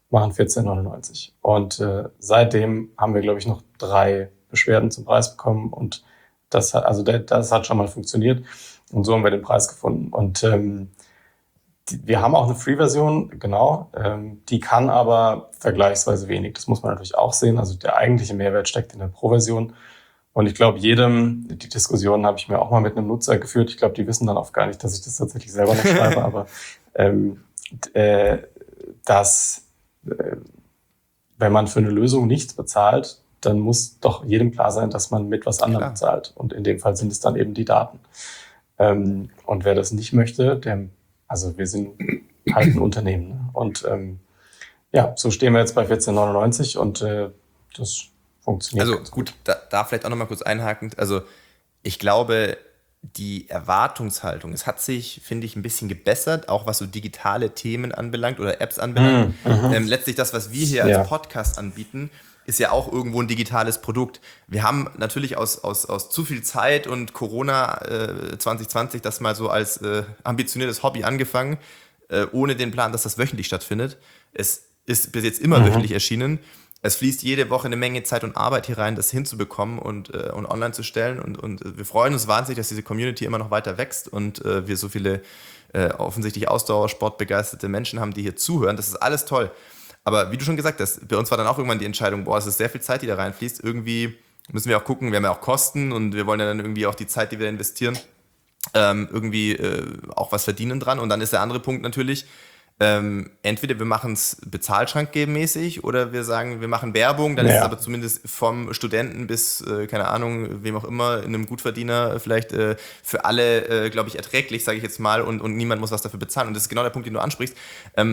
machen vierzehn neunundneunzig. Und äh, seitdem haben wir, glaube ich, noch drei Beschwerden zum Preis bekommen und das hat, also der, das hat schon mal funktioniert und so haben wir den Preis gefunden. Und ähm, die, wir haben auch eine Free-Version, genau, ähm, die kann aber vergleichsweise wenig. Das muss man natürlich auch sehen. Also der eigentliche Mehrwert steckt in der Pro-Version. Und ich glaube, jedem, die Diskussion habe ich mir auch mal mit einem Nutzer geführt. Ich glaube, die wissen dann oft gar nicht, dass ich das tatsächlich selber noch schreibe, aber ähm, äh, dass äh, wenn man für eine Lösung nichts bezahlt, dann muss doch jedem klar sein, dass man mit was anderem bezahlt. Und in dem Fall sind es dann eben die Daten. Ähm, und wer das nicht möchte, der, also wir sind halt ein Unternehmen. Ne? Und ähm, ja, so stehen wir jetzt bei vierzehn neunundneunzig und äh, das funktioniert. Also gut, da, da vielleicht auch nochmal kurz einhakend. Also ich glaube, die Erwartungshaltung, es hat sich, finde ich, ein bisschen gebessert, auch was so digitale Themen anbelangt oder Apps anbelangt. Mhm. Ähm, letztlich das, was wir hier als ja. Podcast anbieten, ist ja auch irgendwo ein digitales Produkt. Wir haben natürlich aus, aus, aus zu viel Zeit und Corona äh, zwanzig zwanzig das mal so als äh, ambitioniertes Hobby angefangen, äh, ohne den Plan, dass das wöchentlich stattfindet. Es ist bis jetzt immer mhm. wöchentlich erschienen. Es fließt jede Woche eine Menge Zeit und Arbeit hier rein, das hinzubekommen und, äh, und online zu stellen. Und, und wir freuen uns wahnsinnig, dass diese Community immer noch weiter wächst und äh, wir so viele äh, offensichtlich Ausdauersportbegeisterte Menschen haben, die hier zuhören. Das ist alles toll. Aber wie du schon gesagt hast, bei uns war dann auch irgendwann die Entscheidung, boah, es ist sehr viel Zeit, die da reinfließt. Irgendwie müssen wir auch gucken, wir haben ja auch Kosten und wir wollen ja dann irgendwie auch die Zeit, die wir investieren, ähm, irgendwie äh, auch was verdienen dran. Und dann ist der andere Punkt natürlich, ähm, entweder wir machen es bezahlschrankmäßig oder wir sagen, wir machen Werbung, dann ja. ist es aber zumindest vom Studenten bis, äh, keine Ahnung, wem auch immer, in einem Gutverdiener vielleicht äh, für alle, äh, glaube ich, erträglich, sage ich jetzt mal, und, und niemand muss was dafür bezahlen. Und das ist genau der Punkt, den du ansprichst. Ähm,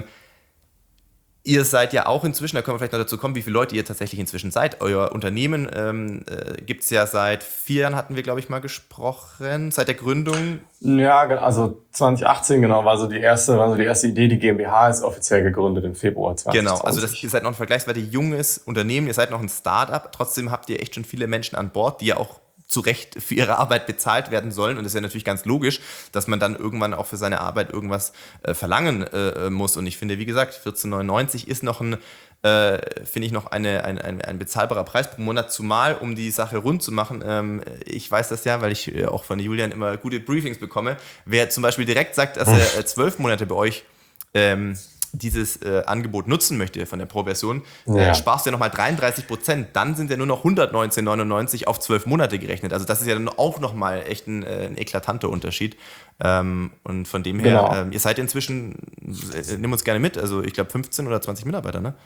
Ihr seid ja auch inzwischen, da können wir vielleicht noch dazu kommen, wie viele Leute ihr tatsächlich inzwischen seid. Euer Unternehmen ähm, äh, gibt es ja seit vier Jahren, hatten wir, glaube ich, mal gesprochen, seit der Gründung. Ja, also zwanzig achtzehn, genau, war so die erste, war so die erste Idee. Die GmbH ist offiziell gegründet im Februar zwanzig zwanzig. Genau, also das, ihr seid noch ein vergleichsweise junges Unternehmen, ihr seid noch ein Start-up, trotzdem habt ihr echt schon viele Menschen an Bord, die ja auch zu Recht für ihre Arbeit bezahlt werden sollen. Und das ist ja natürlich ganz logisch, dass man dann irgendwann auch für seine Arbeit irgendwas äh, verlangen äh, muss. Und ich finde, wie gesagt, vierzehn neunundneunzig ist noch ein, äh, finde ich, noch eine, ein, ein, ein bezahlbarer Preis pro Monat, zumal, um die Sache rund zu machen. Ähm, ich weiß das ja, weil ich äh, auch von Julian immer gute Briefings bekomme. Wer zum Beispiel direkt sagt, dass er äh, zwölf Monate bei euch ähm, dieses äh, Angebot nutzen möchte von der Pro-Version, ja. äh, sparst du ja nochmal dreiunddreißig Prozent. Dann sind ja nur noch hundertneunzehn neunundneunzig auf zwölf Monate gerechnet. Also das ist ja dann auch nochmal echt ein, äh, ein eklatanter Unterschied. Ähm, und von dem her, genau. ähm, ihr seid inzwischen, äh, nimm uns gerne mit, also ich glaube fünfzehn oder zwanzig Mitarbeiter, ne?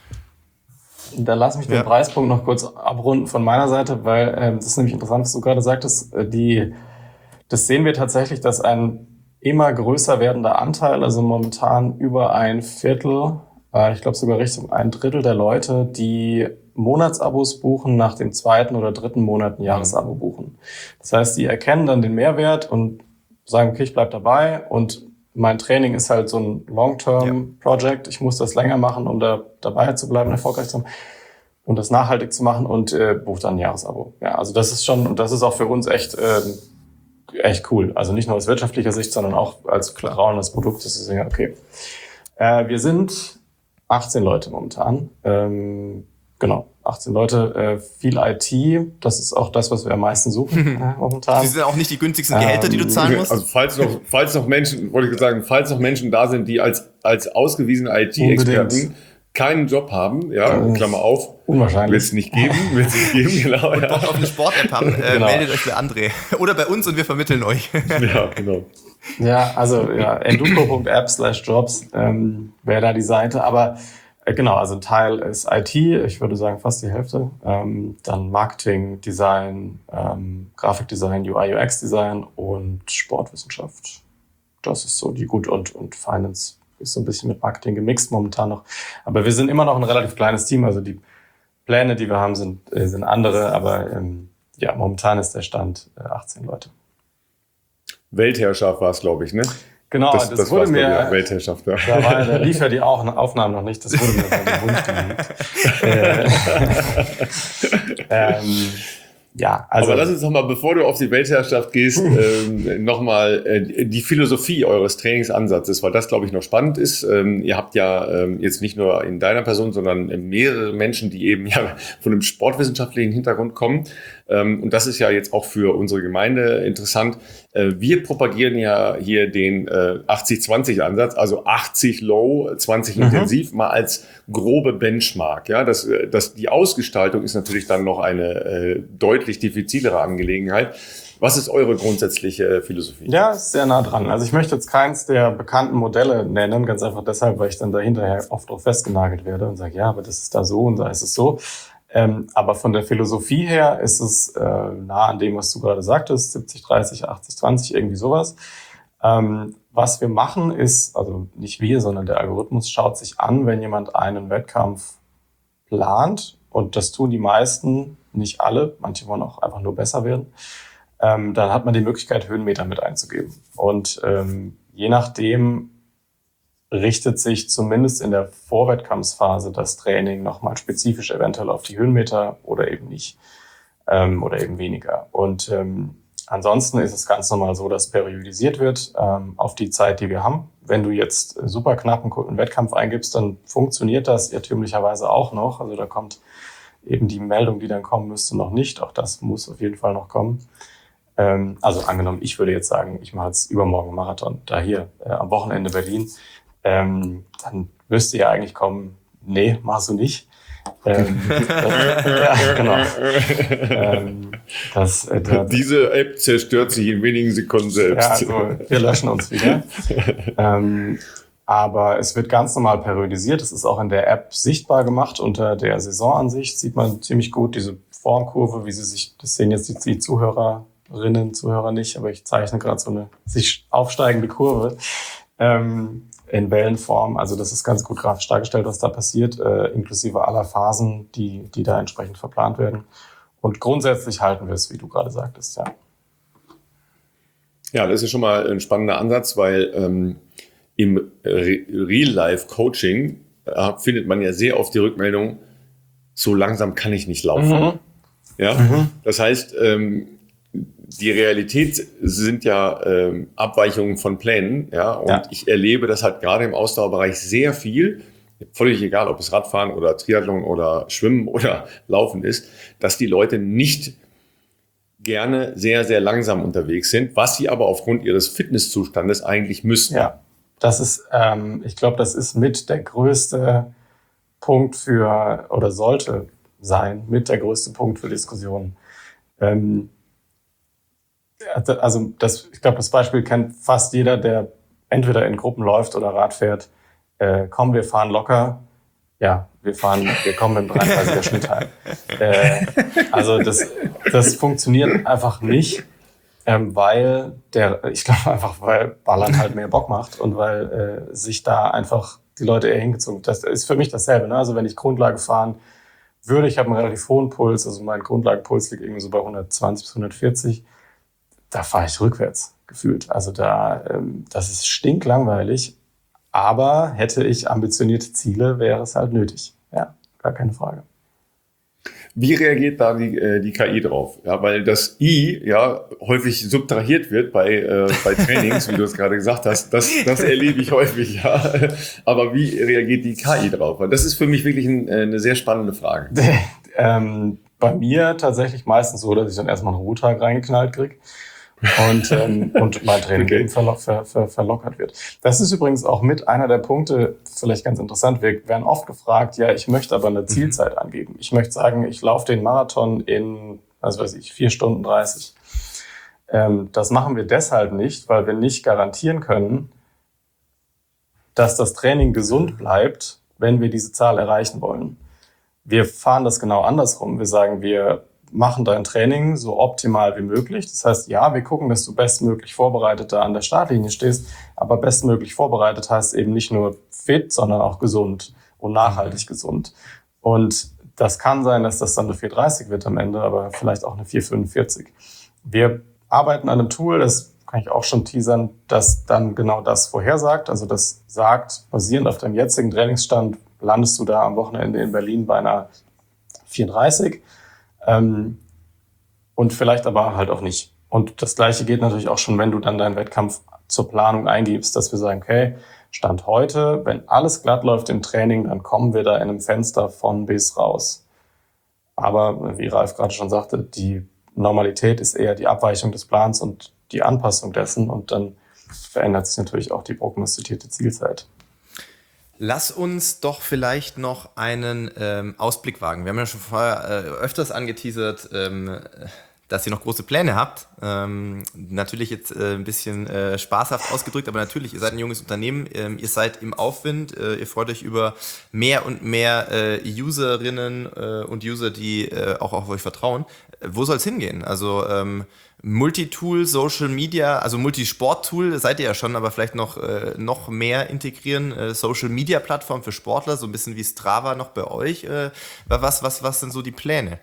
Da lass mich den ja. Preispunkt noch kurz abrunden von meiner Seite, weil äh, das ist nämlich interessant, was du gerade sagtest. Äh, die, das sehen wir tatsächlich, dass ein immer größer werdender Anteil, also momentan über ein Viertel, äh, ich glaube sogar Richtung ein Drittel der Leute, die Monatsabos buchen, nach dem zweiten oder dritten Monat ein Jahresabo buchen. Das heißt, die erkennen dann den Mehrwert und sagen, okay, ich bleib dabei und mein Training ist halt so ein Long-Term-Project. Ich muss das länger machen, um da dabei zu bleiben, erfolgreich zu sein und das nachhaltig zu machen und äh, bucht dann ein Jahresabo. Ja, also das ist schon, und das ist auch für uns echt äh, echt cool. Also nicht nur aus wirtschaftlicher Sicht, sondern auch als Vertrauen des Produktes. Das ist ja okay. Äh, wir sind achtzehn Leute momentan. Ähm, genau, achtzehn Leute. Äh, viel I T. Das ist auch das, was wir am meisten suchen äh, momentan. Das sind auch nicht die günstigsten Gehälter, ähm, die du zahlen musst? Also falls noch, falls noch Menschen, wollte ich sagen, falls noch Menschen da sind, die als, als ausgewiesene I T-Experten keinen Job haben, ja, äh, Klammer auf. Unwahrscheinlich. Wird es nicht geben, wird es nicht geben, genau. Und Bock auf eine Sport-App haben, äh, genau. Meldet euch bei André. Oder bei uns und wir vermitteln euch. Ja, genau. Ja, also ja, enduko punkt app slash jobs ähm, wäre da die Seite. Aber äh, genau, also ein Teil ist I T, ich würde sagen fast die Hälfte. Ähm, dann Marketing, Design, ähm, Grafikdesign, U I U X Design und Sportwissenschaft. Das ist so die gut und, und Finance ist so ein bisschen mit Marketing gemixt momentan noch. Aber wir sind immer noch ein relativ kleines Team. Also die Pläne, die wir haben, sind, äh, sind andere. Aber ähm, ja, momentan ist der Stand äh, achtzehn Leute. Weltherrschaft war es, glaube ich, ne? Genau, das, das, das wurde mir... Ja, Weltherrschaft, ja. Da, war, da lief ja die Aufnahmen noch nicht. Das wurde mir bei dem Wunsch gelegt. äh, ähm, Ja, also. Aber lass uns nochmal, bevor du auf die Weltherrschaft gehst, ähm, nochmal äh, die Philosophie eures Trainingsansatzes, weil das, glaube ich, noch spannend ist. Ähm, ihr habt ja ähm, jetzt nicht nur in deiner Person, sondern mehrere Menschen, die eben ja von einem sportwissenschaftlichen Hintergrund kommen. Ähm, und das ist ja jetzt auch für unsere Gemeinde interessant. Äh, wir propagieren ja hier den äh, achtzig zwanzig Ansatz, also achtzig low, zwanzig mhm. intensiv, mal als grobe Benchmark. Ja, das, das, die Ausgestaltung ist natürlich dann noch eine äh, deutlich diffizilere Angelegenheit. Was ist eure grundsätzliche Philosophie? Ja, ist sehr nah dran. Also ich möchte jetzt keins der bekannten Modelle nennen, ganz einfach deshalb, weil ich dann da hinterher oft drauf festgenagelt werde und sage, ja, aber das ist da so und da ist es so. Ähm, aber von der Philosophie her ist es äh, nah an dem, was du gerade sagtest, siebzig dreißig, achtzig zwanzig, irgendwie sowas. Ähm, was wir machen ist, also nicht wir, sondern der Algorithmus schaut sich an, wenn jemand einen Wettkampf plant, und das tun die meisten, nicht alle, manche wollen auch einfach nur besser werden, ähm, dann hat man die Möglichkeit, Höhenmeter mit einzugeben. Und ähm, je nachdem richtet sich zumindest in der Vorwettkampfsphase das Training nochmal spezifisch eventuell auf die Höhenmeter oder eben nicht, ähm, oder eben weniger. Und ähm, ansonsten ist es ganz normal so, dass periodisiert wird ähm, auf die Zeit, die wir haben. Wenn du jetzt super knapp einen Wettkampf eingibst, dann funktioniert das irrtümlicherweise auch noch. Also da kommt eben die Meldung, die dann kommen müsste, noch nicht. Auch das muss auf jeden Fall noch kommen. Ähm, also angenommen, ich würde jetzt sagen, ich mache jetzt übermorgen einen Marathon, da hier äh, am Wochenende Berlin. Ähm, dann müsste ja eigentlich kommen, nee, machst du nicht. Ähm, das, ja, genau. Ähm, das, äh, da, Diese App zerstört sich in wenigen Sekunden selbst. Ja, also wir löschen uns wieder. ähm, aber es wird ganz normal periodisiert. Es ist auch in der App sichtbar gemacht. Unter der Saisonansicht sieht man ziemlich gut diese Formkurve, wie sie sich, das sehen jetzt die, die Zuhörerinnen, Zuhörer nicht, aber ich zeichne gerade so eine sich aufsteigende Kurve. Ähm, in Wellenform. Also das ist ganz gut grafisch dargestellt, was da passiert, äh, inklusive aller Phasen, die, die da entsprechend verplant werden. Und grundsätzlich halten wir es, wie du gerade sagtest, ja. Ja, das ist schon mal ein spannender Ansatz, weil ähm, im Re- Real-Life-Coaching äh, findet man ja sehr oft die Rückmeldung, so langsam kann ich nicht laufen. Mhm. Ja, mhm. Das heißt, ähm, die Realität sind ja ähm, Abweichungen von Plänen, ja, und ja. ich erlebe das halt gerade im Ausdauerbereich sehr viel, völlig egal, ob es Radfahren oder Triathlon oder Schwimmen oder Laufen ist, dass die Leute nicht gerne sehr, sehr langsam unterwegs sind, was sie aber aufgrund ihres Fitnesszustandes eigentlich müssen. Ja, das ist, ähm, ich glaube, das ist mit der größte Punkt für, oder sollte sein, mit der größte Punkt für Diskussionen. Ähm, Also das, ich glaube, das Beispiel kennt fast jeder, der entweder in Gruppen läuft oder Rad fährt. Äh, komm, wir fahren locker. Ja, wir fahren, wir kommen mit dem dreiunddreißiger Schnitt heim. Äh, also das, das funktioniert einfach nicht, ähm, weil der, ich glaube einfach, weil Ballern halt mehr Bock macht und weil äh, sich da einfach die Leute eher hingezogen. Das ist für mich dasselbe. Ne? Also wenn ich Grundlage fahren würde, ich habe einen relativ hohen Puls, also mein Grundlagenpuls liegt irgendwie so bei hundertzwanzig bis hundertvierzig. Da fahre ich rückwärts gefühlt. Also da, ähm, das ist stinklangweilig. Aber hätte ich ambitionierte Ziele, wäre es halt nötig. Ja, gar keine Frage. Wie reagiert da die, äh, die K I drauf? Ja, weil das I ja häufig subtrahiert wird bei, äh, bei Trainings, wie du es gerade gesagt hast. Das, das erlebe ich häufig, ja. Aber wie reagiert die K I drauf? Weil das ist für mich wirklich ein, äh, eine sehr spannende Frage. ähm, bei mir tatsächlich meistens so, dass ich dann erstmal einen Ruhetag reingeknallt kriege. Und, ähm, und mein Training okay. eben verlo- ver- ver- verlockert wird. Das ist übrigens auch mit einer der Punkte, vielleicht ganz interessant, wir werden oft gefragt, ja, ich möchte aber eine Zielzeit angeben. Ich möchte sagen, ich laufe den Marathon in, was weiß ich, vier Stunden dreißig. Ähm, das machen wir deshalb nicht, weil wir nicht garantieren können, dass das Training gesund bleibt, wenn wir diese Zahl erreichen wollen. Wir fahren das genau andersrum. Wir sagen, wir machen dein Training so optimal wie möglich. Das heißt, ja, wir gucken, dass du bestmöglich vorbereitet da an der Startlinie stehst, aber bestmöglich vorbereitet heißt eben nicht nur fit, sondern auch gesund und nachhaltig gesund. Und das kann sein, dass das dann eine vier dreißig wird am Ende, aber vielleicht auch eine vier fünfundvierzig. Wir arbeiten an einem Tool, das kann ich auch schon teasern, das dann genau das vorhersagt. Also das sagt, basierend auf deinem jetzigen Trainingsstand, landest du da am Wochenende in Berlin bei einer vier dreißig. Ähm, und vielleicht aber halt auch nicht. Und das Gleiche geht natürlich auch schon, wenn du dann deinen Wettkampf zur Planung eingibst, dass wir sagen, okay, Stand heute, wenn alles glatt läuft im Training, dann kommen wir da in einem Fenster von bis raus. Aber wie Ralf gerade schon sagte, die Normalität ist eher die Abweichung des Plans und die Anpassung dessen und dann verändert sich natürlich auch die prognostizierte Zielzeit. Lass uns doch vielleicht noch einen ähm, Ausblick wagen. Wir haben ja schon vorher äh, öfters angeteasert, ähm, dass ihr noch große Pläne habt. Ähm, natürlich jetzt äh, ein bisschen äh, spaßhaft ausgedrückt, aber natürlich, ihr seid ein junges Unternehmen, ähm, ihr seid im Aufwind, äh, ihr freut euch über mehr und mehr äh, Userinnen äh, und User, die äh, auch auf euch vertrauen. Äh, wo soll es hingehen? Also ähm, Multitool, Social Media, also Multisport-Tool seid ihr ja schon, aber vielleicht noch, äh, noch mehr integrieren, äh, Social-Media-Plattform für Sportler, so ein bisschen wie Strava noch bei euch. Äh, was, was, was sind so die Pläne?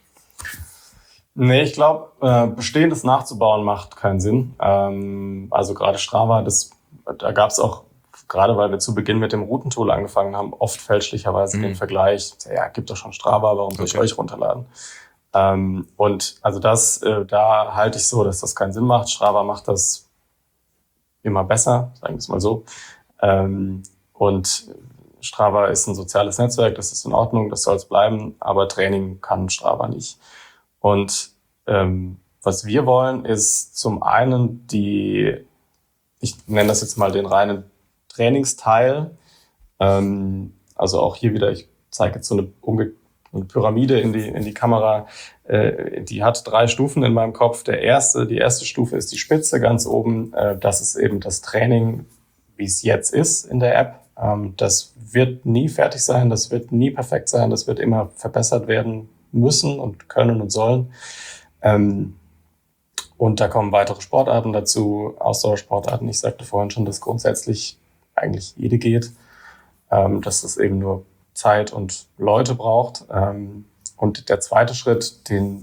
Nee, ich glaube, äh, Bestehendes nachzubauen macht keinen Sinn. Ähm, also gerade Strava, das, da gab es auch, gerade weil wir zu Beginn mit dem Routentool angefangen haben, oft fälschlicherweise mhm. den Vergleich, ja, gibt doch schon Strava, warum soll ich okay. euch runterladen? Ähm, und also das, äh, da halte ich so, dass das keinen Sinn macht. Strava macht das immer besser, sagen wir es mal so. Ähm, und Strava ist ein soziales Netzwerk, das ist in Ordnung, das soll es bleiben, aber Training kann Strava nicht. Und ähm, was wir wollen, ist zum einen die, ich nenne das jetzt mal den reinen Trainingsteil. Ähm, also auch hier wieder, ich zeige jetzt so eine, umge- eine Pyramide in die, in die Kamera. Äh, die hat drei Stufen in meinem Kopf. Der erste, die erste Stufe ist die Spitze ganz oben. Äh, das ist eben das Training, wie es jetzt ist in der App. Ähm, das wird nie fertig sein, das wird nie perfekt sein, das wird immer verbessert werden müssen und können und sollen. Ähm, und da kommen weitere Sportarten dazu, Ausdauersportarten. Ich sagte vorhin schon, dass grundsätzlich eigentlich jede geht, ähm, dass es eben nur Zeit und Leute braucht. Ähm, und der zweite Schritt, den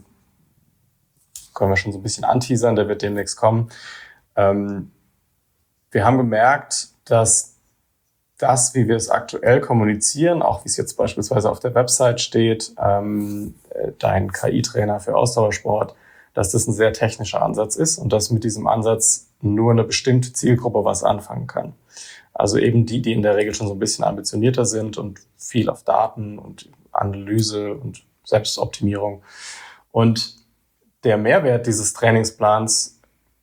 können wir schon so ein bisschen anteasern, der wird demnächst kommen. Ähm, wir haben gemerkt, dass das, wie wir es aktuell kommunizieren, auch wie es jetzt beispielsweise auf der Website steht, ähm, dein K I-Trainer für Ausdauersport, dass das ein sehr technischer Ansatz ist und dass mit diesem Ansatz nur eine bestimmte Zielgruppe was anfangen kann. Also eben die, die in der Regel schon so ein bisschen ambitionierter sind und viel auf Daten und Analyse und Selbstoptimierung. Und der Mehrwert dieses Trainingsplans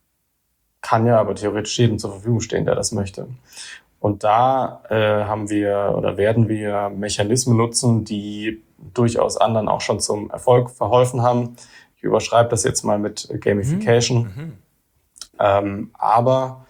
kann ja aber theoretisch jedem zur Verfügung stehen, der das möchte. Und da äh, haben wir oder werden wir Mechanismen nutzen, die durchaus anderen auch schon zum Erfolg verholfen haben. Ich überschreibe das jetzt mal mit Gamification. Mhm. Ähm, aber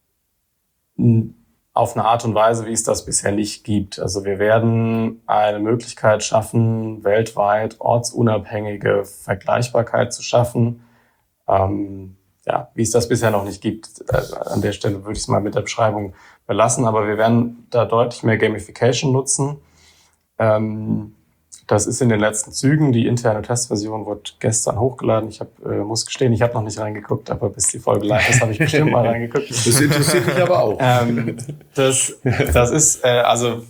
m, auf eine Art und Weise, wie es das bisher nicht gibt. Also wir werden eine Möglichkeit schaffen, weltweit ortsunabhängige Vergleichbarkeit zu schaffen. Ähm, ja, wie es das bisher noch nicht gibt. Also an der Stelle würde ich es mal mit der Beschreibung belassen, aber wir werden da deutlich mehr Gamification nutzen. Ähm, das ist in den letzten Zügen. Die interne Testversion wurde gestern hochgeladen. Ich hab, äh, muss gestehen, ich habe noch nicht reingeguckt, aber bis die Folge live ist, habe ich bestimmt mal reingeguckt. Das interessiert mich aber auch. Ähm, das, das ist, äh, also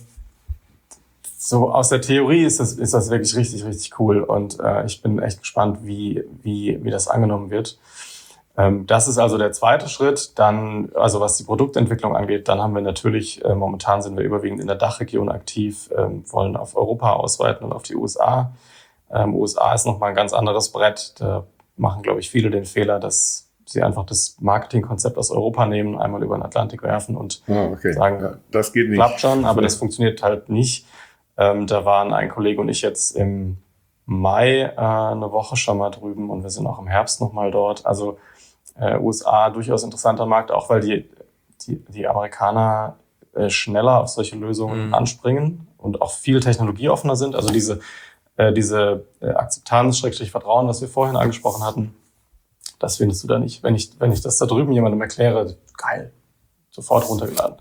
so aus der Theorie ist das, ist das wirklich richtig, richtig cool und äh, ich bin echt gespannt, wie, wie, wie das angenommen wird. Das ist also der zweite Schritt. Dann, also was die Produktentwicklung angeht, dann haben wir natürlich, äh, momentan sind wir überwiegend in der Dachregion aktiv, ähm, wollen auf Europa ausweiten und auf die U S A. Ähm, U S A ist nochmal ein ganz anderes Brett. Da machen, glaube ich, viele den Fehler, dass sie einfach das Marketingkonzept aus Europa nehmen, einmal über den Atlantik werfen und oh, okay. sagen, ja, das geht nicht. Klappt schon, aber das funktioniert halt nicht. Ähm, da waren ein Kollege und ich jetzt im Mai äh, eine Woche schon mal drüben und wir sind auch im Herbst nochmal dort. Also Äh, U S A durchaus interessanter Markt, auch weil die, die, die Amerikaner äh, schneller auf solche Lösungen mhm. anspringen und auch viel technologieoffener sind. Also diese, äh, diese äh, Akzeptanz, Schrägstrich Vertrauen, was wir vorhin angesprochen hatten, das findest du da nicht. Wenn ich, wenn ich das da drüben jemandem erkläre, geil, sofort runtergeladen.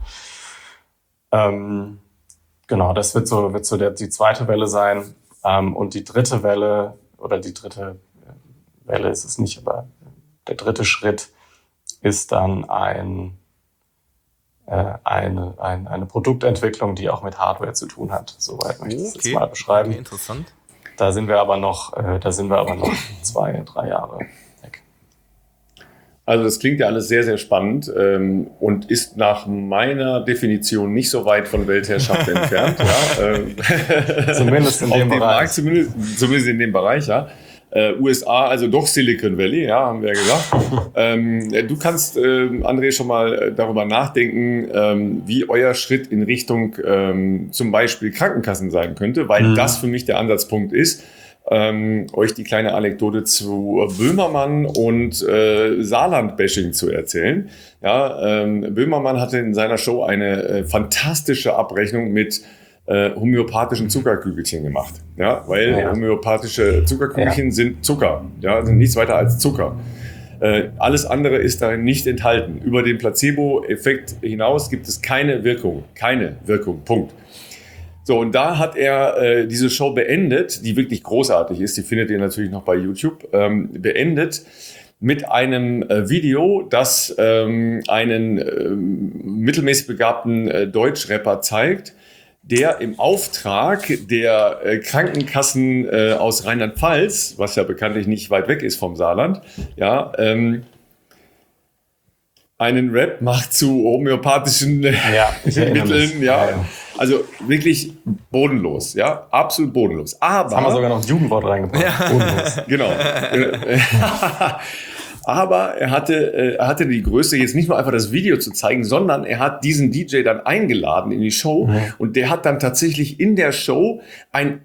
Ähm, genau, das wird so, wird so der, die zweite Welle sein. Ähm, und die dritte Welle, oder die dritte Welle ist es nicht, aber der dritte Schritt ist dann ein, äh, eine, ein, eine Produktentwicklung, die auch mit Hardware zu tun hat. Soweit möchte ich es okay. jetzt mal beschreiben. Okay, interessant. da sind wir aber noch, äh, da sind wir aber noch zwei, drei Jahre weg. Also das klingt ja alles sehr, sehr spannend ähm, und ist nach meiner Definition nicht so weit von Weltherrschaft entfernt. Ja, äh, zumindest in dem Bereich. Markt, zumindest, zumindest in dem Bereich, ja. Äh, U S A, also doch Silicon Valley, ja, haben wir ja gesagt. ähm, du kannst, äh, André, schon mal darüber nachdenken, ähm, wie euer Schritt in Richtung ähm, zum Beispiel Krankenkassen sein könnte, weil mhm. das für mich der Ansatzpunkt ist, ähm, euch die kleine Anekdote zu Böhmermann und äh, Saarland-Bashing zu erzählen. Ja, ähm, Böhmermann hatte in seiner Show eine äh, fantastische Abrechnung mit Äh, homöopathischen Zuckerkügelchen gemacht. Ja, weil ja. homöopathische Zuckerkügelchen ja. sind Zucker. Ja, sind nichts weiter als Zucker. Äh, alles andere ist darin nicht enthalten. Über den Placebo-Effekt hinaus gibt es keine Wirkung. Keine Wirkung. Punkt. So, und da hat er äh, diese Show beendet, die wirklich großartig ist. Die findet ihr natürlich noch bei YouTube. Ähm, beendet mit einem äh, Video, das ähm, einen äh, mittelmäßig begabten äh, Deutschrapper zeigt, der im Auftrag der äh, Krankenkassen äh, aus Rheinland-Pfalz, was ja bekanntlich nicht weit weg ist vom Saarland, ja, ähm, einen Rap macht zu homöopathischen äh, ja, Mitteln, ja. Ja, ja. Also wirklich bodenlos, ja, absolut bodenlos. Aber jetzt haben wir sogar noch ein Jugendwort reingebracht. Ja. Bodenlos. Genau. Aber er hatte, er hatte die Größe, jetzt nicht nur einfach das Video zu zeigen, sondern er hat diesen D J dann eingeladen in die Show. Mhm. Und der hat dann tatsächlich in der Show ein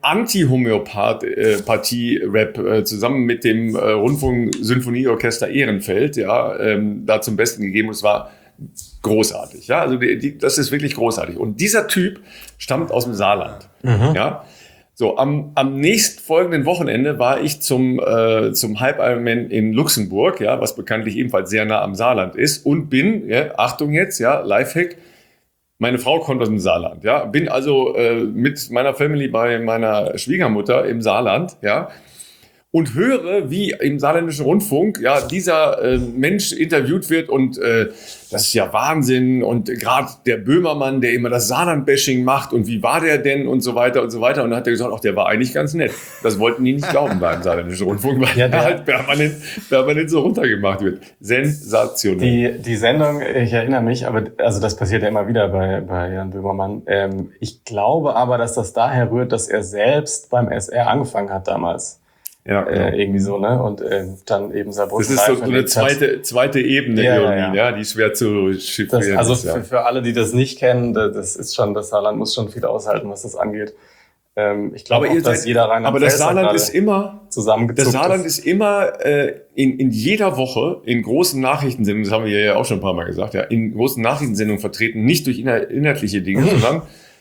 Anti-Homöopathie-Rap äh, zusammen mit dem äh, Rundfunk-Sinfonieorchester Ehrenfeld, ja, ähm, da zum Besten gegeben. Und es war großartig, ja. Also die, die, das ist wirklich großartig. Und dieser Typ stammt aus dem Saarland, mhm. ja. So, am, am nächstfolgenden Wochenende war ich zum, äh, zum Halb-Ironman in Luxemburg, ja, was bekanntlich ebenfalls sehr nah am Saarland ist, und bin, ja, Achtung jetzt, ja, Lifehack, meine Frau kommt aus dem Saarland, ja, bin also äh, mit meiner Family bei meiner Schwiegermutter im Saarland, ja, und höre, wie im saarländischen Rundfunk ja dieser äh, Mensch interviewt wird und äh, das ist ja Wahnsinn und gerade der Böhmermann, der immer das Saarland-Bashing macht und wie war der denn und so weiter und so weiter und dann hat er gesagt, ach, der war eigentlich ganz nett. Das wollten die nicht glauben beim saarländischen Rundfunk, weil ja, er halt permanent, permanent so runtergemacht wird. Sensationell. Die, die Sendung, ich erinnere mich, aber also das passiert ja immer wieder bei, bei Jan Böhmermann. Ähm, ich glaube aber, dass das daher rührt, dass er selbst beim S R angefangen hat damals. Ja, genau. äh, irgendwie so, ne? Und äh, dann eben Saarbrücken. Das ist so, so eine zweite, zweite Ebene ja, irgendwie, ja. ja, die ist schwer zu chiffrieren. Also ist, ja. für, für alle, die das nicht kennen, das ist schon, das Saarland muss schon viel aushalten, was das angeht. Ähm, ich glaube auch, dass seid, jeder Rheinland Aber das Saarland ist immer, zusammengezuckt das Saarland ist, ist immer äh, in, in jeder Woche in großen Nachrichtensendungen, das haben wir ja auch schon ein paar Mal gesagt, ja, in großen Nachrichtensendungen vertreten, nicht durch inhaltliche Dinge, mhm. sondern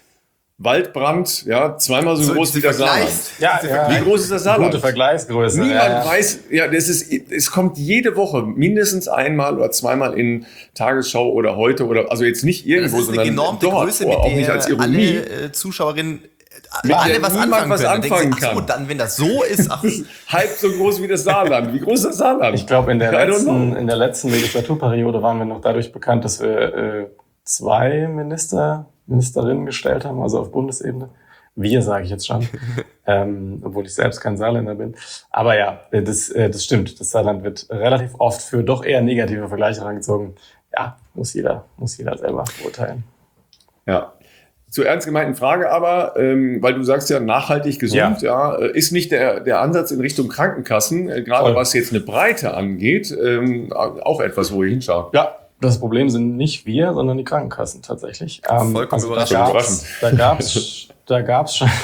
Waldbrand, ja, zweimal so, so groß wie das Saarland. Ja, ja, wie groß ist das Saarland? Gute Vergleichsgröße. Niemand ja, ja. weiß, ja, das ist, es kommt jede Woche mindestens einmal oder zweimal in Tagesschau oder heute oder, also jetzt nicht irgendwo, das ist eine sondern dort, Größe, mit auch nicht als Ironie. Alle äh, Zuschauerinnen, mit alle was anfangen, was können. anfangen Dann kann. So, dann, wenn das so ist, ach. halb so groß wie das Saarland. Wie groß ist das Saarland? Ich glaube, in der letzten, in der letzten Legislaturperiode waren wir noch dadurch bekannt, dass wir äh, zwei Minister, Ministerinnen gestellt haben, also auf Bundesebene. Wir, sage ich jetzt schon, ähm, obwohl ich selbst kein Saarländer bin. Aber ja, das, äh, das stimmt. Das Saarland wird relativ oft für doch eher negative Vergleiche herangezogen. Ja, muss jeder, muss jeder selber beurteilen. Ja. Zur ernst gemeinten Frage aber, ähm, weil du sagst ja nachhaltig gesund, ja, ja ist nicht der, der Ansatz in Richtung Krankenkassen, äh, gerade Voll. Was jetzt eine Breite angeht, ähm, auch etwas, wo ihr hinschaut. Ja. Das Problem sind nicht wir, sondern die Krankenkassen tatsächlich. Ähm, Vollkommen also überraschend. Da gab's, da gab's schon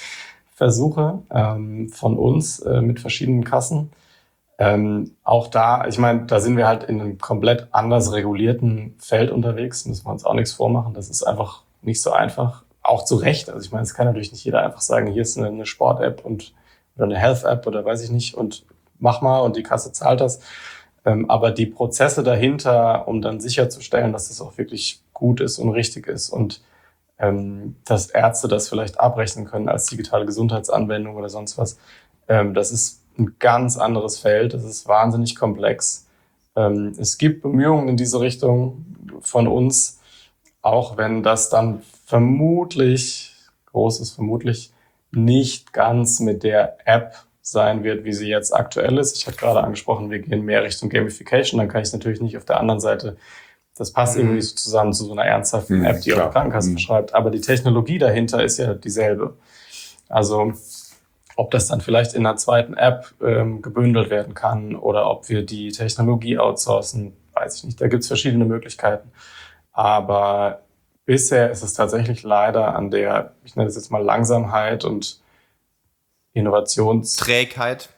Versuche ähm, von uns äh, mit verschiedenen Kassen. Ähm, auch da, ich meine, da sind wir halt in einem komplett anders regulierten Feld unterwegs. Müssen wir uns auch nichts vormachen. Das ist einfach nicht so einfach. Auch zu Recht. Also ich meine, es kann natürlich nicht jeder einfach sagen, hier ist eine, eine Sport-App und oder eine Health-App oder weiß ich nicht und mach mal und die Kasse zahlt das. Aber die Prozesse dahinter, um dann sicherzustellen, dass das auch wirklich gut ist und richtig ist und ähm, dass Ärzte das vielleicht abrechnen können als digitale Gesundheitsanwendung oder sonst was, ähm, das ist ein ganz anderes Feld. Das ist wahnsinnig komplex. Ähm, es gibt Bemühungen in diese Richtung von uns, auch wenn das dann vermutlich, großes vermutlich, nicht ganz mit der App sein wird, wie sie jetzt aktuell ist. Ich habe gerade angesprochen, wir gehen mehr Richtung Gamification. Dann kann ich es natürlich nicht auf der anderen Seite, das passt mhm. irgendwie so zusammen zu so einer ernsthaften mhm, App, die auch die Krankenkasse mhm. beschreibt. Aber die Technologie dahinter ist ja dieselbe. Also ob das dann vielleicht in einer zweiten App ähm, gebündelt werden kann oder ob wir die Technologie outsourcen, weiß ich nicht. Da gibt es verschiedene Möglichkeiten. Aber bisher ist es tatsächlich leider an der, ich nenne es jetzt mal Langsamkeit und Innovations... Trägheit.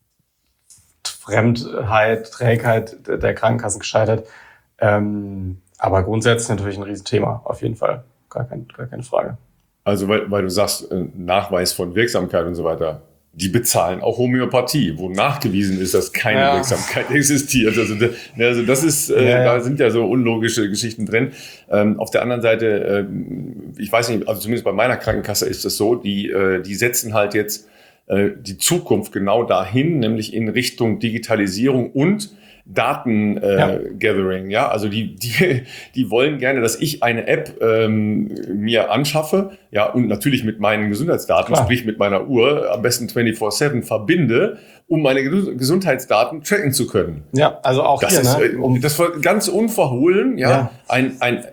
Fremdheit, Trägheit der Krankenkassen gescheitert. Ähm, aber grundsätzlich natürlich ein Riesenthema, auf jeden Fall. Gar, kein, gar keine Frage. Also weil, weil du sagst, Nachweis von Wirksamkeit und so weiter, die bezahlen auch Homöopathie, wo nachgewiesen ist, dass keine ja. Wirksamkeit existiert. Also, also das ist, ja, äh, ja. da sind ja so unlogische Geschichten drin. Ähm, auf der anderen Seite, äh, ich weiß nicht, also zumindest bei meiner Krankenkasse ist es so, die, äh, die setzen halt jetzt äh, die Zukunft genau dahin, nämlich in Richtung Digitalisierung und Daten-Gathering, äh, ja. ja, also die, die, die wollen gerne, dass ich eine App ähm, mir anschaffe, ja, und natürlich mit meinen Gesundheitsdaten, Klar. sprich mit meiner Uhr, am besten vierundzwanzig sieben verbinde, um meine Gesundheitsdaten tracken zu können. Ja, also auch das hier, ist, ne? Um das war ganz unverhohlen, ja, ja. Ein, ein,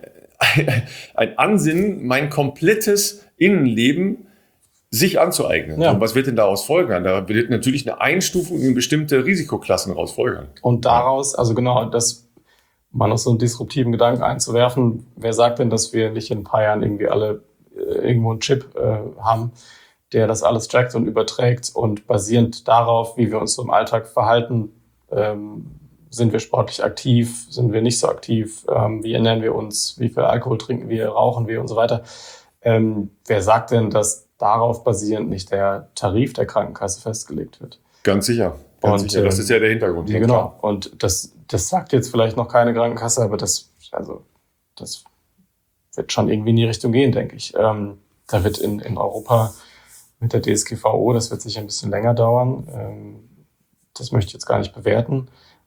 ein Ansinnen, mein komplettes Innenleben sich anzueignen. Ja. Und was wird denn daraus folgern? Da wird natürlich eine Einstufung in bestimmte Risikoklassen raus folgern. Und daraus, also genau, das mal noch so einen disruptiven Gedanken einzuwerfen, wer sagt denn, dass wir nicht in ein paar Jahren irgendwie alle äh, irgendwo einen Chip äh, haben, der das alles trackt und überträgt und basierend darauf, wie wir uns so im Alltag verhalten, ähm, sind wir sportlich aktiv, sind wir nicht so aktiv, ähm, wie ernähren wir uns, wie viel Alkohol trinken wir, rauchen wir und so weiter. Ähm, wer sagt denn, dass darauf basierend nicht der Tarif der Krankenkasse festgelegt wird? Ganz sicher. Ganz und, sicher. Das ist ja der Hintergrund. Ja, genau. Klar. Und das, das sagt jetzt vielleicht noch keine Krankenkasse, aber das, also, das wird schon irgendwie in die Richtung gehen, denke ich. Ähm, da wird in, in Europa mit der D S G V O, das wird sicher ein bisschen länger dauern. Ähm, das möchte ich jetzt gar nicht bewerten.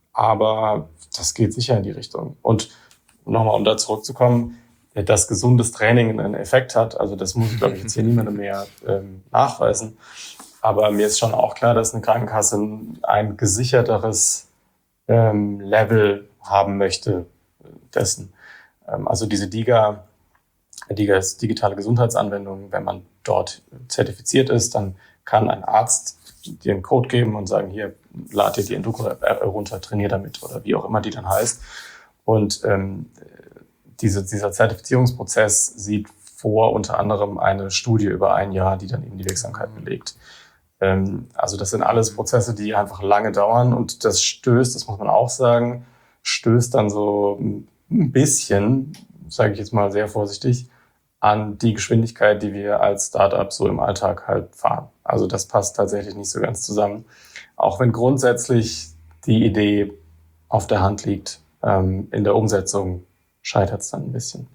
Aber das geht sicher in die Richtung. Und nochmal, um da zurückzukommen, dass gesundes Training einen Effekt hat. Also das muss, glaube ich, jetzt hier niemandem mehr ähm, nachweisen. Aber mir ist schon auch klar, dass eine Krankenkasse ein gesicherteres ähm, Level haben möchte dessen. Ähm, also diese DIGA, DIGA ist digitale Gesundheitsanwendung. Wenn man dort zertifiziert ist, dann kann ein Arzt dir einen Code geben und sagen, hier, lad dir die Enduro-App runter, trainier damit oder wie auch immer die dann heißt. Und ähm, Diese, dieser Zertifizierungsprozess sieht vor unter anderem eine Studie über ein Jahr, die dann eben die Wirksamkeit belegt. Ähm, also das sind alles Prozesse, die einfach lange dauern und das stößt, das muss man auch sagen, stößt dann so ein bisschen, sage ich jetzt mal sehr vorsichtig, an die Geschwindigkeit, die wir als Startup so im Alltag halt fahren. Also das passt tatsächlich nicht so ganz zusammen. Auch wenn grundsätzlich die Idee auf der Hand liegt, ähm, in der Umsetzung scheitert es dann ein bisschen.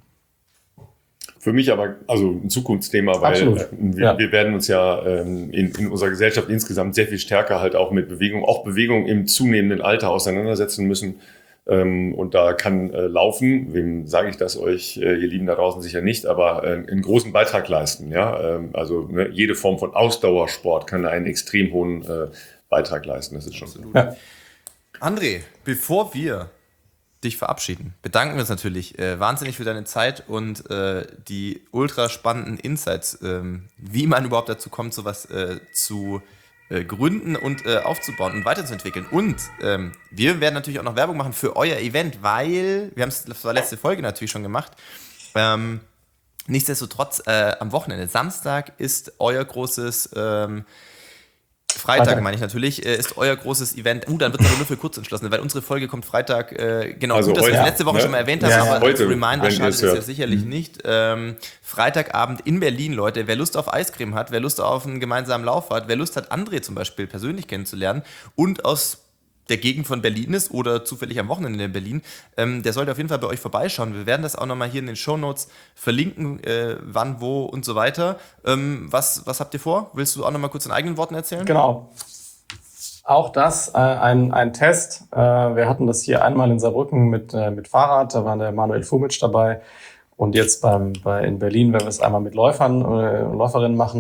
Für mich aber also ein Zukunftsthema, weil äh, wir, ja. wir werden uns ja ähm, in, in unserer Gesellschaft insgesamt sehr viel stärker halt auch mit Bewegung, auch Bewegung im zunehmenden Alter auseinandersetzen müssen. Ähm, und da kann äh, Laufen, wem sage ich das euch, äh, ihr Lieben da draußen sicher nicht, aber äh, einen großen Beitrag leisten. Ja? Ähm, also ne, jede Form von Ausdauersport kann einen extrem hohen äh, Beitrag leisten. Das ist schon so. Ja. André, bevor wir dich verabschieden, bedanken wir uns natürlich äh, wahnsinnig für deine Zeit und äh, die ultra spannenden Insights, ähm, wie man überhaupt dazu kommt, sowas äh, zu äh, gründen und äh, aufzubauen und weiterzuentwickeln. Und ähm, wir werden natürlich auch noch Werbung machen für euer Event, weil, wir haben es, das war letzte Folge natürlich schon gemacht, ähm, nichtsdestotrotz äh, am Wochenende, Samstag ist euer großes ähm, Freitag, Freitag, meine ich natürlich, äh, ist euer großes Event. Uh, dann wird es aber nur für kurz entschlossen, weil unsere Folge kommt Freitag, äh, genau, also gut, dass heute, wir es letzte Woche ne? schon mal erwähnt haben, ja, aber heute, als Reminder schadet es ja hört. sicherlich mhm. nicht. Ähm, Freitagabend in Berlin, Leute, wer Lust auf Eiscreme hat, wer Lust auf einen gemeinsamen Lauf hat, wer Lust hat, André zum Beispiel persönlich kennenzulernen und aus der Gegend von Berlin ist oder zufällig am Wochenende in Berlin, ähm, der sollte auf jeden Fall bei euch vorbeischauen. Wir werden das auch nochmal hier in den Shownotes verlinken, äh, wann, wo und so weiter. Ähm, was, was habt ihr vor? Willst du auch nochmal kurz in eigenen Worten erzählen? Genau. Auch das äh, ein, ein Test. Äh, wir hatten das hier einmal in Saarbrücken mit, äh, mit Fahrrad, da war der Manuel Fumitsch dabei. Und jetzt beim, bei, in Berlin werden wir es einmal mit Läufern und äh, Läuferinnen machen.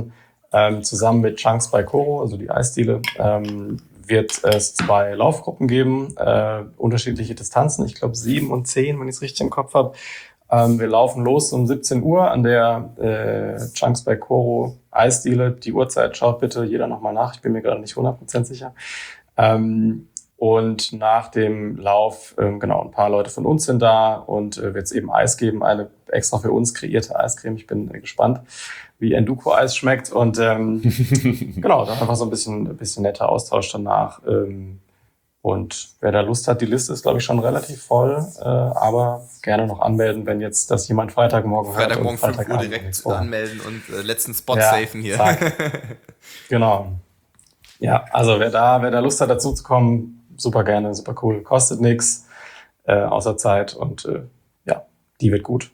Ähm, zusammen mit Chunks by Koro, also die Eisdiele, ähm, wird es zwei Laufgruppen geben, äh, unterschiedliche Distanzen, ich glaube sieben und zehn, wenn ich es richtig im Kopf habe. Ähm, wir laufen los um siebzehn Uhr an der äh, Chunks by Koro Eisdiele. Die Uhrzeit schaut bitte jeder nochmal nach, ich bin mir gerade nicht hundert Prozent sicher. Ähm, und nach dem Lauf, ähm, genau, ein paar Leute von uns sind da und äh, wird es eben Eis geben, eine extra für uns kreierte Eiscreme. Ich bin äh, gespannt, wie Enduko-Eis schmeckt und ähm, genau, dann einfach so ein bisschen, ein bisschen netter Austausch danach. Ähm, und wer da Lust hat, die Liste ist, glaube ich, schon relativ voll, äh, aber gerne noch anmelden, wenn jetzt das jemand Freitagmorgen hört. Freitagmorgen fünf Uhr direkt anmelden und äh, letzten Spot ja, safen hier. Genau. Ja, also wer da, wer da Lust hat, dazu zu kommen, super gerne, super cool. Kostet nichts, äh, außer Zeit und äh, ja, die wird gut.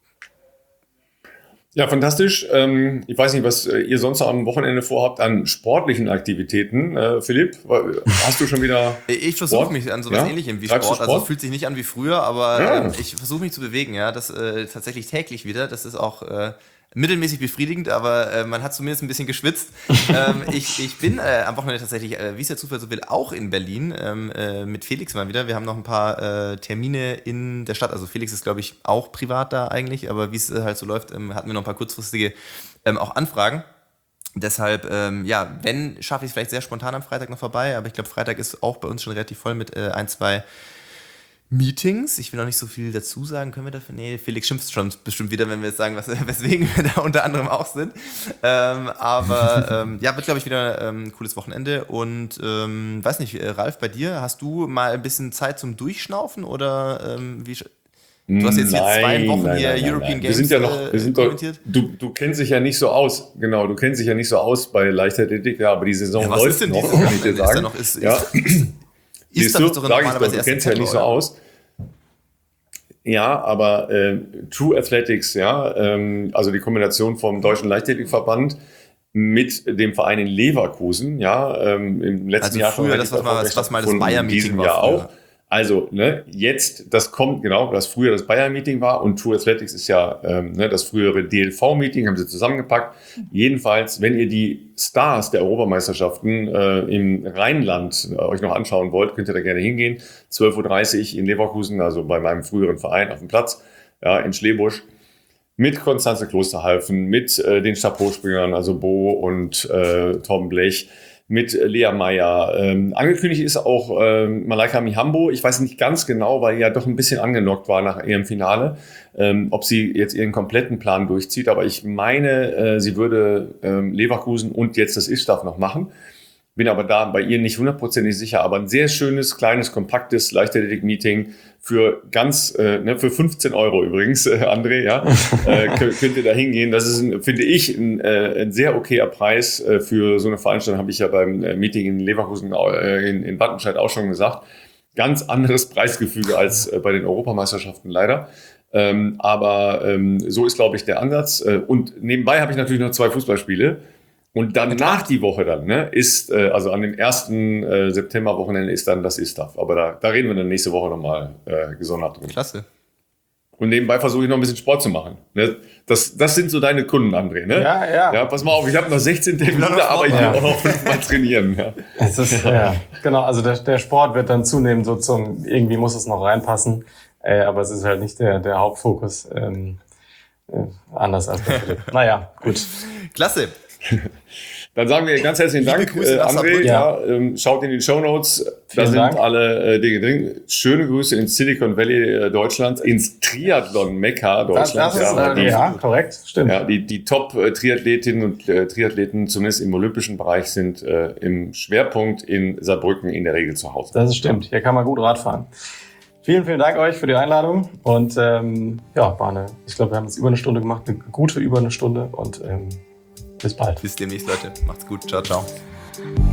Ja, fantastisch. Ähm, ich weiß nicht, was äh, ihr sonst am Wochenende vorhabt an sportlichen Aktivitäten. Äh, Philipp, hast du schon wieder Ich versuche mich an sowas ja? Ähnlichem wie Sport. Sport. Also fühlt sich nicht an wie früher, aber ja. ähm, ich versuche mich zu bewegen. Ja, das äh, tatsächlich täglich wieder. Das ist auch äh, mittelmäßig befriedigend, aber äh, man hat zumindest ein bisschen geschwitzt. ähm, ich, ich bin äh, am Wochenende tatsächlich, äh, wie es der Zufall so will, auch in Berlin ähm, äh, mit Felix mal wieder. Wir haben noch ein paar äh, Termine in der Stadt. Also Felix ist, glaube ich, auch privat da eigentlich, aber wie es äh, halt so läuft, ähm, hatten wir noch ein paar kurzfristige ähm, auch Anfragen. Deshalb, ähm, ja, wenn, schaffe ich es vielleicht sehr spontan am Freitag noch vorbei, aber ich glaube, Freitag ist auch bei uns schon relativ voll mit äh, ein, zwei Meetings. Ich will noch nicht so viel dazu sagen. Können wir dafür? Nee, Felix schimpft schon bestimmt wieder, wenn wir jetzt sagen, was, weswegen wir da unter anderem auch sind. Ähm, aber ähm, ja, wird, glaube ich, wieder ähm, ein cooles Wochenende. Und ähm, weiß nicht, Ralf, bei dir, hast du mal ein bisschen Zeit zum Durchschnaufen oder ähm, wie... Du hast jetzt, nein, jetzt zwei Wochen nein, hier nein, European nein. Games wir sind ja noch, wir sind doch, du, du kennst dich ja nicht so aus. Genau, du kennst dich ja nicht so aus bei Leichtathletik. Ja, aber die Saison ja, was läuft ist denn noch, die kann ich dir sagen. Noch, ist, ja. ist, ist Siehst das du, doch sag ich normalerweise doch, du erst kennst ja nicht so oder? aus. Ja, aber äh, True Athletics, ja, ähm, also die Kombination vom Deutschen Leichtathletikverband mit dem Verein in Leverkusen, ja, ähm, im letzten also Jahr früher, schon das, was mal, was mal das Bayer-Meeting war. Jahr früher. auch. Also, ne, jetzt, das kommt, genau, was früher das Bayer-Meeting war und True Athletics ist ja ähm, ne, das frühere D L V-Meeting, haben sie zusammengepackt. Jedenfalls, wenn ihr die Stars der Europameisterschaften äh, im Rheinland äh, euch noch anschauen wollt, könnt ihr da gerne hingehen. zwölf Uhr dreißig in Leverkusen, also bei meinem früheren Verein auf dem Platz, ja, in Schlebusch. Mit Konstanze Klosterhalfen, mit äh, den Chapeau-Springern, also Bo und äh, Tom Blech, mit Lea Meyer. Ähm, angekündigt ist auch ähm, Malaika Mihambo. Ich weiß nicht ganz genau, weil die ja doch ein bisschen angenockt war nach ihrem Finale, ähm, ob sie jetzt ihren kompletten Plan durchzieht. Aber ich meine, äh, sie würde ähm, Leverkusen und jetzt das I S T A F noch machen. Bin aber da bei ihr nicht hundertprozentig sicher. Aber ein sehr schönes, kleines, kompaktes Leichtathletik-Meeting für ganz, äh, ne, für fünfzehn Euro übrigens, äh, André, ja, äh, könnt, könnt ihr da hingehen. Das ist, ein, finde ich, ein, äh, ein sehr okayer Preis äh, für so eine Veranstaltung, habe ich ja beim äh, Meeting in Leverkusen, äh, in, in Wattenscheid auch schon gesagt. Ganz anderes Preisgefüge als äh, bei den Europameisterschaften leider. Ähm, aber ähm, so ist, glaube ich, der Ansatz. Äh, und nebenbei habe ich natürlich noch zwei Fußballspiele. Und dann nach die Woche dann, ne, ist, äh, also an dem ersten Äh, September-Wochenende ist dann das I S T A F. Aber da, da reden wir dann nächste Woche nochmal äh, gesondert drin. Klasse. Und nebenbei versuche ich noch ein bisschen Sport zu machen. Ne? Das, das sind so deine Kunden, André, ne? Ja, ja. Ja, pass mal auf, ich habe noch sechzehn Termine, aber ich will ja. auch noch fünfmal trainieren. Ja. Es ist, ja. Genau, also der, der Sport wird dann zunehmend so zum, irgendwie muss es noch reinpassen, äh, aber es ist halt nicht der, der Hauptfokus. Ähm, äh, anders als bei Philipp. Naja, gut. Klasse. Dann sagen wir ganz herzlichen Dank, äh, André. Ja. Ja, ähm, schaut in die Shownotes, da sind Dank. alle äh, Dinge drin. Schöne Grüße ins Silicon Valley äh, Deutschlands, ins Triathlon-Mekka Deutschlands. Das, das ja, ist, äh, ja, korrekt, stimmt. Ja, die die Top-Triathletinnen und äh, Triathleten, zumindest im olympischen Bereich, sind äh, im Schwerpunkt in Saarbrücken in der Regel zu Hause. Das stimmt, hier kann man gut Rad fahren. Vielen, vielen Dank euch für die Einladung und ähm, ja, war eine, ich glaube, wir haben jetzt über eine Stunde gemacht, eine gute über eine Stunde und ähm, bis bald. Bis demnächst, Leute. Macht's gut. Ciao, ciao.